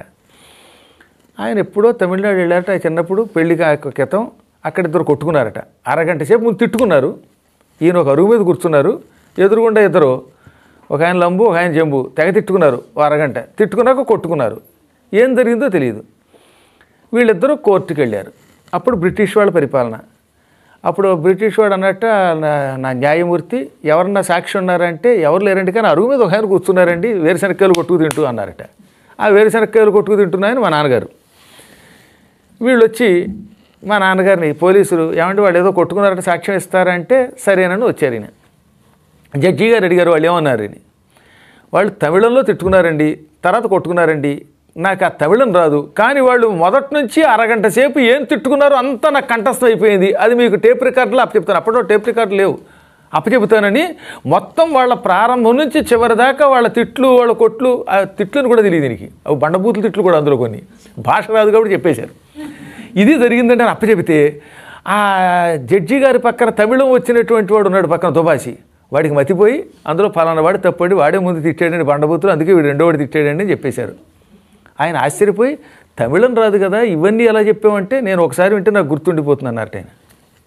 S1: ఆయన ఎప్పుడో తమిళనాడు వెళ్ళారట. చిన్నప్పుడు పెళ్లికి క్రితం అక్కడ ఇద్దరు కొట్టుకున్నారట. అరగంట సేపు ముందు తిట్టుకున్నారు. ఈయన ఒక అరుగు మీద కూర్చున్నారు, ఎదురుగుండా ఇద్దరు, ఒక ఆయన లంబు ఒక ఆయన జంబు, తెగ తిట్టుకున్నారు. అరగంట తిట్టుకున్నాక కొట్టుకున్నారు. ఏం జరిగిందో తెలియదు. వీళ్ళిద్దరూ కోర్టుకు వెళ్ళారు. అప్పుడు బ్రిటిష్ వాళ్ళ పరిపాలన. అప్పుడు బ్రిటిష్ వాడు అన్నట్ట నా న్యాయమూర్తి ఎవరన్నా సాక్షి ఉన్నారంటే ఎవరు లేరండి, కానీ అరుగు మీద ఒక ఆయన కూర్చున్నారండి, వేరుశనక్కాయలు కొట్టుకు తింటూ అన్నారట. ఆ వేరుశనక్కాయలు కొట్టుకు తింటున్నాయని మా నాన్నగారు. వీళ్ళు వచ్చి మా నాన్నగారిని పోలీసులు ఏమంటే వాళ్ళు ఏదో కొట్టుకున్నారంటే సాక్ష్యం ఇస్తారంటే సరేనని వచ్చారు. ఈయన జడ్జి గారు అడిగారు వాళ్ళు ఏమన్నారు. వాళ్ళు తమిళంలో తిట్టుకున్నారండి, తర్వాత కొట్టుకున్నారండి, నాకు ఆ తమిళం రాదు, కానీ వాళ్ళు మొదటి నుంచి అరగంట సేపు ఏం తిట్టుకున్నారో అంతా నాకు కంఠస్థం అయిపోయింది, అది మీకు టేప్ రికార్డులో అప్పచెప్తాను. అప్పట్లో టేప్ రికార్డు లేవు, అప్పచెబుతానని మొత్తం వాళ్ళ ప్రారంభం నుంచి చివరి దాకా వాళ్ళ తిట్లు వాళ్ళ కొట్లు, ఆ తిట్లను కూడా తెలియదు దీనికి, అవి బండబూతులు తిట్లు కూడా అందులో కొన్ని, భాష రాదు కాబట్టి చెప్పేశారు. ఇది జరిగిందంటే అని అప్పచెబితే ఆ జడ్జి గారి పక్కన తమిళం వచ్చినటువంటి వాడు ఉన్నాడు పక్కన దుబాసి, వాడికి మతిపోయి అందులో ఫలానా వాడు తప్పండి, వాడే ముందు తిట్టాడండి బండబూతులు, అందుకే వీడు రెండో వాడు తిట్టాడండి అని చెప్పేశారు. ఆయన ఆశ్చర్యపోయి తమిళం రాదు కదా ఇవన్నీ ఎలా చెప్పామంటే, నేను ఒకసారి వింటే నాకు గుర్తుండిపోతుంది అన్నట్టు ఆయన.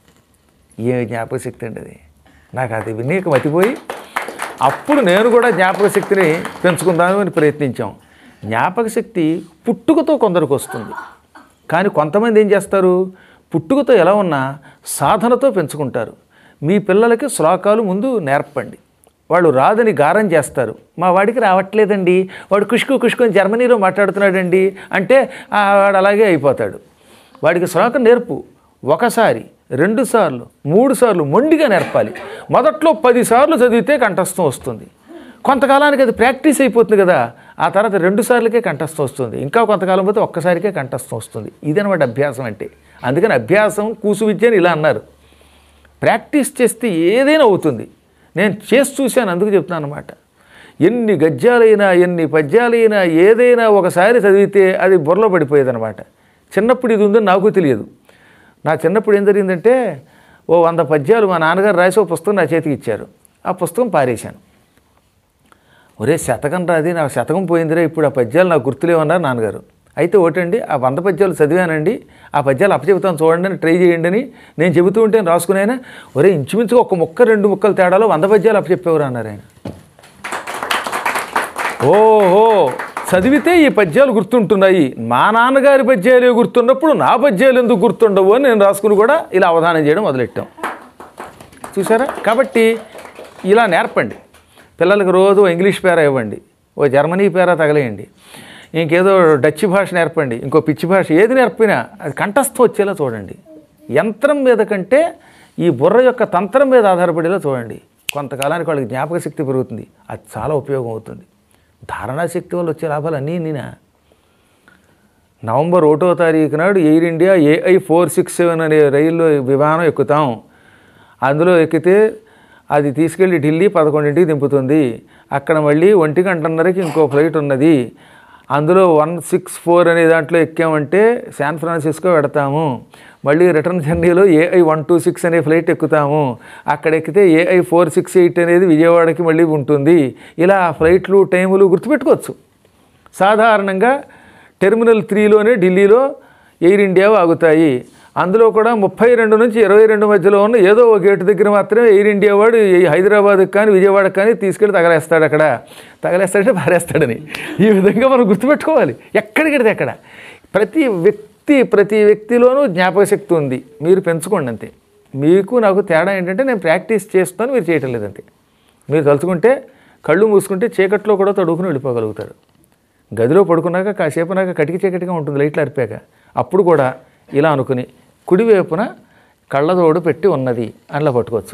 S1: ఏ జ్ఞాపకశక్తి అండి అది. నాకు అది వినేక మతిపోయి అప్పుడు నేను కూడా జ్ఞాపకశక్తిని పెంచుకుందామని ప్రయత్నించాం. జ్ఞాపకశక్తి పుట్టుకతో కొందరికి వస్తుంది, కానీ కొంతమంది ఏం చేస్తారు, పుట్టుకతో ఎలా ఉన్నా సాధనతో పెంచుకుంటారు. మీ పిల్లలకి శ్లోకాలు ముందు నేర్పండి. వాళ్ళు రాదని గారం చేస్తారు, మా వాడికి రావట్లేదండి, వాడు కుష్కు జర్మనీలో మాట్లాడుతున్నాడండి అంటే వాడు అలాగే అయిపోతాడు. వాడికి శ్లోకం నేర్పు, ఒకసారి 2 సార్లు 3 సార్లు మొండిగా నేర్పాలి. మొదట్లో 10 సార్లు చదివితే కంఠస్థం వస్తుంది, కొంతకాలానికి అది ప్రాక్టీస్ అయిపోతుంది కదా, ఆ తర్వాత 2 సార్లకే కంఠస్థం వస్తుంది, ఇంకా కొంతకాలం పోతే ఒక్కసారికే కంఠస్థం వస్తుంది. ఇదనమాట అభ్యాసం అంటే. అందుకని అభ్యాసం కూసు విద్య అని ఇలా అన్నారు. ప్రాక్టీస్ చేస్తే ఏదైనా అవుతుంది. నేను చేసి చూశాను, అందుకు చెప్తున్నాను అనమాట. ఎన్ని గద్యాలైనా ఎన్ని పద్యాలైనా ఏదైనా ఒకసారి చదివితే అది బుర్రలో పడిపోయేదనమాట. చిన్నప్పుడు ఇది ఉందని నాకు తెలియదు. నా చిన్నప్పుడు ఏం జరిగిందంటే, 100 పద్యాలు మా నాన్నగారు రాసి పుస్తకం నా చేతికి ఇచ్చారు. ఆ పుస్తకం పారేశాను. ఒరే శతకం రాది, నాకు శతకం పోయిందిరా, ఇప్పుడు ఆ పద్యాలు నాకు గుర్తులేమన్నారు నాన్నగారు. అయితే ఒకటండి, ఆ 100 పద్యాలు చదివానండి, ఆ పద్యాలు అప్పచెబుతాను చూడండి అని ట్రై చేయండి అని నేను చెబుతూ ఉంటే రాసుకున్నాయన, ఒరే ఇంచుమించుగా 1 ముక్క 2 ముక్కల తేడాలో 100 పద్యాలు అప్పచెప్పేవారు అన్నారు ఆయన. ఓహో చదివితే ఈ పద్యాలు గుర్తుంటున్నాయి, మా నాన్నగారి పద్యాలే గుర్తున్నప్పుడు నా పద్యాలు ఎందుకు గుర్తుండవు అని నేను రాసుకుని కూడా ఇలా అవధానం చేయడం మొదలెట్టాం. చూసారా? కాబట్టి ఇలా నేర్పండి పిల్లలకి. రోజు ఇంగ్లీష్ పేర ఇవ్వండి, ఓ జర్మనీ పేర తగలేయండి, ఇంకేదో డచ్ భాష నేర్పండి, ఇంకో పిచ్చి భాష ఏది నేర్పినా అది కంఠస్థం వచ్చేలా చూడండి. యంత్రం మీద కంటే ఈ బుర్ర యొక్క తంత్రం మీద ఆధారపడేలా చూడండి. కొంతకాలానికి వాళ్ళకి జ్ఞాపక శక్తి పెరుగుతుంది, అది చాలా ఉపయోగం అవుతుంది. ధారణాశక్తి వల్ల వచ్చే లాభాలు అన్నీ నేనా. నవంబర్ 1వ తారీఖు నాడు ఎయిర్ ఇండియా AI 467 అనే రైల్లో విమానం ఎక్కుతాం. అందులో ఎక్కితే అది తీసుకెళ్ళి ఢిల్లీ 11ంటికి దింపుతుంది. అక్కడ మళ్ళీ 1:30కి ఇంకో ఫ్లైట్ ఉన్నది. అందులో 164 అనే దాంట్లో ఎక్కామంటే శాన్ ఫ్రాన్సిస్కో పెడతాము. మళ్ళీ రిటర్న్ జర్నీలో AI 126 అనే ఫ్లైట్ ఎక్కుతాము. అక్కడ ఎక్కితే AI 468 అనేది విజయవాడకి మళ్ళీ ఉంటుంది. ఇలా ఫ్లైట్లు టైములు గుర్తుపెట్టుకోవచ్చు. సాధారణంగా టెర్మినల్ 3లోనే ఢిల్లీలో ఎయిర్ ఇండియా ఆగుతాయి. అందులో కూడా 32 నుంచి 22 మధ్యలో ఉన్న ఏదో ఒక గేటు దగ్గర మాత్రమే ఎయిర్ ఇండియా వాడు హైదరాబాద్కి కానీ విజయవాడకి కానీ తీసుకెళ్ళి తగలేస్తాడు. అక్కడ తగలేస్తాడంటే పారేస్తాడని. ఈ విధంగా మనం గుర్తుపెట్టుకోవాలి. ఎక్కడికెడితే అక్కడ ప్రతి వ్యక్తిలోనూ జ్ఞాపక శక్తి ఉంది. మీరు పెంచుకోండి అంతే. మీకు నాకు తేడా ఏంటంటే నేను ప్రాక్టీస్ చేస్తాను, మీరు చేయటం లేదంతే. మీరు తలుచుకుంటే కళ్ళు మూసుకుంటే చీకట్లో కూడా తడుకుని వెళ్ళిపోగలుగుతారు. గదిలో పడుకున్నాక కాసేపునాక కటికి చీకటిగా ఉంటుంది లైట్లు అరిపాక. అప్పుడు కూడా ఇలా అనుకుని కుడివైపున కళ్ళజోడు పెట్టి ఉన్నది అనిలా పట్టుకోవచ్చు.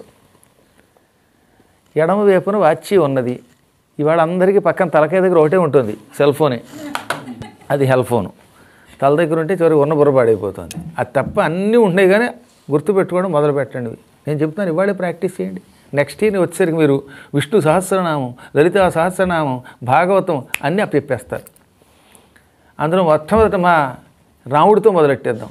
S1: ఎడమ వైపున వాచి ఉన్నది. ఇవాళ అందరికీ పక్కన తలకాయ దగ్గర ఒకటే ఉంటుంది, సెల్ ఫోనే. అది హెల్ ఫోను. తల దగ్గర ఉంటే చివరికి ఉన్న బుర్రపాడైపోతుంది. అది తప్ప అన్నీ ఉన్నాయి, కానీ గుర్తుపెట్టుకోవడం మొదలు పెట్టండి. నేను చెప్తాను, ఇవాళే ప్రాక్టీస్ చేయండి. నెక్స్ట్ ఇయర్ వచ్చేసరికి మీరు విష్ణు సహస్రనామం, లలితా సహస్రనామం, భాగవతం అన్నీ అప్పచెప్పేస్తారు. అందులో మొట్టమొదట మా రాముడితో మొదలెట్టేద్దాం.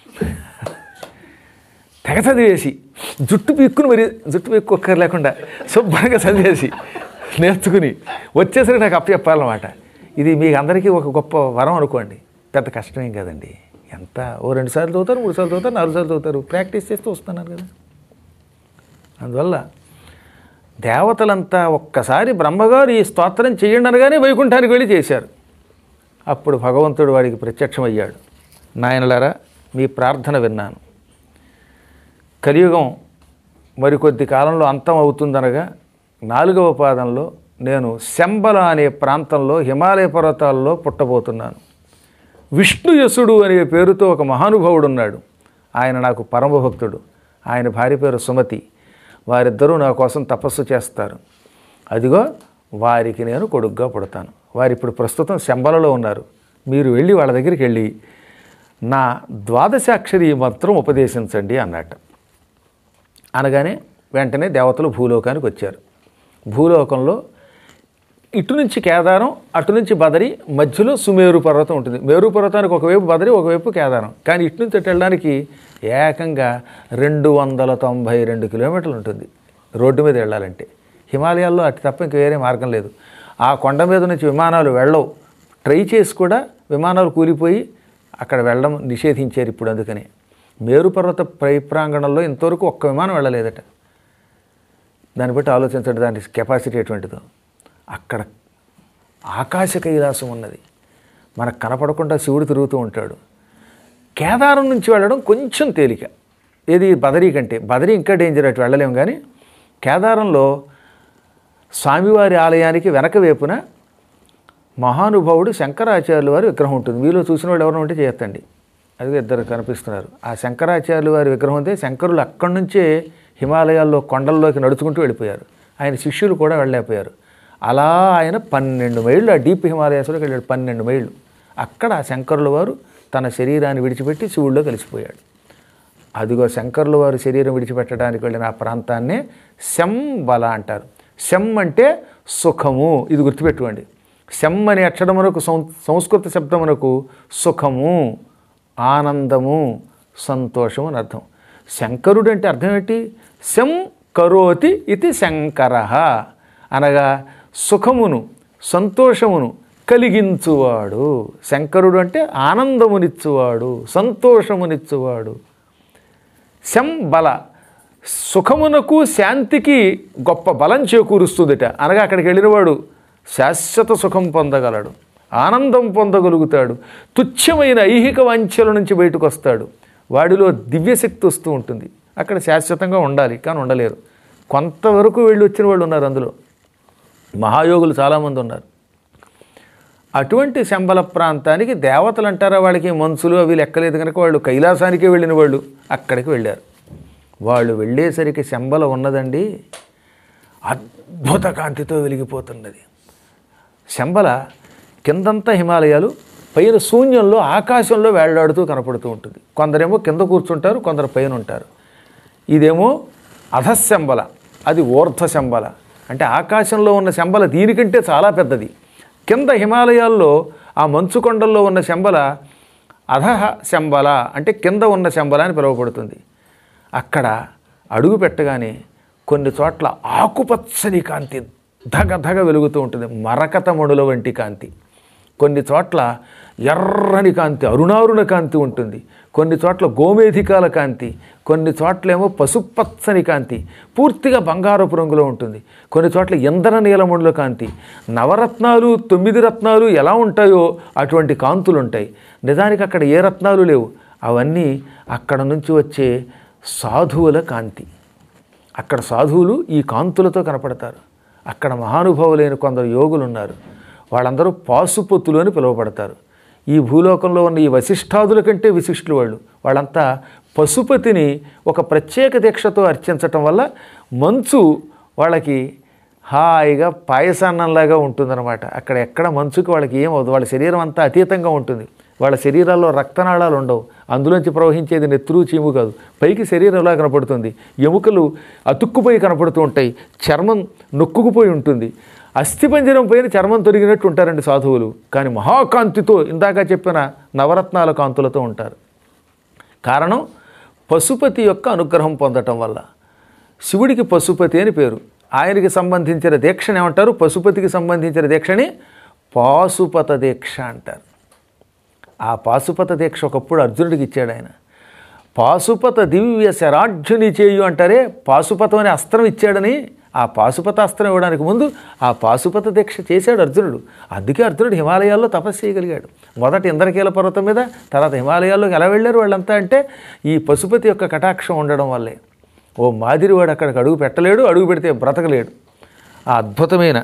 S1: తెగ చదివేసి జుట్టు పీక్కు లేకుండా శుభ్రంగా చదివేసి నేర్చుకుని వచ్చేసరికి నాకు అప్పచెప్పాలన్నమాట. ఇది మీకు అందరికీ ఒక గొప్ప వరం అనుకోండి. పెద్ద కష్టమేం కదండి. ఎంత ఓ 2 సార్లు చదువుతారు, 3 సార్లు చదువుతారు, 4 సార్లు చదువుతారు. ప్రాక్టీస్ చేస్తూ వస్తున్నారు కదా. అందువల్ల దేవతలంతా ఒక్కసారి బ్రహ్మగారు ఈ స్తోత్రం చేయండి అనగానే వైకుంఠానికి వెళ్ళి చేశారు. అప్పుడు భగవంతుడు వాడికి ప్రత్యక్షమయ్యాడు. నాయనలారా, మీ ప్రార్థన విన్నాను. కలియుగం మరికొద్ది కాలంలో అంతం అవుతుందనగా 4వ పాదంలో నేను శంబల అనే ప్రాంతంలో హిమాలయ పర్వతాల్లో పుట్టబోతున్నాను. విష్ణుయసుడు అనే పేరుతో ఒక మహానుభావుడు ఉన్నాడు. ఆయన నాకు పరమభక్తుడు. ఆయన భార్య పేరు సుమతి. వారిద్దరూ నా కోసం తపస్సు చేస్తారు. అదిగో వారికి నేను కొడుగ్గా పుడతాను. వారు ఇప్పుడు ప్రస్తుతం శంబలలో ఉన్నారు. మీరు వెళ్ళి వాళ్ళ దగ్గరికి వెళ్ళి నా 12అక్షరి మంత్రం ఉపదేశించండి అన్నట్టు. అనగానే వెంటనే దేవతలు భూలోకానికి వచ్చారు. భూలోకంలో ఇటు నుంచి కేదారం, అటు నుంచి బదరి, మధ్యలో సుమేరు పర్వతం ఉంటుంది. మేరు పర్వతానికి ఒకవైపు బదరి, ఒకవైపు కేదారం. కానీ ఇటు నుంచి అటు వెళ్ళడానికి ఏకంగా 292 కిలోమీటర్లు ఉంటుంది రోడ్డు మీద వెళ్ళాలంటే. హిమాలయాల్లో అటు తప్ప ఇంక వేరే మార్గం లేదు. ఆ కొండ మీద నుంచి విమానాలు వెళ్ళవు. ట్రై చేసి కూడా విమానాలు కూలిపోయి అక్కడ వెళ్ళడం నిషేధించారు ఇప్పుడు. అందుకని మేరు పర్వత ప్రాంగణంలో ఇంతవరకు ఒక్క విమానం వెళ్ళలేదట. దాన్ని బట్టి ఆలోచించండి దాని కెపాసిటీ ఎటువంటిదో. అక్కడ ఆకాశ కైలాసం ఉన్నది. మనకు కనపడకుండా శివుడు తిరుగుతూ ఉంటాడు. కేదారం నుంచి వెళ్ళడం కొంచెం తేలిక. ఏది బదరీ కంటే. బదరీ ఇంకా డేంజర్, అటు వెళ్ళలేము. కానీ కేదారంలో స్వామివారి ఆలయానికి వెనక వైపున మహానుభావుడు శంకరాచార్యుల వారి విగ్రహం ఉంటుంది. మీలో చూసిన వాళ్ళు ఎవరైనా ఉంటే చేయొద్దండి. అది 2 కనిపిస్తున్నారు. ఆ శంకరాచార్యుల వారి విగ్రహం అయితే శంకరులు అక్కడి నుంచే హిమాలయాల్లో కొండల్లోకి నడుచుకుంటూ వెళ్ళిపోయారు. ఆయన శిష్యులు కూడా వెళ్ళలేకపోయారు. అలా ఆయన 12 మైళ్ళు ఆ డీప్ హిమాలయాస్లోకి వెళ్ళాడు. 12 మైళ్ళు. అక్కడ ఆ శంకరుల వారు తన శరీరాన్ని విడిచిపెట్టి శివుడిలో కలిసిపోయాడు. అదిగో శంకరుల వారు శరీరం విడిచిపెట్టడానికి వెళ్ళిన ఆ ప్రాంతాన్నే శంబల అంటారు. శం అంటే సుఖము. ఇది గుర్తుపెట్టుకోండి. శం అనే అక్షరమునకు సంస్కృత శబ్దమునకు సుఖము, ఆనందము, సంతోషము అని అర్థం. శంకరుడు అంటే అర్థం ఏంటి? శం కరోతి ఇది శంకరః అనగా సుఖమును, సంతోషమును కలిగించువాడు. శంకరుడు అంటే ఆనందమునిచ్చువాడు, సంతోషమునిచ్చువాడు. శంబల సుఖమునకు శాంతికి గొప్ప బలం చేకూరుస్తుందిట. అనగా అక్కడికి వెళ్ళినవాడు శాశ్వత సుఖం పొందగలడు. ఆనందం పొందగలుగుతాడు, తుచ్చమైన ఐహిక వాంఛల నుంచి బయటకు వస్తాడు, వాడిలో దివ్యశక్తి వస్తూ ఉంటుంది. అక్కడ శాశ్వతంగా ఉండాలి కానీ ఉండలేరు. కొంతవరకు వెళ్ళి వచ్చిన వాళ్ళు ఉన్నారు, అందులో మహాయోగులు చాలామంది ఉన్నారు. అటువంటి శంబల ప్రాంతానికి దేవతలు అంటారా, వాళ్ళకి మంచులు అవి లెక్కలేదు కనుక వాళ్ళు కైలాసానికే వెళ్ళిన వాళ్ళు అక్కడికి వెళ్ళారు. వాళ్ళు వెళ్ళేసరికి శంబల ఉన్నదండి అద్భుత కాంతితో వెలిగిపోతున్నది. శంబల కిందంతా హిమాలయాలు, పైన శూన్యంలో ఆకాశంలో వేళ్లాడుతూ కనపడుతూ ఉంటుంది. కొందరేమో కింద కూర్చుంటారు, కొందరు పైన ఉంటారు. ఇదేమో అధశంబల, అది ఊర్ధ్వ శంబల. అంటే ఆకాశంలో ఉన్న శంబల దీనికంటే చాలా పెద్దది. కింద హిమాలయాల్లో ఆ మంచు కొండల్లో ఉన్న శంబల అధహ శంబల, అంటే కింద ఉన్న శంబల అని పిలువబడుతుంది. అక్కడ అడుగు పెట్టగానే కొన్ని చోట్ల ఆకుపచ్చని కాంతి ధగ వెలుగుతూ ఉంటుంది, మరకతమణుల వంటి కాంతి. కొన్ని చోట్ల ఎర్రని కాంతి, అరుణారుణ కాంతి ఉంటుంది. కొన్ని చోట్ల గోమేధికాల కాంతి, కొన్ని చోట్లేమో పసుపచ్చని కాంతి పూర్తిగా బంగారపు రంగులో ఉంటుంది. కొన్ని చోట్ల ఇంద్ర నీలమణుల కాంతి, నవరత్నాలు 9 రత్నాలు ఎలా ఉంటాయో అటువంటి కాంతులు ఉంటాయి. నిజానికి అక్కడ ఏ రత్నాలు లేవు, అవన్నీ అక్కడ నుంచి వచ్చే సాధువుల కాంతి. అక్కడ సాధువులు ఈ కాంతులతో కనపడతారు. అక్కడ మహానుభావులైన కొందరు యోగులు ఉన్నారు, వాళ్ళందరూ పాశుపతులు అని పిలువబడతారు. ఈ భూలోకంలో ఉన్న ఈ వశిష్ఠాదుల కంటే విశిష్టులు వాళ్ళు. వాళ్ళంతా పశుపతిని ఒక ప్రత్యేక దీక్షతో అర్చించటం వల్ల మంచు వాళ్ళకి హాయిగా పాయసాన్నంలాగా ఉంటుందన్నమాట. అక్కడ ఎక్కడ మంచుకి వాళ్ళకి ఏమవుతుంది, వాళ్ళ శరీరం అంతా అతీతంగా ఉంటుంది. వాళ్ళ శరీరాల్లో రక్తనాళాలు ఉండవు, అందులోంచి ప్రవహించేది నెత్తురు చీము కాదు. పైకి శరీరంలా కనపడుతుంది, ఎముకలు అతుక్కుపోయి కనపడుతూ ఉంటాయి, చర్మం నొక్కుకుపోయి ఉంటుంది. అస్థిపంజరం పైన చర్మం తొరిగినట్టు ఉంటారండి సాధువులు. కానీ మహాకాంతితో, ఇందాక చెప్పిన నవరత్నాల కాంతులతో ఉంటారు. కారణం పశుపతి యొక్క అనుగ్రహం పొందటం వల్ల. శివుడికి పశుపతి అని పేరు. ఆయనకి సంబంధించిన దీక్షను ఏమంటారు, పశుపతికి సంబంధించిన దీక్షని పాశుపత దీక్ష అంటారు. ఆ పాశుపత దీక్ష ఒకప్పుడు అర్జునుడికి ఇచ్చాడు ఆయన. పాశుపత దివ్య శరాఢ్యుని చేయు అంటారే, పాశుపతం అనే అస్త్రం ఇచ్చాడని. ఆ పాశుపత అస్త్రం ఇవ్వడానికి ముందు ఆ పాశుపత దీక్ష చేశాడు అర్జునుడు. అందుకే అర్జునుడు హిమాలయాల్లో తపస్సు చేయగలిగాడు. మొదట ఇంద్రకీల పర్వతం మీద, తర్వాత హిమాలయాల్లోకి ఎలా వెళ్ళారు వాళ్ళంతా అంటే ఈ పశుపతి యొక్క కటాక్షం ఉండడం వల్లే. ఓ మాదిరివాడు అక్కడికి అడుగు పెట్టలేడు, అడుగు పెడితే బ్రతకలేడు. ఆ అద్భుతమైన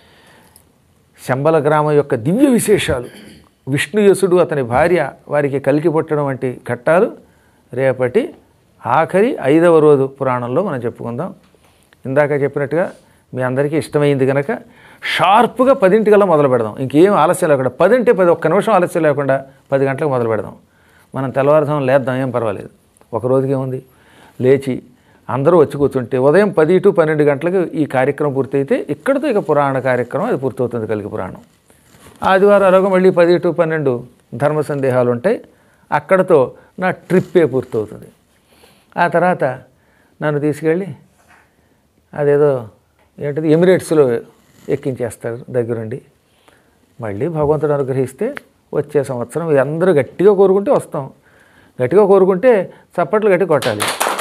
S1: శంబల గ్రామం యొక్క దివ్య విశేషాలు, విష్ణుయసుడు అతని భార్య వారికి కలికి పుట్టడం వంటి ఘట్టాలు రేపటి ఆఖరి 5వ రోజు పురాణంలో మనం చెప్పుకుందాం. ఇందాక చెప్పినట్టుగా మీ అందరికీ ఇష్టమైంది కనుక షార్ప్గా 10 మొదలు పెడదాం. ఇంకేం ఆలస్యం లేకుండా, 10 అంటే 10, ఒక్క నిమిషం ఆలస్యం లేకుండా 10 గంటలకు మొదలు పెడదాం. మనం తెల్లవారుజాము లేద్దాం, ఏం పర్వాలేదు. ఒక రోజుకి ఏముంది, లేచి అందరూ వచ్చి కూర్చుంటే ఉదయం 10 to 12 గంటలకు ఈ కార్యక్రమం పూర్తయితే ఇక్కడితో ఇక పురాణ కార్యక్రమం అది పూర్తవుతుంది, కలికి పురాణం. ఆదివారం అలాగ మళ్ళీ 10 to 12 ధర్మ సందేహాలు ఉంటాయి. అక్కడతో నా ట్రిప్పే పూర్తవుతుంది. ఆ తర్వాత నన్ను తీసుకెళ్ళి అదేదో ఏంటది ఎమిరేట్స్లో ఎక్కించేస్తారు దగ్గరుండి. మళ్ళీ భగవంతుడు అనుగ్రహిస్తే వచ్చే సంవత్సరం అందరూ గట్టిగా కోరుకుంటే వస్తాం. గట్టిగా కోరుకుంటే చప్పట్లు గట్టి కొట్టాలి.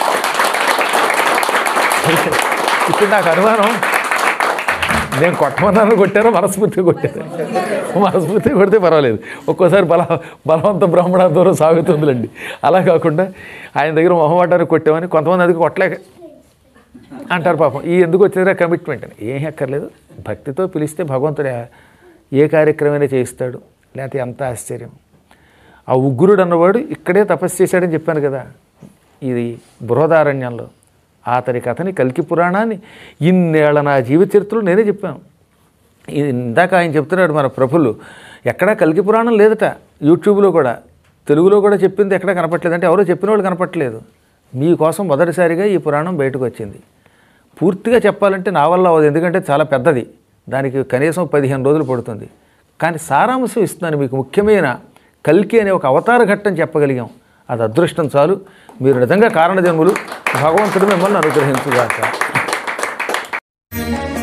S1: ఇప్పుడు నాకు అనుమానం, నేను కొట్టమన్నాను కొట్టారో మనస్ఫూర్తిగా కొట్టారు. మనస్ఫూర్తిగా కొడితే పర్వాలేదు, ఒక్కోసారి బలవంత బ్రాహ్మణ దూరం సాగుతుందిలేండి. అలా కాకుండా ఆయన దగ్గర మొహమాటానికి కొట్టామని కొంతమంది అది కొట్టలేక అంటారు. పాపం ఈ ఎందుకు వచ్చిందిరా కమిట్మెంట్ అని. ఏం ఎక్కర్లేదు, భక్తితో పిలిస్తే భగవంతుడు ఏ కార్యక్రమైనా చేయిస్తాడు. లేకపోతే ఎంత ఆశ్చర్యం. ఆ ఉగ్రుడు అన్నవాడు ఇక్కడే తపస్సు చేశాడని చెప్పాను కదా, ఇది బృహదారణ్యంలో. అతని కథని కల్కి పురాణాన్ని ఇన్నేళ్ల నా జీవిత చరిత్రలో నేనే చెప్పాను. ఇది ఇందాక ఆయన చెప్తున్నాడు మన ప్రభులు, ఎక్కడా కల్కి పురాణం లేదట. యూట్యూబ్లో కూడా తెలుగులో కూడా చెప్పింది ఎక్కడా కనపట్లేదు. అంటే ఎవరో చెప్పిన వాళ్ళు కనపట్లేదు. మీకోసం మొదటిసారిగా ఈ పురాణం బయటకు వచ్చింది. పూర్తిగా చెప్పాలంటే నా వల్ల అవ్వదు, ఎందుకంటే చాలా పెద్దది. దానికి కనీసం 15 రోజులు పడుతుంది. కానీ సారాంశం ఇస్తున్నాను మీకు. ముఖ్యమైన కల్కి అనే ఒక అవతార ఘట్టం చెప్పగలిగాం. అది అదృష్టం చాలు. మీరు నిజంగా కారణజన్ములు. భగవంతుడు మిమ్మల్ని అనుగ్రహించుగాక.